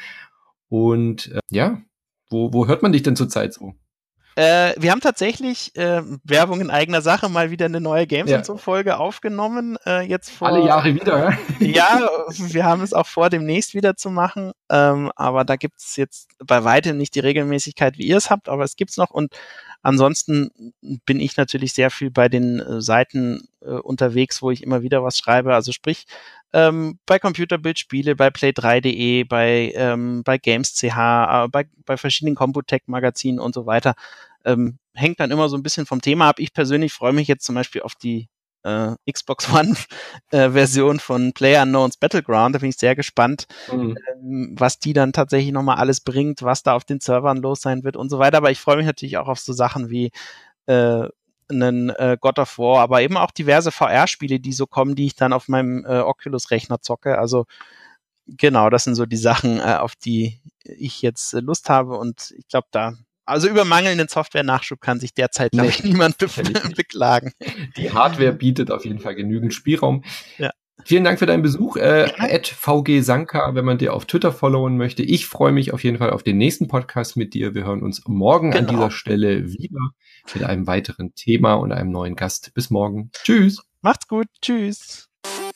Und äh, ja, wo, wo hört man dich denn zurzeit so? Äh, wir haben tatsächlich äh, Werbung in eigener Sache mal wieder eine neue Games ja. und so Folge aufgenommen. Äh, jetzt vor, Alle Jahre wieder, ja? Ja, wir haben es auch vor, demnächst wieder zu machen. Ähm, aber da gibt es jetzt bei weitem nicht die Regelmäßigkeit, wie ihr es habt, aber es gibt's noch. Und ansonsten bin ich natürlich sehr viel bei den äh, Seiten äh, unterwegs, wo ich immer wieder was schreibe. Also sprich, ähm, bei Computerbildspiele, bei play drei punkt de, bei, ähm, bei Games punkt c h, äh, bei, bei verschiedenen Computec-Magazinen und so weiter. Ähm, hängt dann immer so ein bisschen vom Thema ab. Ich persönlich freue mich jetzt zum Beispiel auf die äh, Xbox One äh, Version von PlayerUnknown's Battleground. Da bin ich sehr gespannt, mhm. ähm, was die dann tatsächlich nochmal alles bringt, was da auf den Servern los sein wird und so weiter. Aber ich freue mich natürlich auch auf so Sachen wie äh, einen äh, God of War, aber eben auch diverse V R-Spiele, die so kommen, die ich dann auf meinem äh, Oculus-Rechner zocke. Also genau, das sind so die Sachen, äh, auf die ich jetzt äh, Lust habe und ich glaube, da also über mangelnden Software-Nachschub kann sich derzeit, glaube ich, nee, niemand be- beklagen. Die Hardware bietet auf jeden Fall genügend Spielraum. Ja. Vielen Dank für deinen Besuch. Äh, at V G Sanka, wenn man dir auf Twitter followen möchte. Ich freue mich auf jeden Fall auf den nächsten Podcast mit dir. Wir hören uns morgen genau. an dieser Stelle wieder mit einem weiteren Thema und einem neuen Gast. Bis morgen. Tschüss. Macht's gut. Tschüss.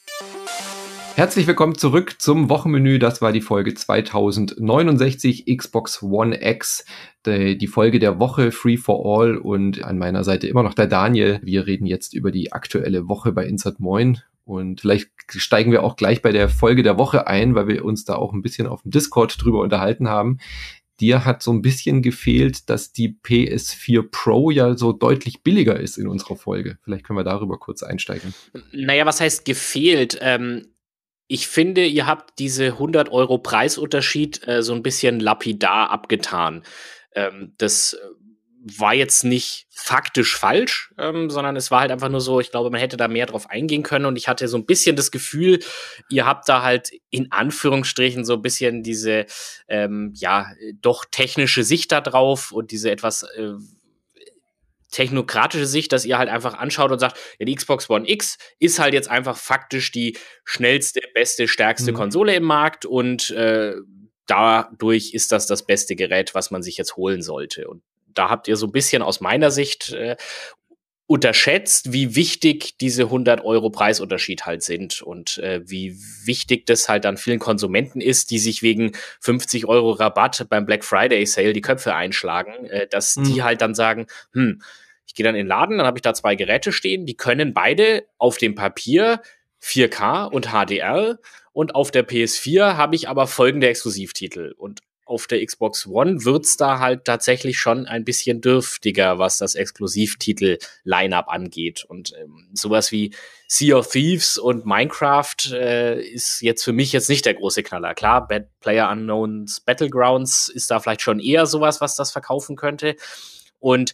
Herzlich willkommen zurück zum Wochenmenü. Das war die Folge zweitausendneunundsechzig Xbox One X, die, die Folge der Woche Free for All und an meiner Seite immer noch der Daniel. Wir reden jetzt über die aktuelle Woche bei Insert Moin und vielleicht steigen wir auch gleich bei der Folge der Woche ein, weil wir uns da auch ein bisschen auf dem Discord drüber unterhalten haben. Dir hat so ein bisschen gefehlt, dass die P S vier Pro ja so deutlich billiger ist in unserer Folge. Vielleicht können wir darüber kurz einsteigen. Naja, was heißt gefehlt? Ähm Ich finde, ihr habt diese hundert Euro Preisunterschied äh, so ein bisschen lapidar abgetan. Ähm, das war jetzt nicht faktisch falsch, ähm, sondern es war halt einfach nur so, ich glaube, man hätte da mehr drauf eingehen können und ich hatte so ein bisschen das Gefühl, ihr habt da halt in Anführungsstrichen so ein bisschen diese, ähm, ja, doch technische Sicht da drauf und diese etwas äh, technokratische Sicht, dass ihr halt einfach anschaut und sagt, ja, die Xbox One X ist halt jetzt einfach faktisch die schnellste, beste, stärkste mhm. Konsole im Markt und äh, dadurch ist das das beste Gerät, was man sich jetzt holen sollte. Und da habt ihr so ein bisschen aus meiner Sicht äh, unterschätzt, wie wichtig diese hundert Euro Preisunterschied halt sind und äh, wie wichtig das halt an vielen Konsumenten ist, die sich wegen fünfzig Euro Rabatt beim Black Friday Sale die Köpfe einschlagen, äh, dass mhm. die halt dann sagen, hm, ich gehe dann in den Laden, dann habe ich da zwei Geräte stehen, die können beide auf dem Papier vier K und H D R und auf der P S vier habe ich aber folgende Exklusivtitel und auf der Xbox One wird's da halt tatsächlich schon ein bisschen dürftiger, was das Exklusivtitel-Line-Up angeht. Und ähm, sowas wie Sea of Thieves und Minecraft äh, ist jetzt für mich jetzt nicht der große Knaller. Klar, Bad Player Unknowns Battlegrounds ist da vielleicht schon eher sowas, was das verkaufen könnte. Und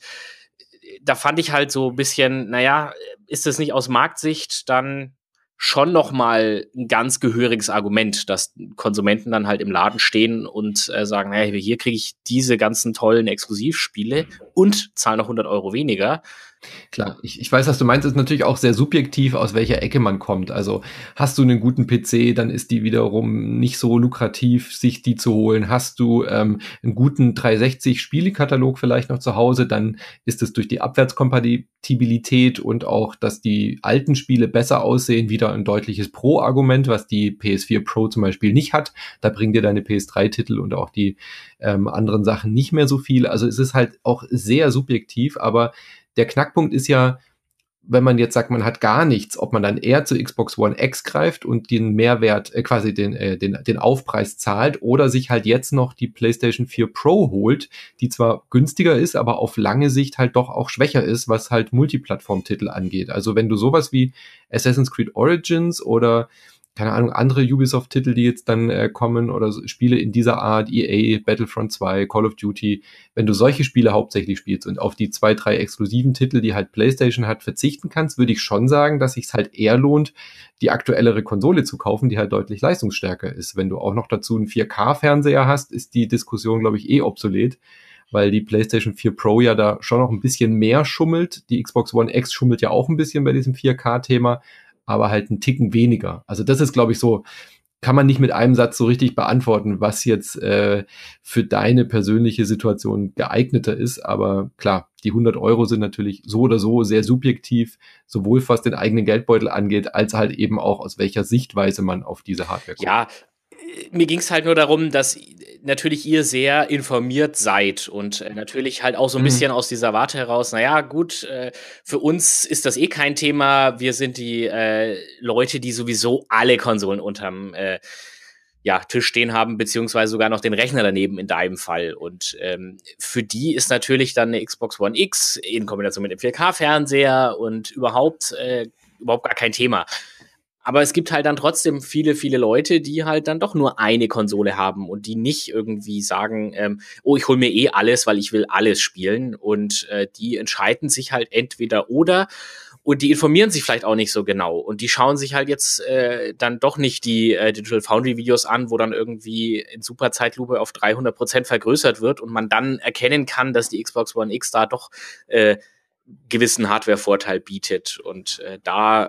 da fand ich halt so ein bisschen, naja, ist das nicht aus Marktsicht dann schon noch mal ein ganz gehöriges Argument, dass Konsumenten dann halt im Laden stehen und äh, sagen, naja, hier kriege ich diese ganzen tollen Exklusivspiele und zahle noch hundert Euro weniger. Klar, ich, ich weiß, was du meinst, ist natürlich auch sehr subjektiv, aus welcher Ecke man kommt. Also hast du einen guten P C, dann ist die wiederum nicht so lukrativ, sich die zu holen. Hast du ähm, einen guten dreihundertsechzig Spielekatalog vielleicht noch zu Hause, dann ist es durch die Abwärtskompatibilität und auch, dass die alten Spiele besser aussehen, wieder ein deutliches Pro-Argument, was die P S vier Pro zum Beispiel nicht hat. Da bringen dir deine P S drei Titel und auch die ähm, anderen Sachen nicht mehr so viel. Also es ist halt auch sehr subjektiv, aber der Knackpunkt ist ja, wenn man jetzt sagt, man hat gar nichts, ob man dann eher zur Xbox One X greift und den Mehrwert, äh, quasi den, äh, den, den Aufpreis zahlt oder sich halt jetzt noch die PlayStation vier Pro holt, die zwar günstiger ist, aber auf lange Sicht halt doch auch schwächer ist, was halt Multiplattform-Titel angeht. Also wenn du sowas wie Assassin's Creed Origins oder keine Ahnung, andere Ubisoft-Titel, die jetzt dann äh, kommen oder so, Spiele in dieser Art, E A, Battlefront zwei, Call of Duty, wenn du solche Spiele hauptsächlich spielst und auf die zwei, drei exklusiven Titel, die halt PlayStation hat, verzichten kannst, würde ich schon sagen, dass sich's halt eher lohnt, die aktuellere Konsole zu kaufen, die halt deutlich leistungsstärker ist. Wenn du auch noch dazu einen vier K Fernseher hast, ist die Diskussion, glaube ich, eh obsolet, weil die PlayStation vier Pro ja da schon noch ein bisschen mehr schummelt. Die Xbox One X schummelt ja auch ein bisschen bei diesem vier K Thema, aber halt einen Ticken weniger. Also das ist, glaube ich, so, kann man nicht mit einem Satz so richtig beantworten, was jetzt äh, für deine persönliche Situation geeigneter ist. Aber klar, die hundert Euro sind natürlich so oder so sehr subjektiv, sowohl was den eigenen Geldbeutel angeht, als halt eben auch aus welcher Sichtweise man auf diese Hardware kommt. Ja, mir ging es halt nur darum, dass natürlich ihr sehr informiert seid und äh, natürlich halt auch so ein bisschen mhm. aus dieser Warte heraus, naja, gut, äh, für uns ist das eh kein Thema, wir sind die äh, Leute, die sowieso alle Konsolen unterm äh, ja, Tisch stehen haben, beziehungsweise sogar noch den Rechner daneben in deinem Fall. Und ähm, für die ist natürlich dann eine Xbox One X in Kombination mit dem vier K Fernseher und überhaupt äh, überhaupt gar kein Thema. Aber es gibt halt dann trotzdem viele, viele Leute, die halt dann doch nur eine Konsole haben und die nicht irgendwie sagen, ähm, oh, ich hole mir eh alles, weil ich will alles spielen. Und äh, die entscheiden sich halt entweder oder und die informieren sich vielleicht auch nicht so genau. Und die schauen sich halt jetzt äh, dann doch nicht die äh, Digital Foundry Videos an, wo dann irgendwie in Superzeitlupe auf dreihundert Prozent vergrößert wird und man dann erkennen kann, dass die Xbox One X da doch äh, gewissen Hardware-Vorteil bietet. Und äh, da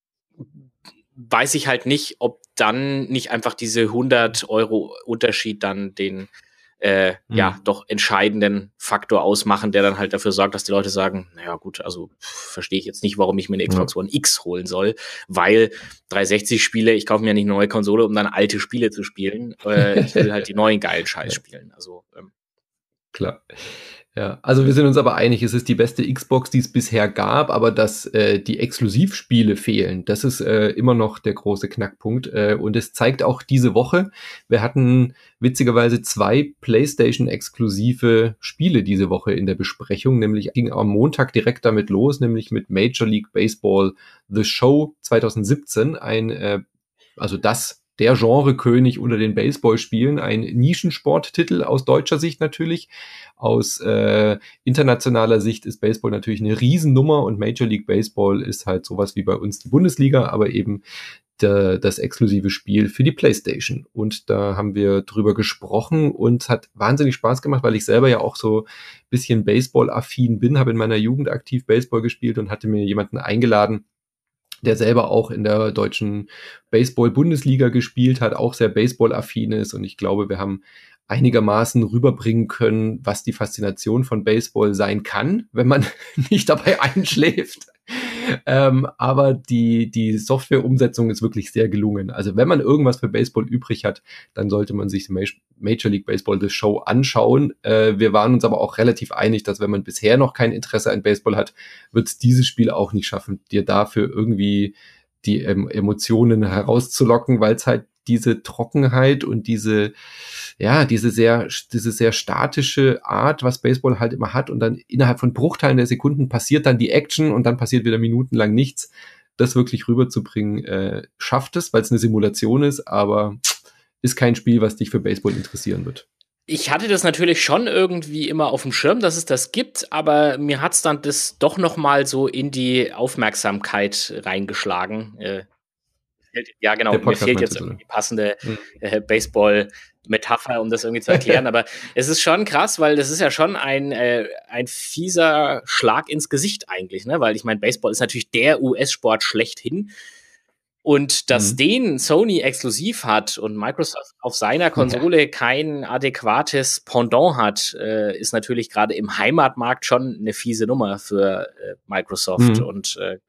weiß ich halt nicht, ob dann nicht einfach diese hundert Euro Unterschied dann den äh, mhm. ja doch entscheidenden Faktor ausmachen, der dann halt dafür sorgt, dass die Leute sagen, naja gut, also verstehe ich jetzt nicht, warum ich mir eine Xbox One X holen soll, weil dreihundertsechzig Spiele, ich kaufe mir ja nicht eine neue Konsole, um dann alte Spiele zu spielen. Äh, ich will halt die neuen geilen Scheiß spielen. Also ähm. Klar. Ja, also wir sind uns aber einig, es ist die beste Xbox, die es bisher gab, aber dass äh, die Exklusivspiele fehlen, das ist äh, immer noch der große Knackpunkt. Äh, und es zeigt auch diese Woche, wir hatten witzigerweise zwei PlayStation-exklusive Spiele diese Woche in der Besprechung, nämlich ging am Montag direkt damit los, nämlich mit Major League Baseball The Show zwanzig siebzehn, ein, äh, also das der Genrekönig unter den Baseballspielen, ein Nischensporttitel aus deutscher Sicht natürlich. Aus äh, internationaler Sicht ist Baseball natürlich eine Riesennummer und Major League Baseball ist halt sowas wie bei uns die Bundesliga, aber eben der, das exklusive Spiel für die PlayStation. Und da haben wir drüber gesprochen und es hat wahnsinnig Spaß gemacht, weil ich selber ja auch so ein bisschen Baseball-affin bin, habe in meiner Jugend aktiv Baseball gespielt und hatte mir jemanden eingeladen, der selber auch in der deutschen Baseball-Bundesliga gespielt hat, auch sehr Baseball-affin ist. Und ich glaube, wir haben einigermaßen rüberbringen können, was die Faszination von Baseball sein kann, wenn man nicht dabei einschläft. Ähm, aber die, die Software-Umsetzung ist wirklich sehr gelungen. Also wenn man irgendwas für Baseball übrig hat, dann sollte man sich Major League Baseball The Show anschauen. Äh, wir waren uns aber auch relativ einig, dass wenn man bisher noch kein Interesse an Baseball hat, wird es dieses Spiel auch nicht schaffen, dir dafür irgendwie die ähm, Emotionen herauszulocken, weil es halt diese Trockenheit und diese ja, diese sehr, diese sehr statische Art, was Baseball halt immer hat und dann innerhalb von Bruchteilen der Sekunden passiert dann die Action und dann passiert wieder minutenlang nichts. Das wirklich rüberzubringen, äh, schafft es, weil es eine Simulation ist, aber ist kein Spiel, was dich für Baseball interessieren wird. Ich hatte das natürlich schon irgendwie immer auf dem Schirm, dass es das gibt, aber mir hat's dann das doch noch mal so in die Aufmerksamkeit reingeschlagen. Äh, ja, genau, mir fehlt jetzt irgendwie die passende äh, Baseball-Metapher, um das irgendwie zu erklären, aber es ist schon krass, weil das ist ja schon ein, äh, ein fieser Schlag ins Gesicht eigentlich, ne? Weil ich meine, Baseball ist natürlich der U S-Sport schlechthin und dass mhm. den Sony exklusiv hat und Microsoft auf seiner Konsole ja. kein adäquates Pendant hat, äh, ist natürlich gerade im Heimatmarkt schon eine fiese Nummer für äh, Microsoft mhm. und äh,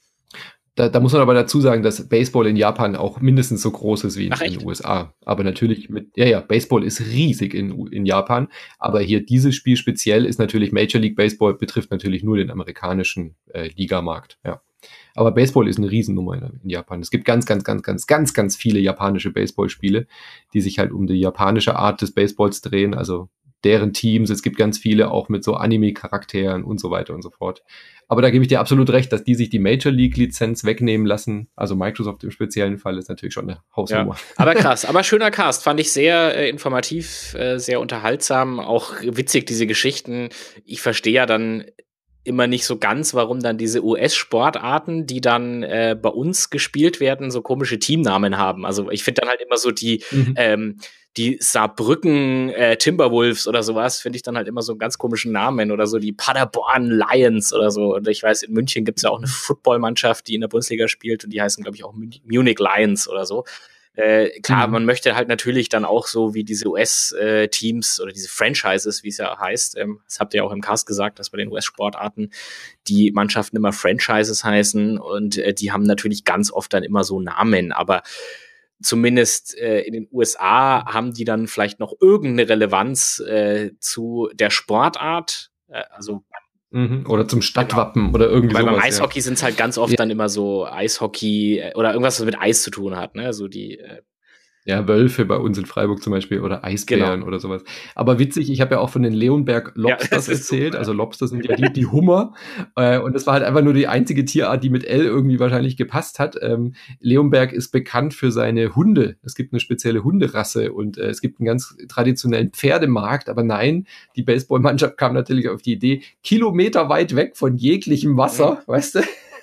Da, da muss man aber dazu sagen, dass Baseball in Japan auch mindestens so groß ist wie in, Ach, in den U S A. Aber natürlich mit, ja, ja, Baseball ist riesig in, in Japan. Aber hier dieses Spiel speziell ist natürlich Major League Baseball, betrifft natürlich nur den amerikanischen äh, Ligamarkt, ja. Aber Baseball ist eine Riesennummer in, in Japan. Es gibt ganz, ganz, ganz, ganz, ganz, ganz viele japanische Baseballspiele, die sich halt um die japanische Art des Baseballs drehen, also deren Teams. Es gibt ganz viele auch mit so Anime-Charakteren und so weiter und so fort. Aber da gebe ich dir absolut recht, dass die sich die Major League-Lizenz wegnehmen lassen. Also Microsoft im speziellen Fall ist natürlich schon eine Hausnummer. Ja, aber krass, aber schöner Cast. Fand ich sehr äh, informativ, äh, sehr unterhaltsam. Auch witzig, diese Geschichten. Ich verstehe ja dann immer nicht so ganz, warum dann diese U S-Sportarten, die dann äh, bei uns gespielt werden, so komische Teamnamen haben. Also ich finde dann halt immer so die mhm. ähm, die Saarbrücken äh, Timberwolves oder sowas, finde ich dann halt immer so einen ganz komischen Namen oder so die Paderborn Lions oder so. Und ich weiß, in München gibt's ja auch eine Footballmannschaft, die in der Bundesliga spielt und die heißen, glaube ich, auch Munich Lions oder so. Äh, klar, mhm. man möchte halt natürlich dann auch so wie diese U S-Teams äh, oder diese Franchises, wie es ja heißt, ähm, das habt ihr ja auch im Cast gesagt, dass bei den U S-Sportarten die Mannschaften immer Franchises heißen und äh, die haben natürlich ganz oft dann immer so Namen, aber zumindest äh, in den U S A haben die dann vielleicht noch irgendeine Relevanz äh, zu der Sportart, äh, also mhm. Oder zum Stadtwappen genau. oder irgendwie Weil sowas. Beim Eishockey ja. sind es halt ganz oft ja. dann immer so Eishockey äh, oder irgendwas, was mit Eis zu tun hat, ne? So die äh, Ja, Wölfe bei uns in Freiburg zum Beispiel oder Eisbären genau. oder sowas. Aber witzig, ich habe ja auch von den Leonberg Lobsters ja, erzählt. Super. Also Lobsters sind ja die, die Hummer. Äh, und das war halt einfach nur die einzige Tierart, die mit L irgendwie wahrscheinlich gepasst hat. Ähm, Leonberg ist bekannt für seine Hunde. Es gibt eine spezielle Hunderasse und äh, es gibt einen ganz traditionellen Pferdemarkt. Aber nein, die Baseballmannschaft kam natürlich auf die Idee, kilometerweit weg von jeglichem Wasser, mhm. weißt du?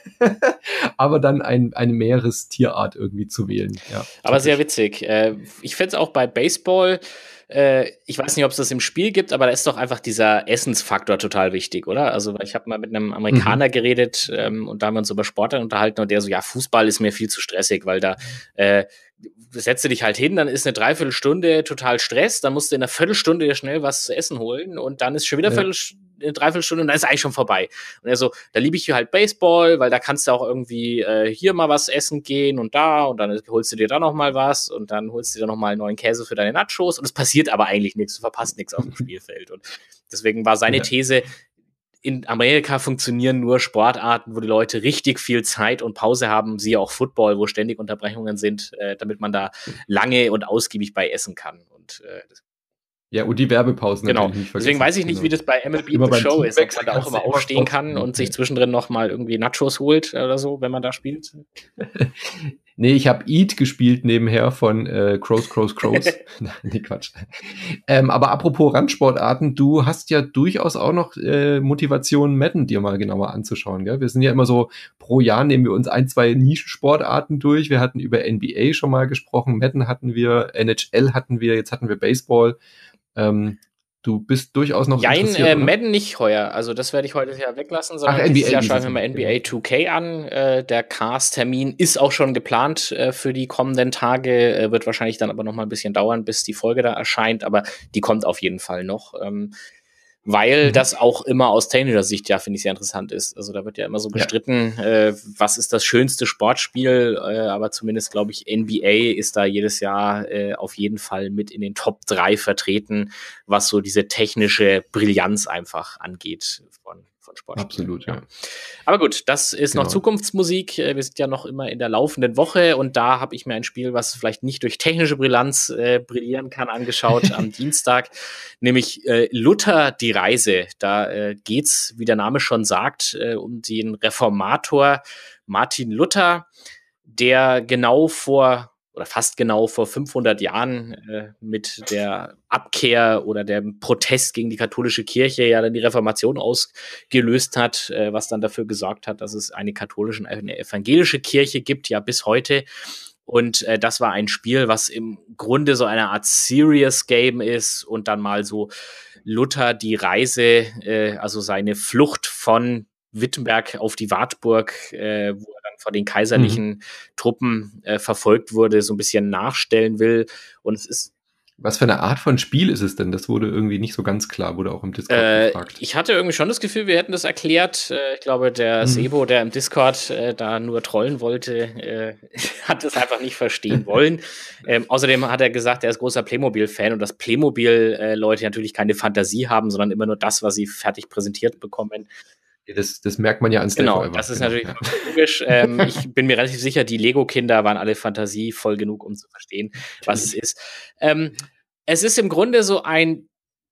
aber dann ein, eine Meerestierart irgendwie zu wählen. Ja, aber sehr witzig. Äh, ich finde es auch bei Baseball, äh, ich weiß nicht, ob es das im Spiel gibt, aber da ist doch einfach dieser Essensfaktor total wichtig, oder? Also ich habe mal mit einem Amerikaner mhm. geredet ähm, und da haben wir uns über Sport unterhalten und der so, ja, Fußball ist mir viel zu stressig, weil da äh, setzt du dich halt hin, dann ist eine Dreiviertelstunde total Stress, dann musst du in einer Viertelstunde dir schnell was zu essen holen und dann ist schon wieder ja. Viertel, eine Dreiviertelstunde und dann ist eigentlich schon vorbei. Und er so, da liebe ich halt Baseball, weil da kannst du auch irgendwie äh, hier mal was essen gehen und da und dann holst du dir da noch mal was und dann holst du dir noch mal einen neuen Käse für deine Nachos und es passiert aber eigentlich nichts, du verpasst nichts auf dem Spielfeld. Und deswegen war seine ja. These, in Amerika funktionieren nur Sportarten, wo die Leute richtig viel Zeit und Pause haben, siehe auch Football, wo ständig Unterbrechungen sind, äh, damit man da lange und ausgiebig bei essen kann. Und äh, das ja, und die Werbepausen genau. natürlich nicht vergessen. Deswegen weiß ich nicht, genau. wie das bei M L B The Show ist, ob man da auch immer aufstehen kann und sich zwischendrin noch mal irgendwie Nachos holt oder so, wenn man da spielt. Nee, ich habe Eat gespielt nebenher von äh, Crows, Crows, Crows. Nee, Quatsch. Ähm, aber apropos Randsportarten, du hast ja durchaus auch noch äh, Motivation, Madden dir mal genauer anzuschauen, gell? Wir sind ja immer so, pro Jahr nehmen wir uns ein, zwei Nischensportarten durch. Wir hatten über N B A schon mal gesprochen, Madden hatten wir, N H L hatten wir, jetzt hatten wir Baseball. Ähm, Du bist durchaus noch Jein, interessiert, äh, oder? Madden nicht heuer. Also das werde ich heute ja weglassen, sondern Ach, dieses N B A Jahr schauen wir dieses mal Jahr, N B A genau. zwei K an. Äh, der Cast-Termin ist auch schon geplant äh, für die kommenden Tage. Äh, wird wahrscheinlich dann aber noch mal ein bisschen dauern, bis die Folge da erscheint. Aber die kommt auf jeden Fall noch. Ähm, weil Mhm. das auch immer aus technischer Sicht, ja, finde ich, sehr interessant ist. Also da wird ja immer so gestritten, ja. äh, was ist das schönste Sportspiel, äh, aber zumindest, glaube ich, N B A ist da jedes Jahr äh, auf jeden Fall mit in den Top drei vertreten, was so diese technische Brillanz einfach angeht von von Sportspielen. Absolut, ja. ja. Aber gut, das ist Genau. noch Zukunftsmusik. Wir sind ja noch immer in der laufenden Woche und da habe ich mir ein Spiel, was vielleicht nicht durch technische Brillanz äh, brillieren kann, angeschaut am Dienstag, nämlich äh, Luther die Reise. Da äh, geht's, wie der Name schon sagt, äh, um den Reformator Martin Luther, der genau vor oder fast genau vor fünfhundert Jahren äh, mit der Abkehr oder dem Protest gegen die katholische Kirche ja dann die Reformation ausgelöst hat, äh, was dann dafür gesorgt hat, dass es eine katholische und eine evangelische Kirche gibt, ja bis heute. Und äh, das war ein Spiel, was im Grunde so eine Art Serious Game ist und dann mal so Luther die Reise, äh, also seine Flucht von Wittenberg auf die Wartburg, äh, wo er dann von den kaiserlichen mhm. Truppen äh, verfolgt wurde, so ein bisschen nachstellen will. Und es ist Was für eine Art von Spiel ist es denn? Das wurde irgendwie nicht so ganz klar, wurde auch im Discord äh, gefragt. Ich hatte irgendwie schon das Gefühl, wir hätten das erklärt. Äh, ich glaube, der mhm. Sebo, der im Discord äh, da nur trollen wollte, äh, hat es einfach nicht verstehen wollen. ähm, außerdem hat er gesagt, er ist großer Playmobil-Fan und dass Playmobil-Leute äh, natürlich keine Fantasie haben, sondern immer nur das, was sie fertig präsentiert bekommen. Das, das merkt man ja an Stay Genau, Forever. das ist genau, natürlich ja. logisch. ähm, ich bin mir relativ sicher, die Lego-Kinder waren alle fantasievoll genug, um zu verstehen, was es ist. Ähm, es ist im Grunde so ein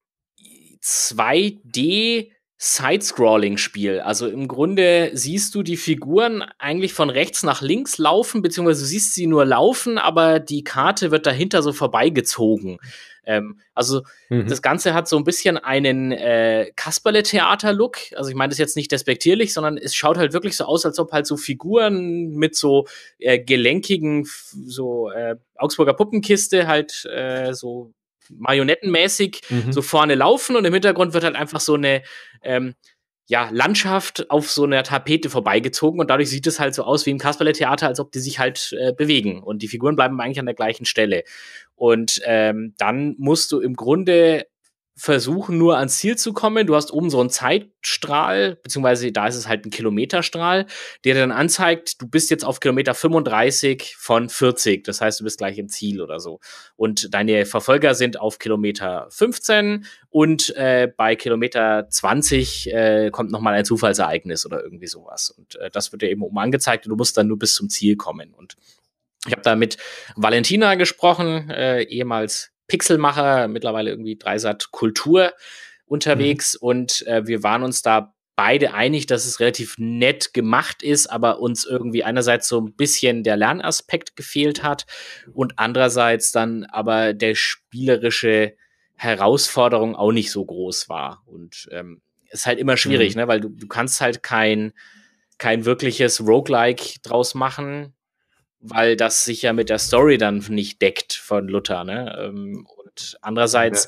zwei D Side-Scrolling-Spiel. Also im Grunde siehst du die Figuren eigentlich von rechts nach links laufen, beziehungsweise du siehst sie nur laufen, aber die Karte wird dahinter so vorbeigezogen. Ähm, also mhm. das Ganze hat so ein bisschen einen äh, Kasperle-Theater-Look. Also ich meine das jetzt nicht despektierlich, sondern es schaut halt wirklich so aus, als ob halt so Figuren mit so äh, gelenkigen, so äh, Augsburger Puppenkiste halt äh, so marionettenmäßig mhm. so vorne laufen und im Hintergrund wird halt einfach so eine ähm, ja, Landschaft auf so einer Tapete vorbeigezogen und dadurch sieht es halt so aus wie im Kasperle-Theater, als ob die sich halt äh, bewegen und die Figuren bleiben eigentlich an der gleichen Stelle. Und ähm, dann musst du im Grunde versuchen, nur ans Ziel zu kommen. Du hast oben so einen Zeitstrahl, beziehungsweise da ist es halt ein Kilometerstrahl, der dann anzeigt, du bist jetzt auf Kilometer fünfunddreißig von vierzig. Das heißt, du bist gleich im Ziel oder so. Und deine Verfolger sind auf Kilometer fünfzehn und äh, bei Kilometer zwanzig äh, kommt nochmal ein Zufallsereignis oder irgendwie sowas. Und äh, das wird dir eben oben angezeigt und du musst dann nur bis zum Ziel kommen. Und ich habe da mit Valentina gesprochen, äh, ehemals Pixelmacher, mittlerweile irgendwie Dreisat Kultur unterwegs mhm. und äh, wir waren uns da beide einig, dass es relativ nett gemacht ist, aber uns irgendwie einerseits so ein bisschen der Lernaspekt gefehlt hat und andererseits dann aber der spielerische Herausforderung auch nicht so groß war und ähm, ist halt immer schwierig, mhm. ne, weil du, du kannst halt kein, kein wirkliches Roguelike draus machen, weil das sich ja mit der Story dann nicht deckt von Luther, ne? Und andererseits,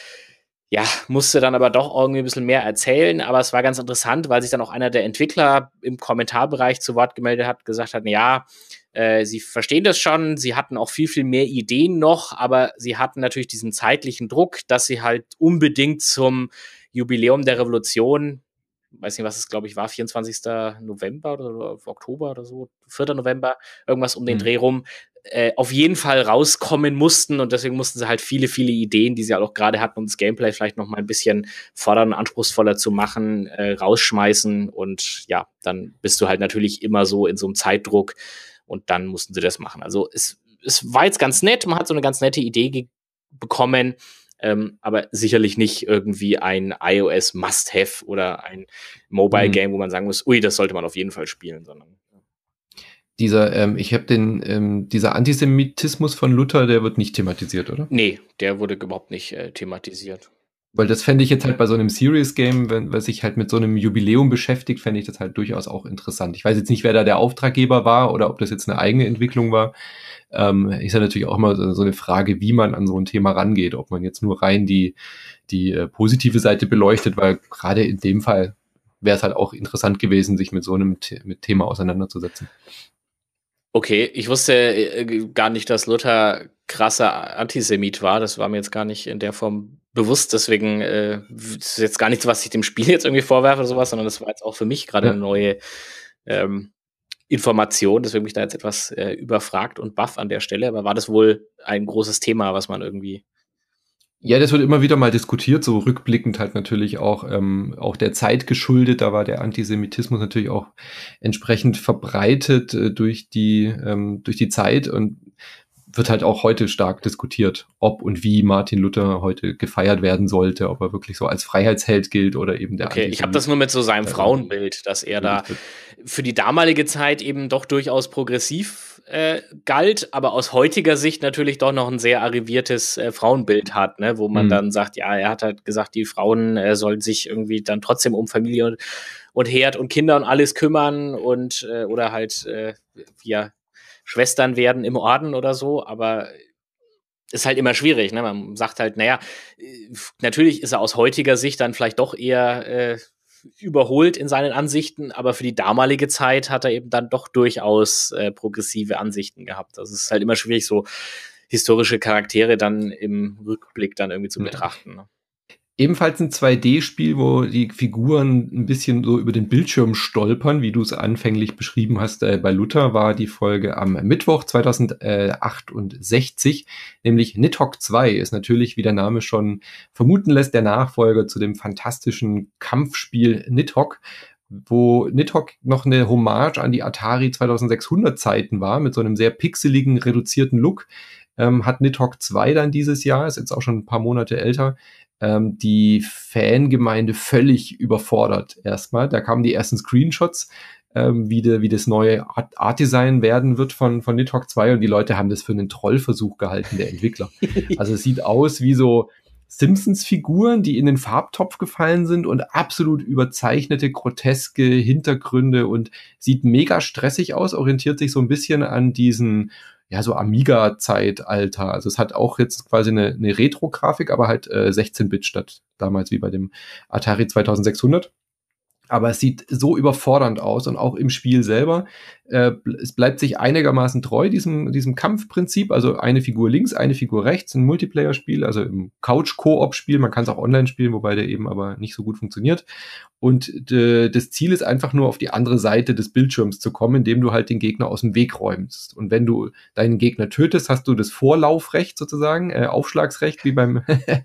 ja. ja, musste dann aber doch irgendwie ein bisschen mehr erzählen, aber es war ganz interessant, weil sich dann auch einer der Entwickler im Kommentarbereich zu Wort gemeldet hat, gesagt hat, ja, äh, sie verstehen das schon, sie hatten auch viel, viel mehr Ideen noch, aber sie hatten natürlich diesen zeitlichen Druck, dass sie halt unbedingt zum Jubiläum der Revolution, weiß nicht, was es, glaube ich, war, vierundzwanzigster November oder Oktober oder so, vierter November, irgendwas um den mhm. Dreh rum, äh, auf jeden Fall rauskommen mussten und deswegen mussten sie halt viele, viele Ideen, die sie halt auch gerade hatten, um das Gameplay vielleicht noch mal ein bisschen fordernd und anspruchsvoller zu machen, äh, rausschmeißen und ja, dann bist du halt natürlich immer so in so einem Zeitdruck und dann mussten sie das machen. Also es, es war jetzt ganz nett, man hat so eine ganz nette Idee ge- bekommen, Ähm, aber sicherlich nicht irgendwie ein iOS Must-Have oder ein Mobile-Game, mhm. wo man sagen muss, ui, das sollte man auf jeden Fall spielen, sondern Dieser, ähm, ich habe den, ähm, dieser Antisemitismus von Luther, der wird nicht thematisiert, oder? Nee, der wurde überhaupt nicht äh, thematisiert. Weil das fände ich jetzt halt bei so einem Serious Game, wenn, was sich halt mit so einem Jubiläum beschäftigt, fände ich das halt durchaus auch interessant. Ich weiß jetzt nicht, wer da der Auftraggeber war oder ob das jetzt eine eigene Entwicklung war. Ähm, ist ja natürlich auch immer so eine Frage, wie man an so ein Thema rangeht, ob man jetzt nur rein die, die äh, positive Seite beleuchtet, weil gerade in dem Fall wäre es halt auch interessant gewesen, sich mit so einem The- mit Thema auseinanderzusetzen. Okay, ich wusste äh, gar nicht, dass Luther krasser Antisemit war. Das war mir jetzt gar nicht in der Form bewusst. Deswegen äh, ist jetzt gar nichts, was ich dem Spiel jetzt irgendwie vorwerfe oder sowas, sondern das war jetzt auch für mich gerade Ja. eine neue ähm, Information. Deswegen bin ich da jetzt etwas äh, überfragt und baff an der Stelle. Aber war das wohl ein großes Thema, was man irgendwie Ja, das wird immer wieder mal diskutiert, so rückblickend halt natürlich auch, ähm, auch der Zeit geschuldet. Da war der Antisemitismus natürlich auch entsprechend verbreitet äh, durch die, ähm, durch die Zeit und wird halt auch heute stark diskutiert, ob und wie Martin Luther heute gefeiert werden sollte, ob er wirklich so als Freiheitsheld gilt oder eben der Okay, ich habe das nur mit so seinem Ja, Frauenbild, dass er da für die damalige Zeit eben doch durchaus progressiv äh, galt, aber aus heutiger Sicht natürlich doch noch ein sehr arriviertes äh, Frauenbild hat, ne, wo man Mhm. dann sagt, ja, er hat halt gesagt, die Frauen äh, sollen sich irgendwie dann trotzdem um Familie und, und Herd und Kinder und alles kümmern und äh, oder halt äh, ja, Schwestern werden im Orden oder so, aber ist halt immer schwierig, ne? Man sagt halt, naja, äh, natürlich ist er aus heutiger Sicht dann vielleicht doch eher äh, überholt in seinen Ansichten, aber für die damalige Zeit hat er eben dann doch durchaus äh, progressive Ansichten gehabt. Also es ist halt immer schwierig, so historische Charaktere dann im Rückblick dann irgendwie zu Ja. betrachten. Ne? Ebenfalls ein zwei D-Spiel, wo die Figuren ein bisschen so über den Bildschirm stolpern, wie du es anfänglich beschrieben hast. Äh, bei Luther war die Folge am Mittwoch zweitausendachtundsechzig, nämlich Nidhogg zwei ist natürlich, wie der Name schon vermuten lässt, der Nachfolger zu dem fantastischen Kampfspiel Nidhogg, wo Nidhogg noch eine Hommage an die Atari zweitausendsechshundert Zeiten war, mit so einem sehr pixeligen, reduzierten Look. Ähm, hat Nidhogg zwei dann dieses Jahr, ist jetzt auch schon ein paar Monate älter, ähm, die Fangemeinde völlig überfordert erstmal. Da kamen die ersten Screenshots, ähm, wie, de, wie das neue Art, Art-Design werden wird von, von Nidhogg zwei und die Leute haben das für einen Trollversuch gehalten, der Entwickler. Also es sieht aus wie so Simpsons-Figuren, die in den Farbtopf gefallen sind und absolut überzeichnete, groteske Hintergründe und sieht mega stressig aus, orientiert sich so ein bisschen an diesen ja, so Amiga-Zeitalter. Also es hat auch jetzt quasi eine, eine Retro-Grafik, aber halt äh, sechzehn Bit statt damals wie bei dem Atari zweitausendsechshundert. Aber es sieht so überfordernd aus und auch im Spiel selber. Äh, es bleibt sich einigermaßen treu, diesem, diesem Kampfprinzip. Also eine Figur links, eine Figur rechts, ein Multiplayer-Spiel, also im Couch-Koop-Spiel. Man kann es auch online spielen, wobei der eben aber nicht so gut funktioniert. Und äh, das Ziel ist einfach nur auf die andere Seite des Bildschirms zu kommen, indem du halt den Gegner aus dem Weg räumst. Und wenn du deinen Gegner tötest, hast du das Vorlaufrecht sozusagen, äh, Aufschlagsrecht wie beim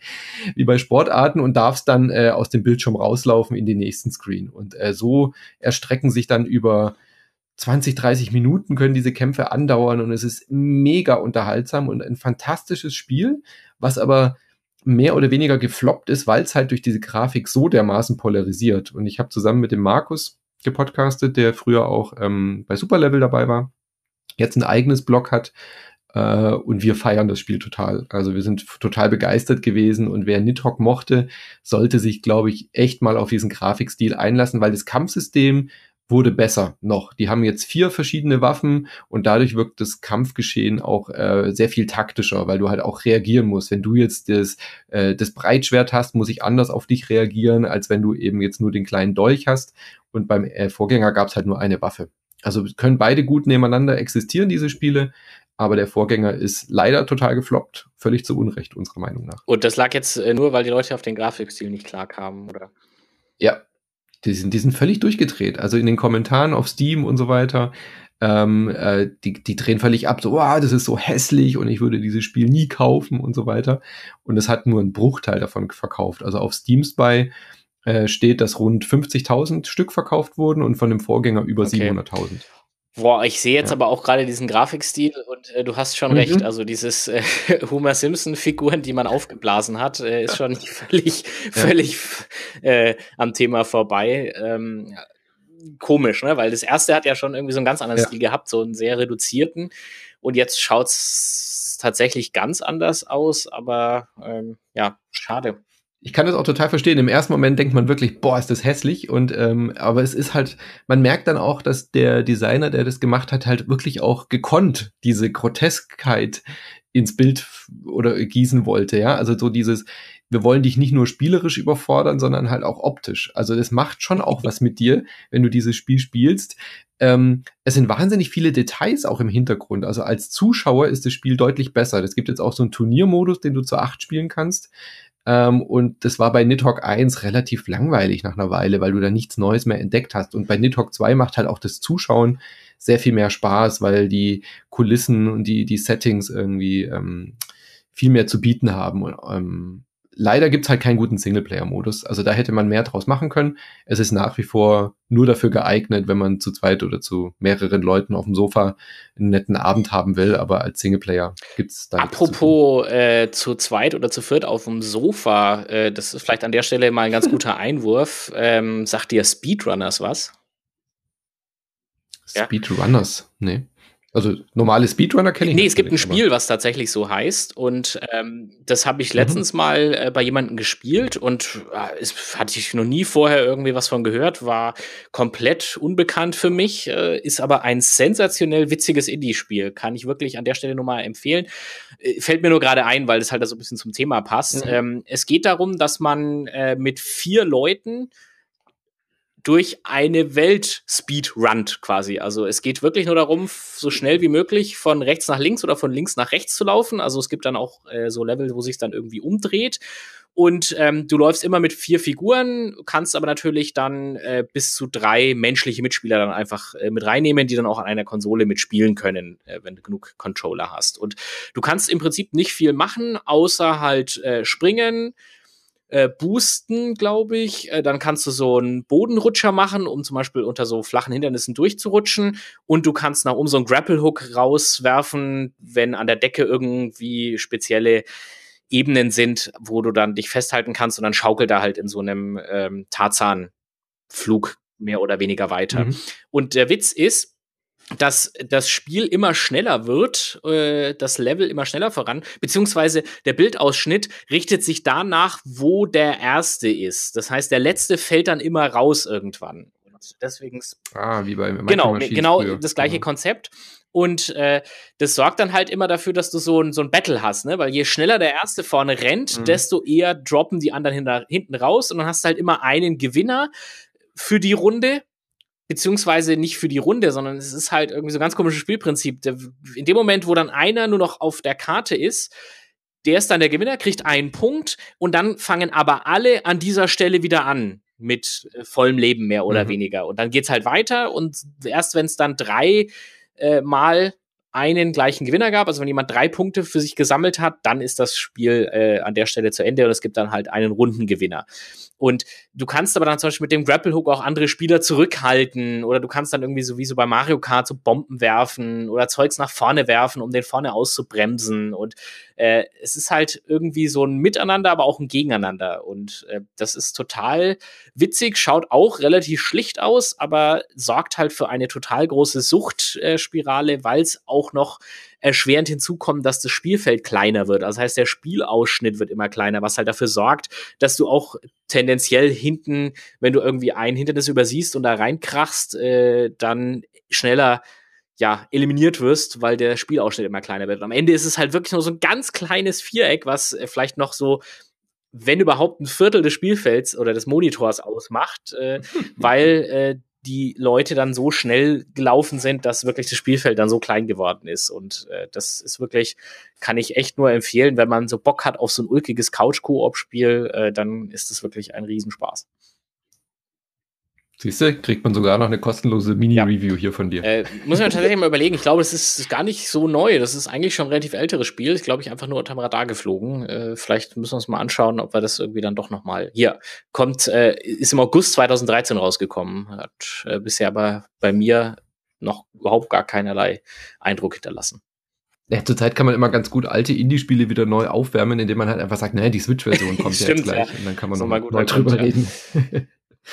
wie bei Sportarten und darfst dann äh, aus dem Bildschirm rauslaufen in den nächsten Screen. Und äh, so erstrecken sich dann über zwanzig, dreißig Minuten können diese Kämpfe andauern und es ist mega unterhaltsam und ein fantastisches Spiel, was aber mehr oder weniger gefloppt ist, weil es halt durch diese Grafik so dermaßen polarisiert. Und ich habe zusammen mit dem Markus gepodcastet, der früher auch ähm, bei Superlevel dabei war, jetzt ein eigenes Blog hat, äh, und wir feiern das Spiel total. Also wir sind total begeistert gewesen und wer Nidhogg mochte, sollte sich, glaube ich, echt mal auf diesen Grafikstil einlassen, weil das Kampfsystem wurde besser noch. Die haben jetzt vier verschiedene Waffen und dadurch wirkt das Kampfgeschehen auch äh, sehr viel taktischer, weil du halt auch reagieren musst. Wenn du jetzt das, äh, das Breitschwert hast, muss ich anders auf dich reagieren, als wenn du eben jetzt nur den kleinen Dolch hast. Und beim äh, Vorgänger gab es halt nur eine Waffe. Also können beide gut nebeneinander existieren, diese Spiele. Aber der Vorgänger ist leider total gefloppt. Völlig zu Unrecht, unserer Meinung nach. Und das lag jetzt äh, nur, weil die Leute auf den Grafikstil nicht klar kamen, oder? Ja, die sind, die sind völlig durchgedreht. Also in den Kommentaren auf Steam und so weiter, ähm, äh, die, die drehen völlig ab. So, wow, das ist so hässlich und ich würde dieses Spiel nie kaufen und so weiter. Und es hat nur einen Bruchteil davon verkauft. Also auf Steam Spy äh, steht, dass rund fünfzigtausend Stück verkauft wurden und von dem Vorgänger über Okay. siebenhunderttausend. Boah, ich sehe jetzt Ja. aber auch gerade diesen Grafikstil und äh, du hast schon Mhm. recht. Also dieses äh, Homer Simpson-Figuren, die man aufgeblasen hat, äh, ist schon völlig, völlig äh, am Thema vorbei. Ähm, komisch, ne? Weil das erste hat ja schon irgendwie so einen ganz anderen Ja. Stil gehabt, so einen sehr reduzierten. Und jetzt schaut's tatsächlich ganz anders aus, aber ähm, ja, schade. Ich kann das auch total verstehen. Im ersten Moment denkt man wirklich, boah, ist das hässlich. Und ähm, aber es ist halt, man merkt dann auch, dass der Designer, der das gemacht hat, halt wirklich auch gekonnt diese Groteskheit ins Bild f- oder gießen wollte. Ja, also so dieses, wir wollen dich nicht nur spielerisch überfordern, sondern halt auch optisch. Also das macht schon auch was mit dir, wenn du dieses Spiel spielst. Ähm, es sind wahnsinnig viele Details auch im Hintergrund. Also als Zuschauer ist das Spiel deutlich besser. Es gibt jetzt auch so einen Turniermodus, den du zu acht spielen kannst. Ähm, und das war bei Nidhogg eins relativ langweilig nach einer Weile, weil du da nichts Neues mehr entdeckt hast. Und bei Nidhogg zwei macht halt auch das Zuschauen sehr viel mehr Spaß, weil die Kulissen und die, die Settings irgendwie ähm, viel mehr zu bieten haben. Und, ähm, leider gibt's halt keinen guten Singleplayer-Modus. Also da hätte man mehr draus machen können. Es ist nach wie vor nur dafür geeignet, wenn man zu zweit oder zu mehreren Leuten auf dem Sofa einen netten Abend haben will, aber als Singleplayer gibt's da nichts zu tun. Apropos äh, zu zweit oder zu viert auf dem Sofa, äh, das ist vielleicht an der Stelle mal ein ganz guter Einwurf. Ähm, sagt dir Speedrunners was? Ja. Speedrunners, nee. Also normale Speedrunner kenne ich Nee, es gibt ein natürlich, aber- Spiel, was tatsächlich so heißt. Und ähm, das habe ich letztens mal äh, bei jemandem gespielt und äh, es hatte ich noch nie vorher irgendwie was von gehört, war komplett unbekannt für mich, äh, ist aber ein sensationell witziges Indie-Spiel. Kann ich wirklich an der Stelle nur mal empfehlen. Äh, fällt mir nur gerade ein, weil das halt da so ein bisschen zum Thema passt. Mhm. Ähm, es geht darum, dass man äh, mit vier Leuten durch eine Welt speedrunnt quasi. Also es geht wirklich nur darum, f- so schnell wie möglich von rechts nach links oder von links nach rechts zu laufen. Also es gibt dann auch äh, so Level, wo sich dann irgendwie umdreht. Und ähm, du läufst immer mit vier Figuren, kannst aber natürlich dann äh, bis zu drei menschliche Mitspieler dann einfach äh, mit reinnehmen, die dann auch an einer Konsole mitspielen können, äh, wenn du genug Controller hast. Und du kannst im Prinzip nicht viel machen, außer halt äh, springen, äh, boosten, glaube ich. Äh, dann kannst du so einen Bodenrutscher machen, um zum Beispiel unter so flachen Hindernissen durchzurutschen. Und du kannst nach oben so einen Grapple-Hook rauswerfen, wenn an der Decke irgendwie spezielle Ebenen sind, wo du dann dich festhalten kannst und dann schaukelt er halt in so einem ähm, Tarzan-Flug mehr oder weniger weiter. Mhm. Und der Witz ist, dass das Spiel immer schneller wird, äh, das Level immer schneller voran, beziehungsweise der Bildausschnitt richtet sich danach, wo der Erste ist. Das heißt, der Letzte fällt dann immer raus irgendwann. Und deswegen Ah, wie bei Micro genau, Machines genau früher. das gleiche Ja. Konzept. Und äh, das sorgt dann halt immer dafür, dass du so ein, so ein Battle hast, ne? Weil je schneller der Erste vorne rennt, Mhm. desto eher droppen die anderen hinter, hinten raus. Und dann hast du halt immer einen Gewinner für die Runde, beziehungsweise nicht für die Runde, sondern es ist halt irgendwie so ein ganz komisches Spielprinzip. Der, in dem Moment, wo dann einer nur noch auf der Karte ist, der ist dann der Gewinner, kriegt einen Punkt und dann fangen aber alle an dieser Stelle wieder an mit äh, vollem Leben mehr oder Mhm. weniger. Und dann geht's halt weiter und erst wenn es dann drei äh, Mal einen gleichen Gewinner gab, also wenn jemand drei Punkte für sich gesammelt hat, dann ist das Spiel äh, an der Stelle zu Ende und es gibt dann halt einen Rundengewinner. Und du kannst aber dann zum Beispiel mit dem Grapple-Hook auch andere Spieler zurückhalten oder du kannst dann irgendwie so wie so bei Mario Kart so Bomben werfen oder Zeugs nach vorne werfen, um den vorne auszubremsen. Und äh, es ist halt irgendwie so ein Miteinander, aber auch ein Gegeneinander. Und äh, das ist total witzig, schaut auch relativ schlicht aus, aber sorgt halt für eine total große Suchtspirale, weil es auch noch erschwerend hinzukommt, dass das Spielfeld kleiner wird. Also das heißt, der Spielausschnitt wird immer kleiner, was halt dafür sorgt, dass du auch tendenziell hinten, wenn du irgendwie ein Hindernis übersiehst und da reinkrachst, äh, dann schneller ja, eliminiert wirst, weil der Spielausschnitt immer kleiner wird. Und am Ende ist es halt wirklich nur so ein ganz kleines Viereck, was äh, vielleicht noch so, wenn überhaupt, ein Viertel des Spielfelds oder des Monitors ausmacht, äh, weil äh, die Leute dann so schnell gelaufen sind, dass wirklich das Spielfeld dann so klein geworden ist. Und äh, das ist wirklich, kann ich echt nur empfehlen, wenn man so Bock hat auf so ein ulkiges Couch-Koop-Spiel, äh, dann ist das wirklich ein Riesenspaß. Siehst du, kriegt man sogar noch eine kostenlose Mini-Review hier von dir. Äh, muss man tatsächlich mal überlegen. Ich glaube, das ist gar nicht so neu. Das ist eigentlich schon ein relativ älteres Spiel. Ich glaube, ich einfach nur unterm Radar geflogen. Äh, vielleicht müssen wir uns mal anschauen, ob wir das irgendwie dann doch noch mal hier kommt. Äh, ist im August zweitausenddreizehn rausgekommen. Hat äh, bisher aber bei mir noch überhaupt gar keinerlei Eindruck hinterlassen. Ja, zurzeit kann man immer ganz gut alte Indie-Spiele wieder neu aufwärmen, indem man halt einfach sagt, naja, die Switch-Version kommt ja jetzt Stimmt, gleich. ja. Und dann kann man Das ist noch noch mal neu guter drüber Grund, ja. reden.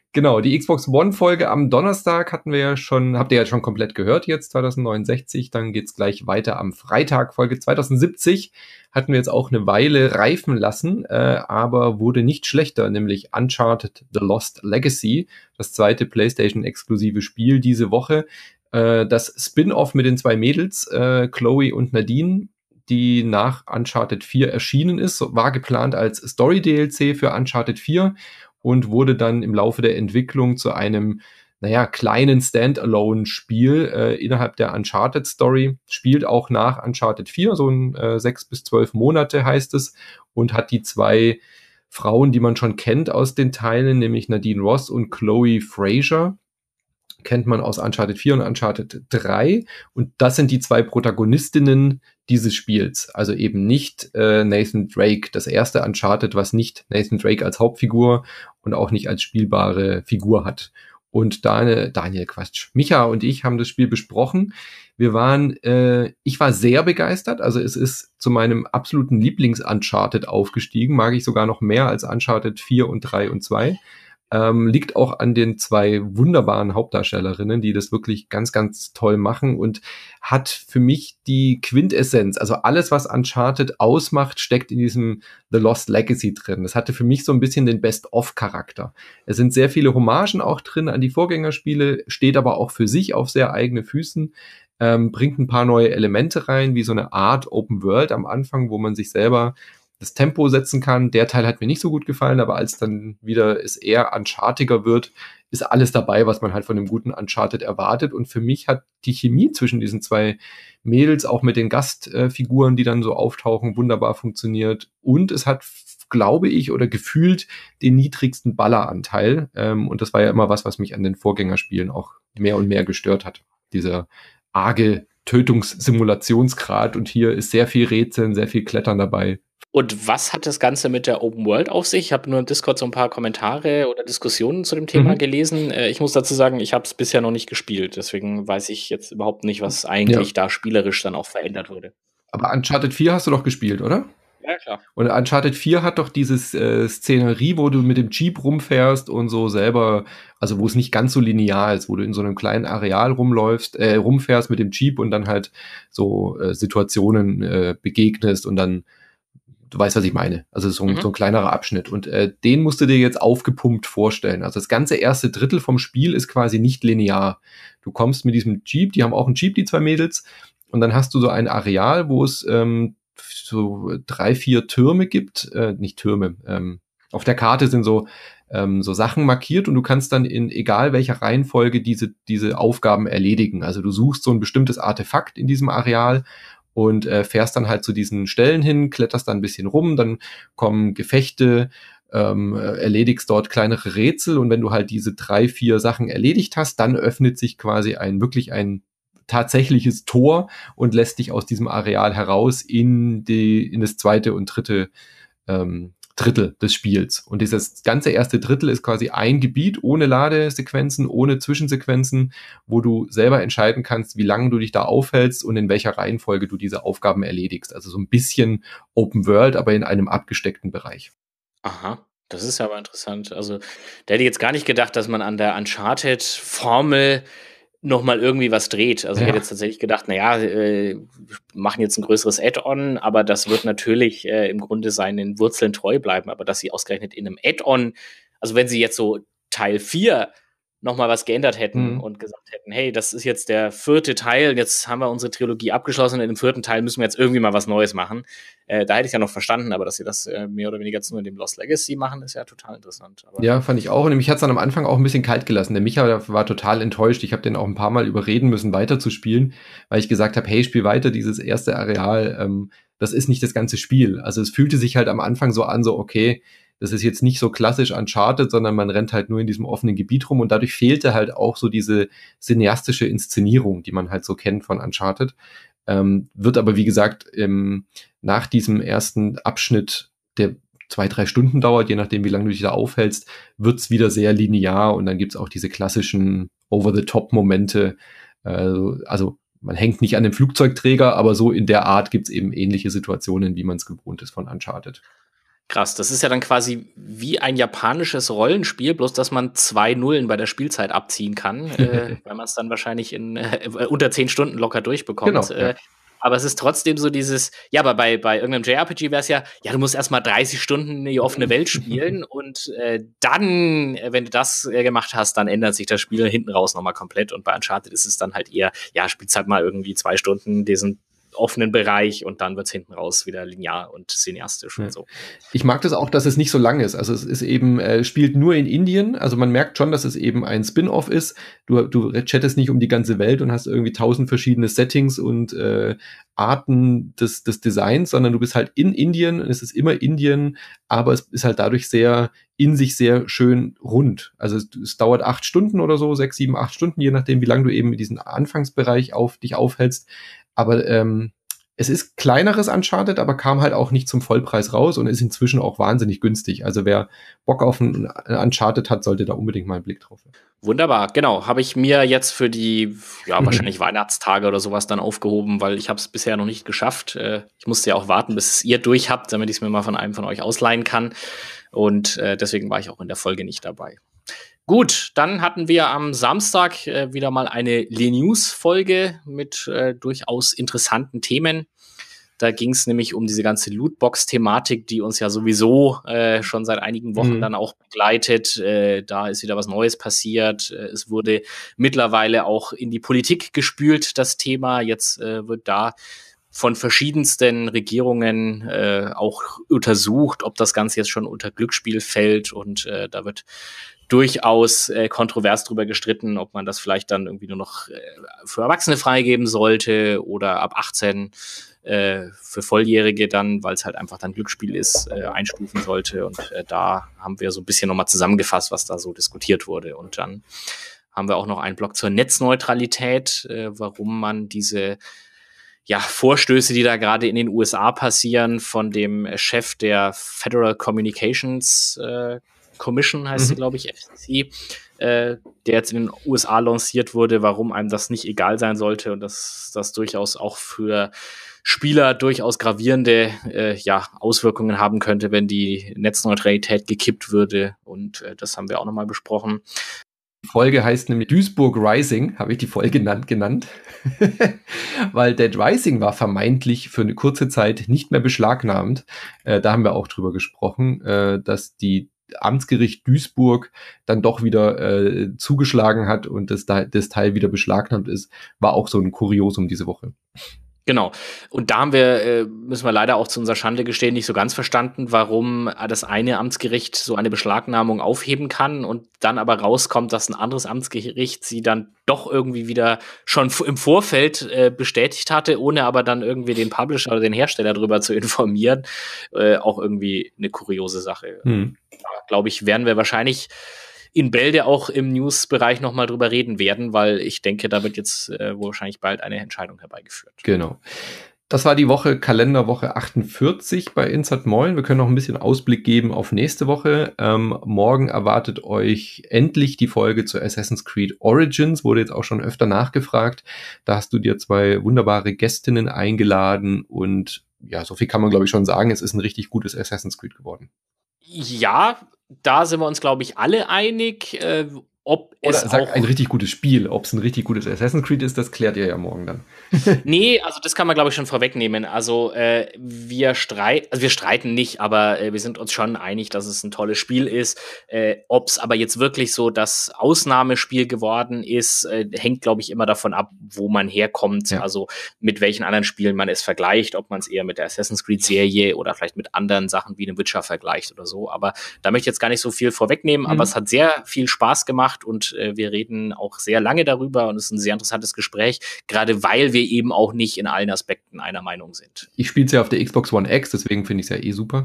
Genau, die Xbox One-Folge am Donnerstag hatten wir ja schon, habt ihr ja schon komplett gehört jetzt, zwanzig neunundsechzig, dann geht's gleich weiter am Freitag, Folge zwanzig siebzig, hatten wir jetzt auch eine Weile reifen lassen, äh, aber wurde nicht schlechter, nämlich Uncharted The Lost Legacy, das zweite PlayStation-exklusive Spiel diese Woche, äh, das Spin-Off mit den zwei Mädels, äh, Chloe und Nadine, die nach Uncharted vier erschienen ist, war geplant als Story-D L C für Uncharted vier, und wurde dann im Laufe der Entwicklung zu einem, naja, kleinen Standalone-Spiel äh, innerhalb der Uncharted-Story. Spielt auch nach Uncharted vier, so ein äh, sechs bis zwölf Monate heißt es, und hat die zwei Frauen, die man schon kennt aus den Teilen, nämlich Nadine Ross und Chloe Fraser, kennt man aus Uncharted vier und Uncharted drei. Und das sind die zwei Protagonistinnen dieses Spiels. Also eben nicht äh, Nathan Drake, das erste Uncharted, was nicht Nathan Drake als Hauptfigur und auch nicht als spielbare Figur hat. Und Daniel, Daniel Quatsch, Micha und ich haben das Spiel besprochen. Wir waren, äh, ich war sehr begeistert. Also es ist zu meinem absoluten Lieblings-Uncharted aufgestiegen. Mag ich sogar noch mehr als Uncharted vier und drei und zwei. Ähm, liegt auch an den zwei wunderbaren Hauptdarstellerinnen, die das wirklich ganz, ganz toll machen, und hat für mich die Quintessenz, also alles, was Uncharted ausmacht, steckt in diesem The Lost Legacy drin. Das hatte für mich so ein bisschen den Best-of-Charakter. Es sind sehr viele Hommagen auch drin an die Vorgängerspiele, steht aber auch für sich auf sehr eigene Füßen, ähm, bringt ein paar neue Elemente rein, wie so eine Art Open World am Anfang, wo man sich selber das Tempo setzen kann. Der Teil hat mir nicht so gut gefallen, aber als dann wieder es eher Unchartiger wird, ist alles dabei, was man halt von einem guten Uncharted erwartet. Und für mich hat die Chemie zwischen diesen zwei Mädels, auch mit den Gastfiguren, die dann so auftauchen, wunderbar funktioniert. Und es hat, glaube ich, oder gefühlt den niedrigsten Balleranteil. Ähm, und das war ja immer was, was mich an den Vorgängerspielen auch mehr und mehr gestört hat. Dieser arge Tötungssimulationsgrad. Und hier ist sehr viel Rätseln, sehr viel Klettern dabei. Und was hat das Ganze mit der Open World auf sich? Ich habe nur im Discord so ein paar Kommentare oder Diskussionen zu dem Thema mhm. gelesen. Äh, ich muss dazu sagen, ich habe es bisher noch nicht gespielt. Deswegen weiß ich jetzt überhaupt nicht, was eigentlich ja. da spielerisch dann auch verändert wurde. Aber Uncharted vier hast du doch gespielt, oder? Ja, klar. Und Uncharted vier hat doch dieses äh, Szenerie, wo du mit dem Jeep rumfährst und so selber, also wo es nicht ganz so linear ist, wo du in so einem kleinen Areal rumläufst, äh, rumfährst mit dem Jeep und dann halt so äh, Situationen äh, begegnest und dann du weißt, was ich meine. Also so ein, mhm. so ein kleinerer Abschnitt. Und äh, den musst du dir jetzt aufgepumpt vorstellen. Also das ganze erste Drittel vom Spiel ist quasi nicht linear. Du kommst mit diesem Jeep, die haben auch einen Jeep, die zwei Mädels, und dann hast du so ein Areal, wo es ähm, so drei, vier Türme gibt. Äh, nicht Türme. Ähm, auf der Karte sind so ähm, so Sachen markiert, und du kannst dann in egal welcher Reihenfolge diese diese Aufgaben erledigen. Also du suchst so ein bestimmtes Artefakt in diesem Areal und äh, fährst dann halt zu diesen Stellen hin, kletterst dann ein bisschen rum, dann kommen Gefechte, ähm, erledigst dort kleinere Rätsel, und wenn du halt diese drei, vier Sachen erledigt hast, dann öffnet sich quasi ein wirklich ein tatsächliches Tor und lässt dich aus diesem Areal heraus in die in das zweite und dritte ähm, Drittel des Spiels. Und dieses ganze erste Drittel ist quasi ein Gebiet ohne Ladesequenzen, ohne Zwischensequenzen, wo du selber entscheiden kannst, wie lange du dich da aufhältst und in welcher Reihenfolge du diese Aufgaben erledigst. Also so ein bisschen Open World, aber in einem abgesteckten Bereich. Aha, das ist ja aber interessant. Also da hätte ich jetzt gar nicht gedacht, dass man an der Uncharted-Formel noch mal irgendwie was dreht. Also ja. Ich hätte jetzt tatsächlich gedacht, naja, äh, wir machen jetzt ein größeres Add-on, aber das wird natürlich äh, im Grunde seinen Wurzeln treu bleiben. Aber dass sie ausgerechnet in einem Add-on, also wenn sie jetzt so Teil vier noch mal was geändert hätten mhm. und gesagt hätten, hey, das ist jetzt der vierte Teil, jetzt haben wir unsere Trilogie abgeschlossen, in dem vierten Teil müssen wir jetzt irgendwie mal was Neues machen. Äh, da hätte ich ja noch verstanden, aber dass sie das äh, mehr oder weniger nur in dem Lost Legacy machen, ist ja total interessant. Aber ja, fand ich auch. Und mich hat es dann am Anfang auch ein bisschen kalt gelassen. Der Micha war total enttäuscht. Ich habe den auch ein paar Mal überreden müssen, weiterzuspielen, weil ich gesagt habe, hey, spiel weiter, dieses erste Areal, ähm, das ist nicht das ganze Spiel. Also es fühlte sich halt am Anfang so an, so okay, das ist jetzt nicht so klassisch Uncharted, sondern man rennt halt nur in diesem offenen Gebiet rum, und dadurch fehlte halt auch so diese cineastische Inszenierung, die man halt so kennt von Uncharted. Ähm, wird aber, wie gesagt, ähm, nach diesem ersten Abschnitt, der zwei, drei Stunden dauert, je nachdem, wie lange du dich da aufhältst, wird's wieder sehr linear, und dann gibt's auch diese klassischen Over-the-Top-Momente. Äh, also man hängt nicht an dem Flugzeugträger, aber so in der Art gibt's eben ähnliche Situationen, wie man es gewohnt ist von Uncharted. Krass, das ist ja dann quasi wie ein japanisches Rollenspiel, bloß dass man zwei Nullen bei der Spielzeit abziehen kann, äh, weil man es dann wahrscheinlich in äh, unter zehn Stunden locker durchbekommt. Genau, äh, ja. Aber es ist trotzdem so dieses, ja, aber bei, bei irgendeinem J R P G wäre es ja, ja, du musst erstmal dreißig Stunden die offene Welt spielen und äh, dann, äh, wenn du das äh, gemacht hast, dann ändert sich das Spiel hinten raus nochmal komplett. Und bei Uncharted ist es dann halt eher, ja, spielst halt mal irgendwie zwei Stunden diesen offenen Bereich und dann wird's hinten raus wieder linear und cineastisch ja. und so. Ich mag das auch, dass es nicht so lang ist. Also es ist eben, äh, spielt nur in Indien. Also man merkt schon, dass es eben ein Spin-off ist. Du, du chattest nicht um die ganze Welt und hast irgendwie tausend verschiedene Settings und äh, Arten des, des Designs, sondern du bist halt in Indien und es ist immer Indien, aber es ist halt dadurch sehr in sich sehr schön rund. Also es, es dauert acht Stunden oder so, sechs, sieben, acht Stunden, je nachdem, wie lange du eben in diesem Anfangsbereich auf dich aufhältst. Aber ähm, es ist kleineres Uncharted, aber kam halt auch nicht zum Vollpreis raus und ist inzwischen auch wahnsinnig günstig. Also wer Bock auf ein Uncharted hat, sollte da unbedingt mal einen Blick drauf haben. Wunderbar, genau. Habe ich mir jetzt für die, ja, wahrscheinlich Weihnachtstage oder sowas dann aufgehoben, weil ich habe es bisher noch nicht geschafft. Äh, ich musste ja auch warten, bis ihr durch habt, damit ich es mir mal von einem von euch ausleihen kann. Und äh, deswegen war ich auch in der Folge nicht dabei. Gut, dann hatten wir am Samstag äh, wieder mal eine Le News-Folge mit äh, durchaus interessanten Themen. Da ging es nämlich um diese ganze Lootbox-Thematik, die uns ja sowieso äh, schon seit einigen Wochen mhm. dann auch begleitet. Äh, da ist wieder was Neues passiert. Äh, es wurde mittlerweile auch in die Politik gespült, das Thema. Jetzt äh, wird da von verschiedensten Regierungen äh, auch untersucht, ob das Ganze jetzt schon unter Glücksspiel fällt. Und äh, da wird durchaus äh, kontrovers drüber gestritten, ob man das vielleicht dann irgendwie nur noch äh, für Erwachsene freigeben sollte oder ab achtzehn äh, für Volljährige dann, weil es halt einfach dann Glücksspiel ist, äh, einstufen sollte. Und äh, da haben wir so ein bisschen nochmal zusammengefasst, was da so diskutiert wurde. Und dann haben wir auch noch einen Blog zur Netzneutralität, äh, warum man diese ja, Vorstöße, die da gerade in den U S A passieren, von dem Chef der Federal Communications äh, Commission, heißt mhm. sie, glaube ich, F C C, äh, der jetzt in den U S A lanciert wurde, warum einem das nicht egal sein sollte und dass das durchaus auch für Spieler durchaus gravierende äh, ja, Auswirkungen haben könnte, wenn die Netzneutralität gekippt würde. Und äh, das haben wir auch nochmal besprochen. Die Folge heißt nämlich Duisburg Rising, habe ich die Folge genannt, genannt. Weil Dead Rising war vermeintlich für eine kurze Zeit nicht mehr beschlagnahmt. Äh, da haben wir auch drüber gesprochen, äh, dass die Amtsgericht Duisburg dann doch wieder äh, zugeschlagen hat und das, das Teil wieder beschlagnahmt ist, war auch so ein Kuriosum diese Woche. Genau. Und da haben wir, äh, müssen wir leider auch zu unserer Schande gestehen, nicht so ganz verstanden, warum das eine Amtsgericht so eine Beschlagnahmung aufheben kann und dann aber rauskommt, dass ein anderes Amtsgericht sie dann doch irgendwie wieder schon im Vorfeld äh, bestätigt hatte, ohne aber dann irgendwie den Publisher oder den Hersteller darüber zu informieren. Äh, auch irgendwie eine kuriose Sache. Hm. Glaube ich, werden wir wahrscheinlich in Bälde auch im News-Bereich nochmal drüber reden werden, weil ich denke, da wird jetzt äh, wohl wahrscheinlich bald eine Entscheidung herbeigeführt. Genau. Das war die Woche, Kalenderwoche achtundvierzig bei Insert Moin. Wir können noch ein bisschen Ausblick geben auf nächste Woche. Ähm, morgen erwartet euch endlich die Folge zu Assassin's Creed Origins. Wurde jetzt auch schon öfter nachgefragt. Da hast du dir zwei wunderbare Gästinnen eingeladen und ja, so viel kann man glaube ich schon sagen. Es ist ein richtig gutes Assassin's Creed geworden. Ja, da sind wir uns, glaube ich, alle einig. Äh, ob Oder es sag auch ein richtig gutes Spiel. Ob es ein richtig gutes Assassin's Creed ist, das klärt ihr ja morgen dann. Nee, also das kann man, glaube ich, schon vorwegnehmen. Also äh, wir streiten, also wir streiten nicht, aber äh, wir sind uns schon einig, dass es ein tolles Spiel ist. Äh, ob es aber jetzt wirklich so das Ausnahmespiel geworden ist, äh, hängt, glaube ich, immer davon ab, wo man herkommt. Ja. Also mit welchen anderen Spielen man es vergleicht, ob man es eher mit der Assassin's Creed-Serie oder vielleicht mit anderen Sachen wie einem Witcher vergleicht oder so. Aber da möchte ich jetzt gar nicht so viel vorwegnehmen, mhm. aber es hat sehr viel Spaß gemacht und äh, wir reden auch sehr lange darüber und es ist ein sehr interessantes Gespräch, gerade weil wir eben auch nicht in allen Aspekten einer Meinung sind. Ich spiele es ja auf der Xbox One X, deswegen finde ich es ja eh super.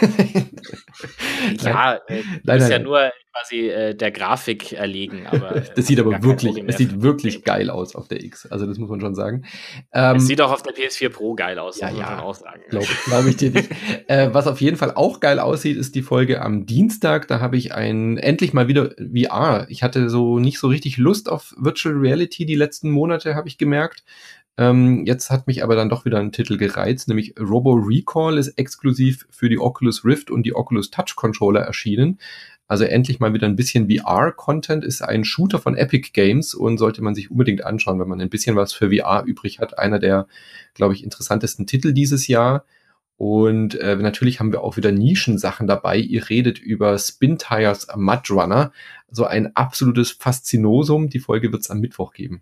Ja, äh, du bist ja nur quasi äh, der Grafik erlegen. Aber, äh, das sieht aber wirklich, es sieht wirklich geil aus auf der X. Also das muss man schon sagen. Ähm, es sieht auch auf der P S vier Pro geil aus, ja, muss man ja, schon auch sagen. Glaube glaub ich dir nicht. äh, was auf jeden Fall auch geil aussieht, ist die Folge am Dienstag. Da habe ich ein endlich mal wieder V R. Ich hatte so nicht so richtig Lust auf Virtual Reality die letzten Monate, habe ich gemerkt. Ähm, jetzt hat mich aber dann doch wieder ein Titel gereizt, nämlich Robo Recall ist exklusiv für die Oculus Rift und die Oculus Touch Controller erschienen. Also endlich mal wieder ein bisschen V R-Content, ist ein Shooter von Epic Games und sollte man sich unbedingt anschauen, wenn man ein bisschen was für V R übrig hat. Einer der, glaube ich, interessantesten Titel dieses Jahr. Und äh, natürlich haben wir auch wieder Nischensachen dabei. Ihr redet über Spin Tires Mud Runner, so ein absolutes Faszinosum. Die Folge wird es am Mittwoch geben.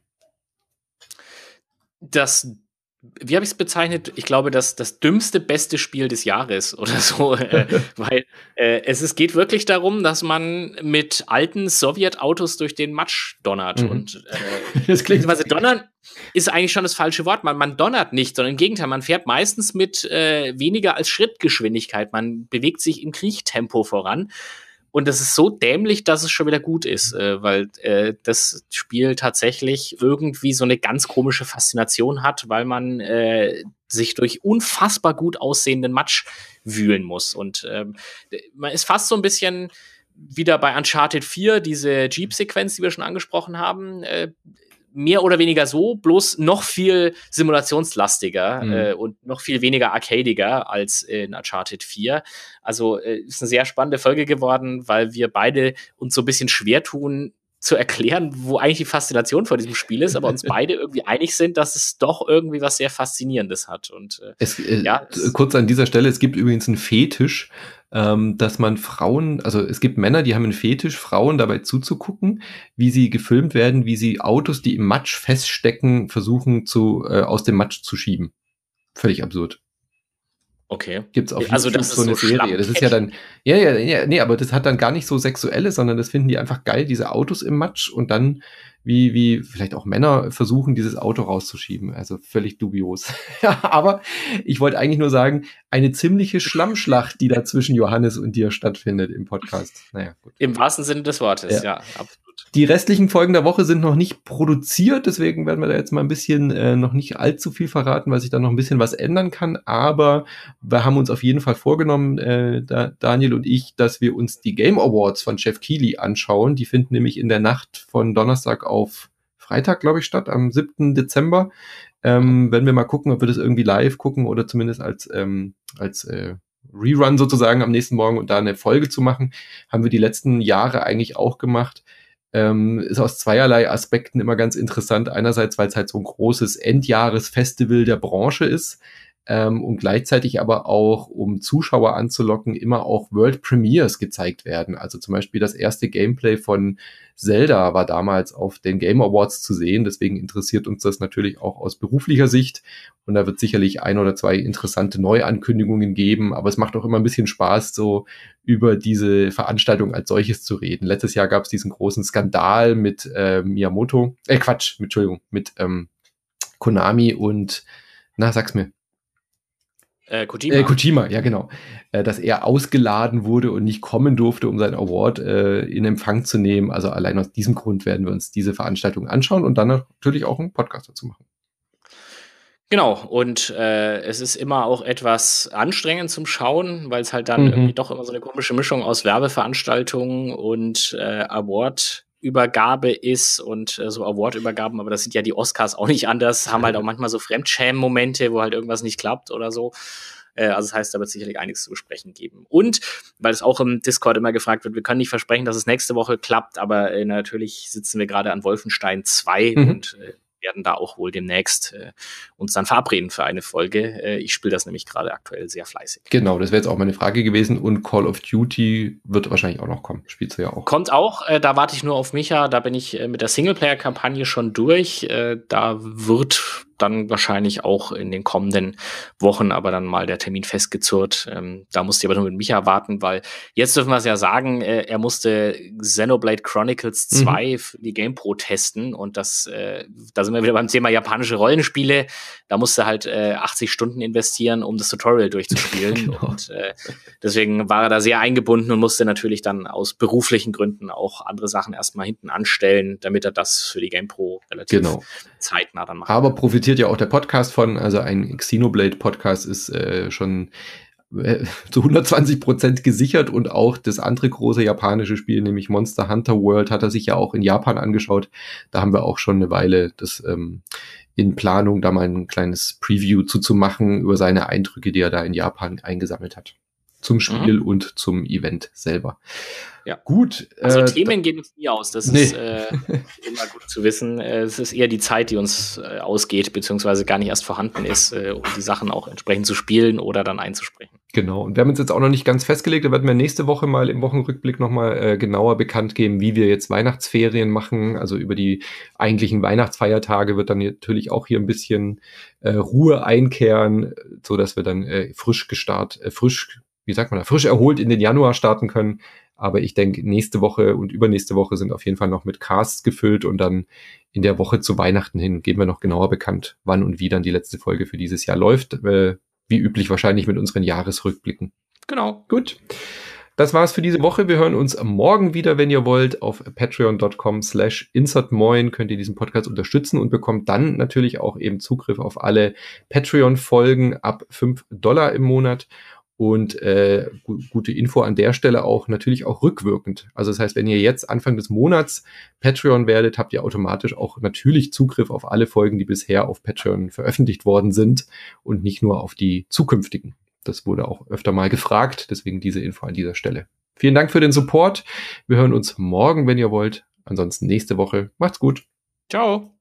Das, wie habe ich es bezeichnet? Ich glaube, das das dümmste, beste Spiel des Jahres oder so, äh, weil äh, es, es geht wirklich darum, dass man mit alten Sowjetautos durch den Matsch donnert. Mhm. Und äh, das klingt, also donnern ist eigentlich schon das falsche Wort. Man, man donnert nicht, sondern im Gegenteil, man fährt meistens mit äh, weniger als Schrittgeschwindigkeit. Man bewegt sich im Kriechtempo voran. Und das ist so dämlich, dass es schon wieder gut ist, äh, weil äh, das Spiel tatsächlich irgendwie so eine ganz komische Faszination hat, weil man äh, sich durch unfassbar gut aussehenden Matsch wühlen muss. Und ähm, man ist fast so ein bisschen wieder bei Uncharted vier, diese Jeep-Sequenz, die wir schon angesprochen haben, äh, mehr oder weniger so, bloß noch viel simulationslastiger mhm. äh, und noch viel weniger arcadiger als in Uncharted vier. Also äh, ist eine sehr spannende Folge geworden, weil wir beide uns so ein bisschen schwer tun, zu erklären, wo eigentlich die Faszination vor diesem Spiel ist, aber uns beide irgendwie einig sind, dass es doch irgendwie was sehr Faszinierendes hat. Und äh, es, äh, ja, es, kurz an dieser Stelle, es gibt übrigens einen Fetisch, ähm, dass man Frauen, also es gibt Männer, die haben einen Fetisch, Frauen dabei zuzugucken, wie sie gefilmt werden, wie sie Autos, die im Matsch feststecken, versuchen zu äh, aus dem Matsch zu schieben. Völlig absurd. Okay. Gibt's auf also YouTube das ist so eine so Serie. Das ist ja dann, ja, ja, ja, nee, aber das hat dann gar nicht so Sexuelles, sondern das finden die einfach geil, diese Autos im Matsch und dann, wie, wie vielleicht auch Männer versuchen, dieses Auto rauszuschieben. Also völlig dubios. Ja, aber ich wollte eigentlich nur sagen, eine ziemliche Schlammschlacht, die da zwischen Johannes und dir stattfindet im Podcast. Naja, gut. Im wahrsten Sinne des Wortes, ja, ja absolut. Die restlichen Folgen der Woche sind noch nicht produziert, deswegen werden wir da jetzt mal ein bisschen äh, noch nicht allzu viel verraten, weil sich da noch ein bisschen was ändern kann, aber wir haben uns auf jeden Fall vorgenommen, äh, da, Daniel und ich, dass wir uns die Game Awards von Jeff Keighley anschauen. Die finden nämlich in der Nacht von Donnerstag auf Freitag, glaube ich, statt, am siebten Dezember. Ähm, werden wir mal gucken, ob wir das irgendwie live gucken oder zumindest als, ähm, als äh, Rerun sozusagen am nächsten Morgen und da eine Folge zu machen. Haben wir die letzten Jahre eigentlich auch gemacht. Ähm, ist aus zweierlei Aspekten immer ganz interessant. Einerseits, weil es halt so ein großes Endjahresfestival der Branche ist ähm, und gleichzeitig aber auch, um Zuschauer anzulocken, immer auch World Premieres gezeigt werden. Also zum Beispiel das erste Gameplay von Zelda war damals auf den Game Awards zu sehen. Deswegen interessiert uns das natürlich auch aus beruflicher Sicht. Und da wird sicherlich ein oder zwei interessante Neuankündigungen geben. Aber es macht auch immer ein bisschen Spaß, so über diese Veranstaltung als solches zu reden. Letztes Jahr gab es diesen großen Skandal mit äh, Miyamoto. Äh, Quatsch, mit, Entschuldigung, mit ähm, Konami und, na, sag's mir. Äh, Kojima. Äh, Kojima, ja genau. Äh, dass er ausgeladen wurde und nicht kommen durfte, um seinen Award äh, in Empfang zu nehmen. Also allein aus diesem Grund werden wir uns diese Veranstaltung anschauen und dann natürlich auch einen Podcast dazu machen. Genau, und äh, es ist immer auch etwas anstrengend zum Schauen, weil es halt dann Mhm. irgendwie doch immer so eine komische Mischung aus Werbeveranstaltungen und äh, Award-Übergabe ist und äh, so Award-Übergaben, aber das sind ja die Oscars auch nicht anders, haben halt auch manchmal so Fremdschämen-Momente, wo halt irgendwas nicht klappt oder so. Äh, also das heißt, da wird sicherlich einiges zu besprechen geben. Und, weil es auch im Discord immer gefragt wird, wir können nicht versprechen, dass es nächste Woche klappt, aber äh, natürlich sitzen wir gerade an Wolfenstein zwei Mhm. und äh, werden da auch wohl demnächst äh, uns dann verabreden für eine Folge. Äh, ich spiele das nämlich gerade aktuell sehr fleißig. Genau, das wäre jetzt auch meine Frage gewesen. Und Call of Duty wird wahrscheinlich auch noch kommen. Spielst du ja auch. Kommt auch, äh, da warte ich nur auf Micha, da bin ich äh, mit der Singleplayer-Kampagne schon durch. Äh, da wird dann wahrscheinlich auch in den kommenden Wochen aber dann mal der Termin festgezurrt. Ähm, da musste ich aber nur mit Micha warten, weil jetzt dürfen wir es ja sagen, äh, er musste Xenoblade Chronicles zwei mhm. für die GamePro testen und das, äh, da sind wir wieder beim Thema japanische Rollenspiele. Da musste halt äh, achtzig Stunden investieren, um das Tutorial durchzuspielen. Genau. Und äh, deswegen war er da sehr eingebunden und musste natürlich dann aus beruflichen Gründen auch andere Sachen erstmal hinten anstellen, damit er das für die GamePro relativ genau. zeitnah dann macht. Aber profitiert ja auch der Podcast von, also ein Xenoblade-Podcast ist äh, schon äh, zu hundertzwanzig Prozent gesichert und auch das andere große japanische Spiel, nämlich Monster Hunter World, hat er sich ja auch in Japan angeschaut. Da haben wir auch schon eine Weile das ähm, in Planung, da mal ein kleines Preview zuzumachen über seine Eindrücke, die er da in Japan eingesammelt hat. Zum Spiel mhm. und zum Event selber. Ja. Gut. Also äh, Themen gehen uns nie aus. Das nee. ist äh, immer gut zu wissen. Es ist eher die Zeit, die uns äh, ausgeht, beziehungsweise gar nicht erst vorhanden ist, äh, um die Sachen auch entsprechend zu spielen oder dann einzusprechen. Genau. Und wir haben uns jetzt auch noch nicht ganz festgelegt. Da werden wir nächste Woche mal im Wochenrückblick nochmal äh, genauer bekannt geben, wie wir jetzt Weihnachtsferien machen. Also über die eigentlichen Weihnachtsfeiertage wird dann natürlich auch hier ein bisschen äh, Ruhe einkehren, so dass wir dann äh, frisch gestartet, äh, frisch wie sagt man da, frisch erholt in den Januar starten können. Aber ich denke, nächste Woche und übernächste Woche sind auf jeden Fall noch mit Casts gefüllt und dann in der Woche zu Weihnachten hin geben wir noch genauer bekannt, wann und wie dann die letzte Folge für dieses Jahr läuft. Äh, wie üblich wahrscheinlich mit unseren Jahresrückblicken. Genau. Gut. Das war's für diese Woche. Wir hören uns morgen wieder, wenn ihr wollt. Auf patreon.com slash insertmoin könnt ihr diesen Podcast unterstützen und bekommt dann natürlich auch eben Zugriff auf alle Patreon-Folgen ab fünf Dollar im Monat. Und äh, gu- gute Info an der Stelle auch, natürlich auch rückwirkend. Also das heißt, wenn ihr jetzt Anfang des Monats Patreon werdet, habt ihr automatisch auch natürlich Zugriff auf alle Folgen, die bisher auf Patreon veröffentlicht worden sind und nicht nur auf die zukünftigen. Das wurde auch öfter mal gefragt, deswegen diese Info an dieser Stelle. Vielen Dank für den Support. Wir hören uns morgen, wenn ihr wollt. Ansonsten nächste Woche. Macht's gut. Ciao.